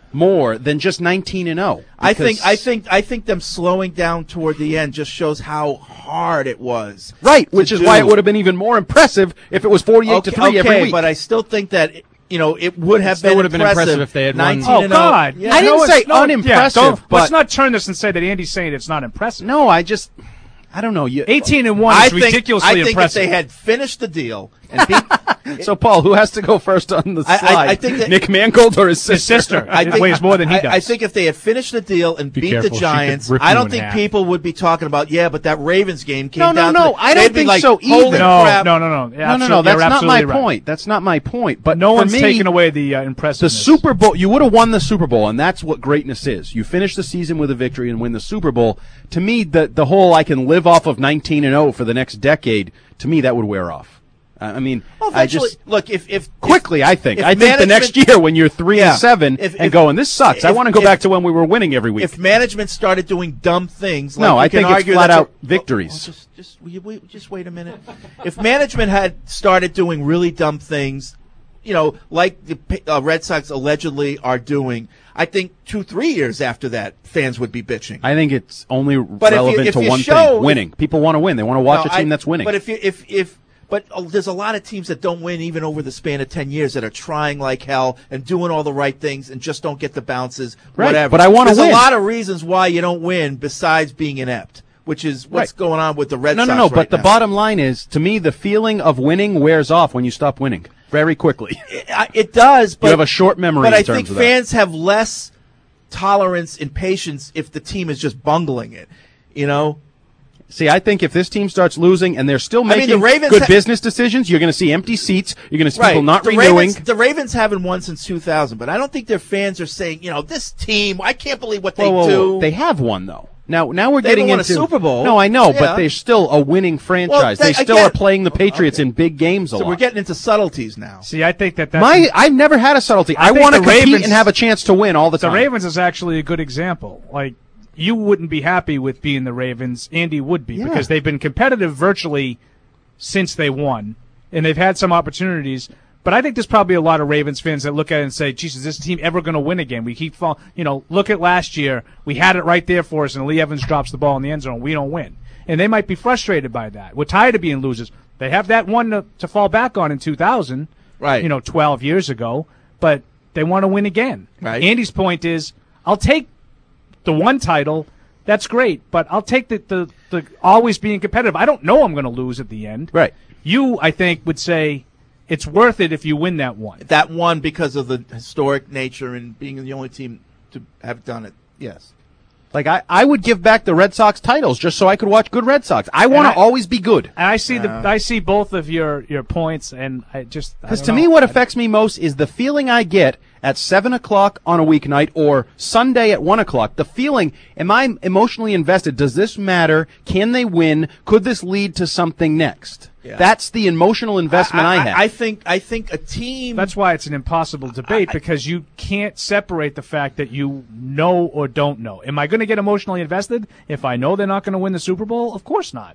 more than just nineteen and oh. I think I think I think them slowing down toward the end just shows how hard it was. Right, which is do. why it would have been even more impressive if it was forty-eight okay, to three okay, every week. But I still think that you know it would have still been would have been impressive if they had won. nineteen Oh, and God. oh. Yeah. I didn't No, say it's not- unimpressive, yeah, don't- but let's not turn this and say that Andy's saying it's not impressive. no, I just I don't know. You, eighteen and one I is think, ridiculously I think impressive. if they had finished the deal and beat, So, Paul, who has to go first on the I- slide? I- I think that- Nick Mangold or his sister? His sister. I It think, weighs more than he I, does. I think if they had finished the deal and Be beat careful, the she could Giants, rip I you don't in think half. people would be talking about, yeah, but that Ravens game came No, no, down no, to the, I don't they'd be think like, so holy either. no, crap. no, no, no, No, no, no. That's not my point. That's not my point. But no for one's me, taking away the uh, the impressiveness. Super Bowl. You would have won the Super Bowl, and that's what greatness is. You finish the season with a victory and win the Super Bowl. To me, the the whole I can live off of nineteen and oh for the next decade. To me, that would wear off. I mean, Well, I eventually, just look if if quickly. if, I think. if I think the next management- year when you're three Yeah. and seven If- and if- going, this sucks. I if- want to go if- back to when we were winning every week. If management started doing dumb things, like No, you I can think it's argue flat that's out a- victories. Oh, oh, just, just, will you wait, just wait a minute. If management had started doing really dumb things, you know, like the uh, Red Sox allegedly are doing, I think two, three years after that, fans would be bitching. I think it's only But if you- relevant if to you one show- thing: winning. People want to win. They want to watch No, a team I- that's winning. But if you, if if but oh, there's a lot of teams that don't win even over the span of ten years that are trying like hell and doing all the right things and just don't get the bounces. Right, Whatever. but I wanna There's win. a lot of reasons why you don't win besides being inept, which is what's Right. going on with the Red no, Sox. no, no. right But the now. bottom line is, to me, the feeling of winning wears off when you stop winning very quickly. It, I- it does. But you have a short memory. But in I terms think of that. fans have less tolerance and patience if the team is just bungling it. You know. See, I think if this team starts losing and they're still I mean, making the Ravens good ha- business decisions, you're going to see empty seats. You're going to see people not the renewing. Ravens, the Ravens haven't won since two thousand, but I don't think their fans are saying, you know, this team, I can't believe what they Whoa, whoa, do. whoa. They have won though. Now, now we're They getting haven't won a into Super Bowl. No, I know, Yeah. but they're still a winning franchise. Well, they they- still again- are playing the Patriots in big games a so lot. we're getting into subtleties now. See, I think that that's My, I've never had a subtlety. I, think want to the compete Ravens- and have a chance to win all the the time. Ravens is actually a good example. Like, you wouldn't be happy with being the Ravens. Andy would be Yeah. because they've been competitive virtually since they won, and they've had some opportunities. But I think there's probably a lot of Ravens fans that look at it and say, "Jesus, is this team ever going to win again?" We keep falling. You know, look at last year. We had it right there for us, and Lee Evans drops the ball in the end zone. We don't win, and they might be frustrated by that. We're tired of being losers. They have that one to, to fall back on in two thousand, Right. You know, twelve years ago, but they want to win again. Right. Andy's point is, I'll take the one title, that's great, but I'll take the, the, the always being competitive. I don't know I'm going to lose at the end. Right. You, I think, would say it's worth it if you win that one. That one because of the historic nature and being the only team to have done it. Yes. Like I, I would give back the Red Sox titles just so I could watch good Red Sox. I want And to I- always be good. And I see the Uh. I see both of your, your points, and I just I Because don't to know. me, what affects me most is the feeling I get at seven o'clock on a weeknight or Sunday at one o'clock. The feeling, am I emotionally invested? Does this matter? Can they win? Could this lead to something next? Yeah. That's the emotional investment I, have. I think I think a team. That's why it's an impossible debate, because you can't separate the fact that you know or don't know. Am I going to get emotionally invested if I know they're not going to win the Super Bowl? Of course not.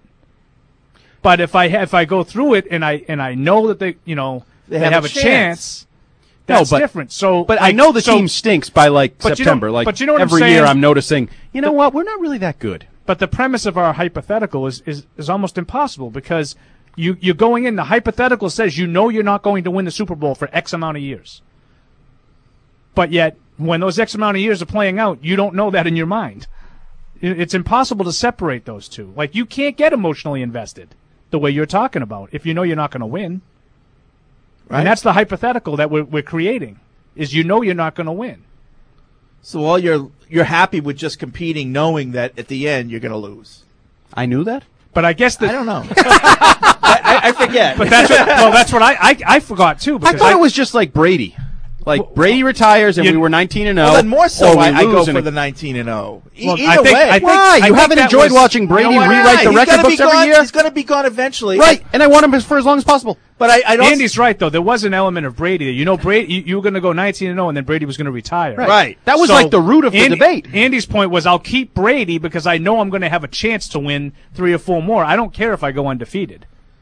But if I ha- if I go through it and I and I know that they you know They they, have have, a a chance. chance, that's but- different. So, but I like, know the so- team stinks by like But you September. don't- Like but you know what I'm every year, saying? I'm noticing. You know what? We're not really that good. But the premise of our hypothetical is, is, is almost impossible, because you, you're going in, the hypothetical says you know you're not going to win the Super Bowl for X amount of years. But yet, when those X amount of years are playing out, you don't know that in your mind. It- It's impossible to separate those two. Like, you can't get emotionally invested the way you're talking about if you know you're not going to win. Right. And that's the hypothetical that we're, we're creating, is you know you're not going to win. So all you're you're happy with just competing, knowing that at the end you're going to lose. I knew that. But I guess that I don't know. I, I, I forget. But that's what, well, that's what I, I I forgot too. I Because thought it was just like Brady. Like Brady retires and you- we were nineteen and oh. Well, then more so, or we I, I go lose for and the nineteen and oh. E- Well, either I think- way, I think- Why? I You think haven't that enjoyed was- watching Brady You know what? rewrite He's the record gonna be books every gone- year? He's going to be gone eventually. Right, and I want him for as long as possible. But I, I don't. Andy's right though. There was an element of Brady. You know, Brady. You, you were going to go nineteen and oh, and then Brady was going to retire. Right. Right. That was So, like the root of the Andy- debate. Andy's point was, I'll keep Brady because I know I'm going to have a chance to win three or four more. I don't care if I go undefeated.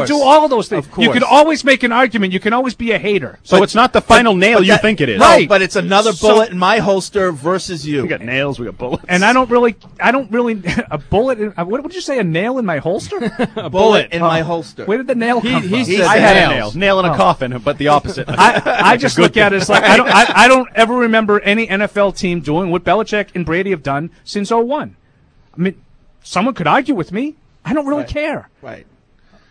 can do all of those things. Of course. You can always make an argument. You can always be a hater. So But- it's not the final but- nail but you that- think it is. No, Right. but it's another So- bullet in my holster versus you. We got nails. We got bullets. And I don't really, I don't really, a bullet. In, uh, what would you say? A nail in my holster? a bullet in Oh. my holster. Where did the nail come from? He said I had a nail, nail in a coffin, but the opposite. I, I just Good look at thing. it as like I don't, I, I don't ever remember any N F L team doing what Belichick and Brady have done since oh one. I mean, someone could argue with me. I don't really Right. care. Right.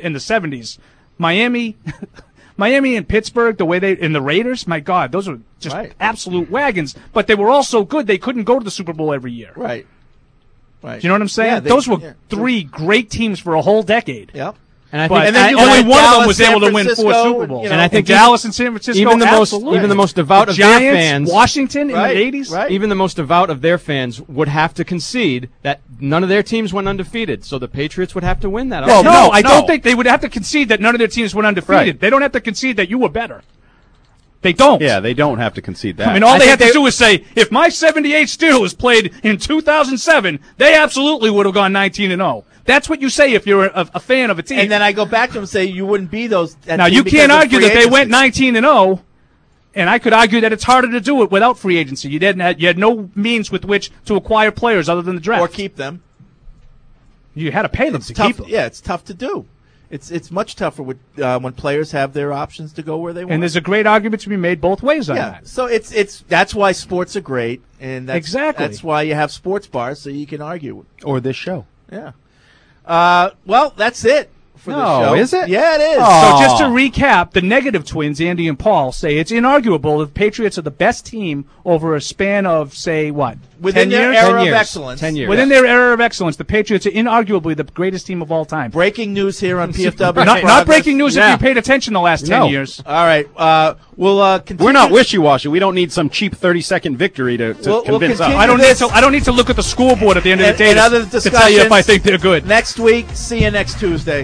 the in the seventies. Miami, Miami and Pittsburgh, the way they in the Raiders, my God, those were just Right. absolute wagons. But they were all so good they couldn't go to the Super Bowl every year. Right. Right. Do you know what I'm saying? Yeah, they- those were yeah. three great teams for a whole decade. Yep. And I But think and then I- you and only I- one of them Dallas, was San able to win four Francisco, Super and, Bowls. you know, And I think Dallas and San Francisco, even the most absolutely. even the most devout the of Giants, their fans, Washington in Right, the eighties. right. even the most devout of their fans would have to concede that none of their teams went undefeated. So the Patriots would have to win that. Well, no, no, I no. don't think they would have to concede that none of their teams went undefeated. Right. They don't have to concede that you were better. They don't. Yeah, they don't have to concede that. I mean, all I they think have to they- do is say, if my seventy-eight Steelers played in two thousand seven, they absolutely would have gone nineteen and oh. That's what you say if you're a, a fan of a team. And then I go back to them and say you wouldn't be those. that now team you because can't of argue free that they agency. went nineteen and oh, and I could argue that it's harder to do it without free agency. You didn't. Have, you had no means with which to acquire players other than the draft or keep them. You had to pay them It's to tough. keep them. Yeah, it's tough to do. It's it's much tougher with uh, when players have their options to go where they want. And there's a great argument to be made both ways on yeah, that. so it's it's that's why sports are great, and that's, Exactly. that's why you have sports bars so you can argue. Or this show. Yeah. Uh, well, that's it for the No, show. is it? Yeah, it is. So just to recap, the negative twins, Andy and Paul, say it's inarguable that the Patriots are the best team over a span of, say, what? Within ten their years? era Ten of years. excellence. Ten years. Within their era of excellence, the Patriots are inarguably the greatest team of all time. Breaking news here on P F W. not, not Progress. breaking news Yeah. if you paid attention the last ten No. years. All right. Uh, we'll uh, continue. We're not wishy-washy. We don't need some cheap thirty-second victory to, to We'll- we'll convince continue us. I don't need this- to. I don't need to look at the scoreboard at the end of and, the day and to, other to tell you if I discussions think they're good. next week. See you next Tuesday.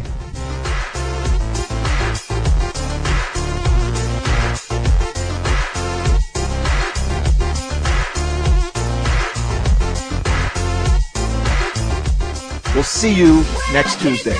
We'll see you next Tuesday.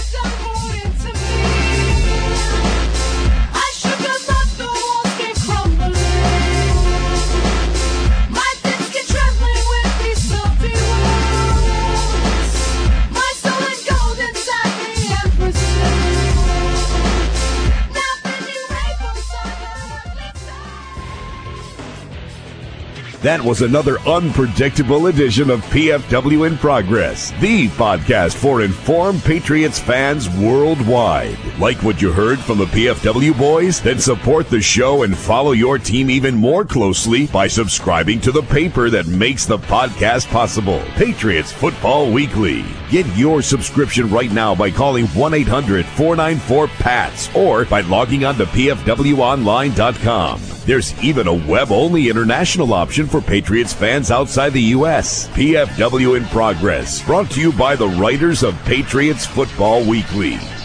That was another unpredictable edition of P F W in Progress, the podcast for informed Patriots fans worldwide. Like what you heard from the P F W boys? Then support the show and follow your team even more closely by subscribing to the paper that makes the podcast possible, Patriots Football Weekly. Get your subscription right now by calling one eight hundred four nine four P A T S or by logging on to P F W online dot com. There's even a web-only international option for Patriots fans outside the U S. P F W in Progress, brought to you by the writers of Patriots Football Weekly.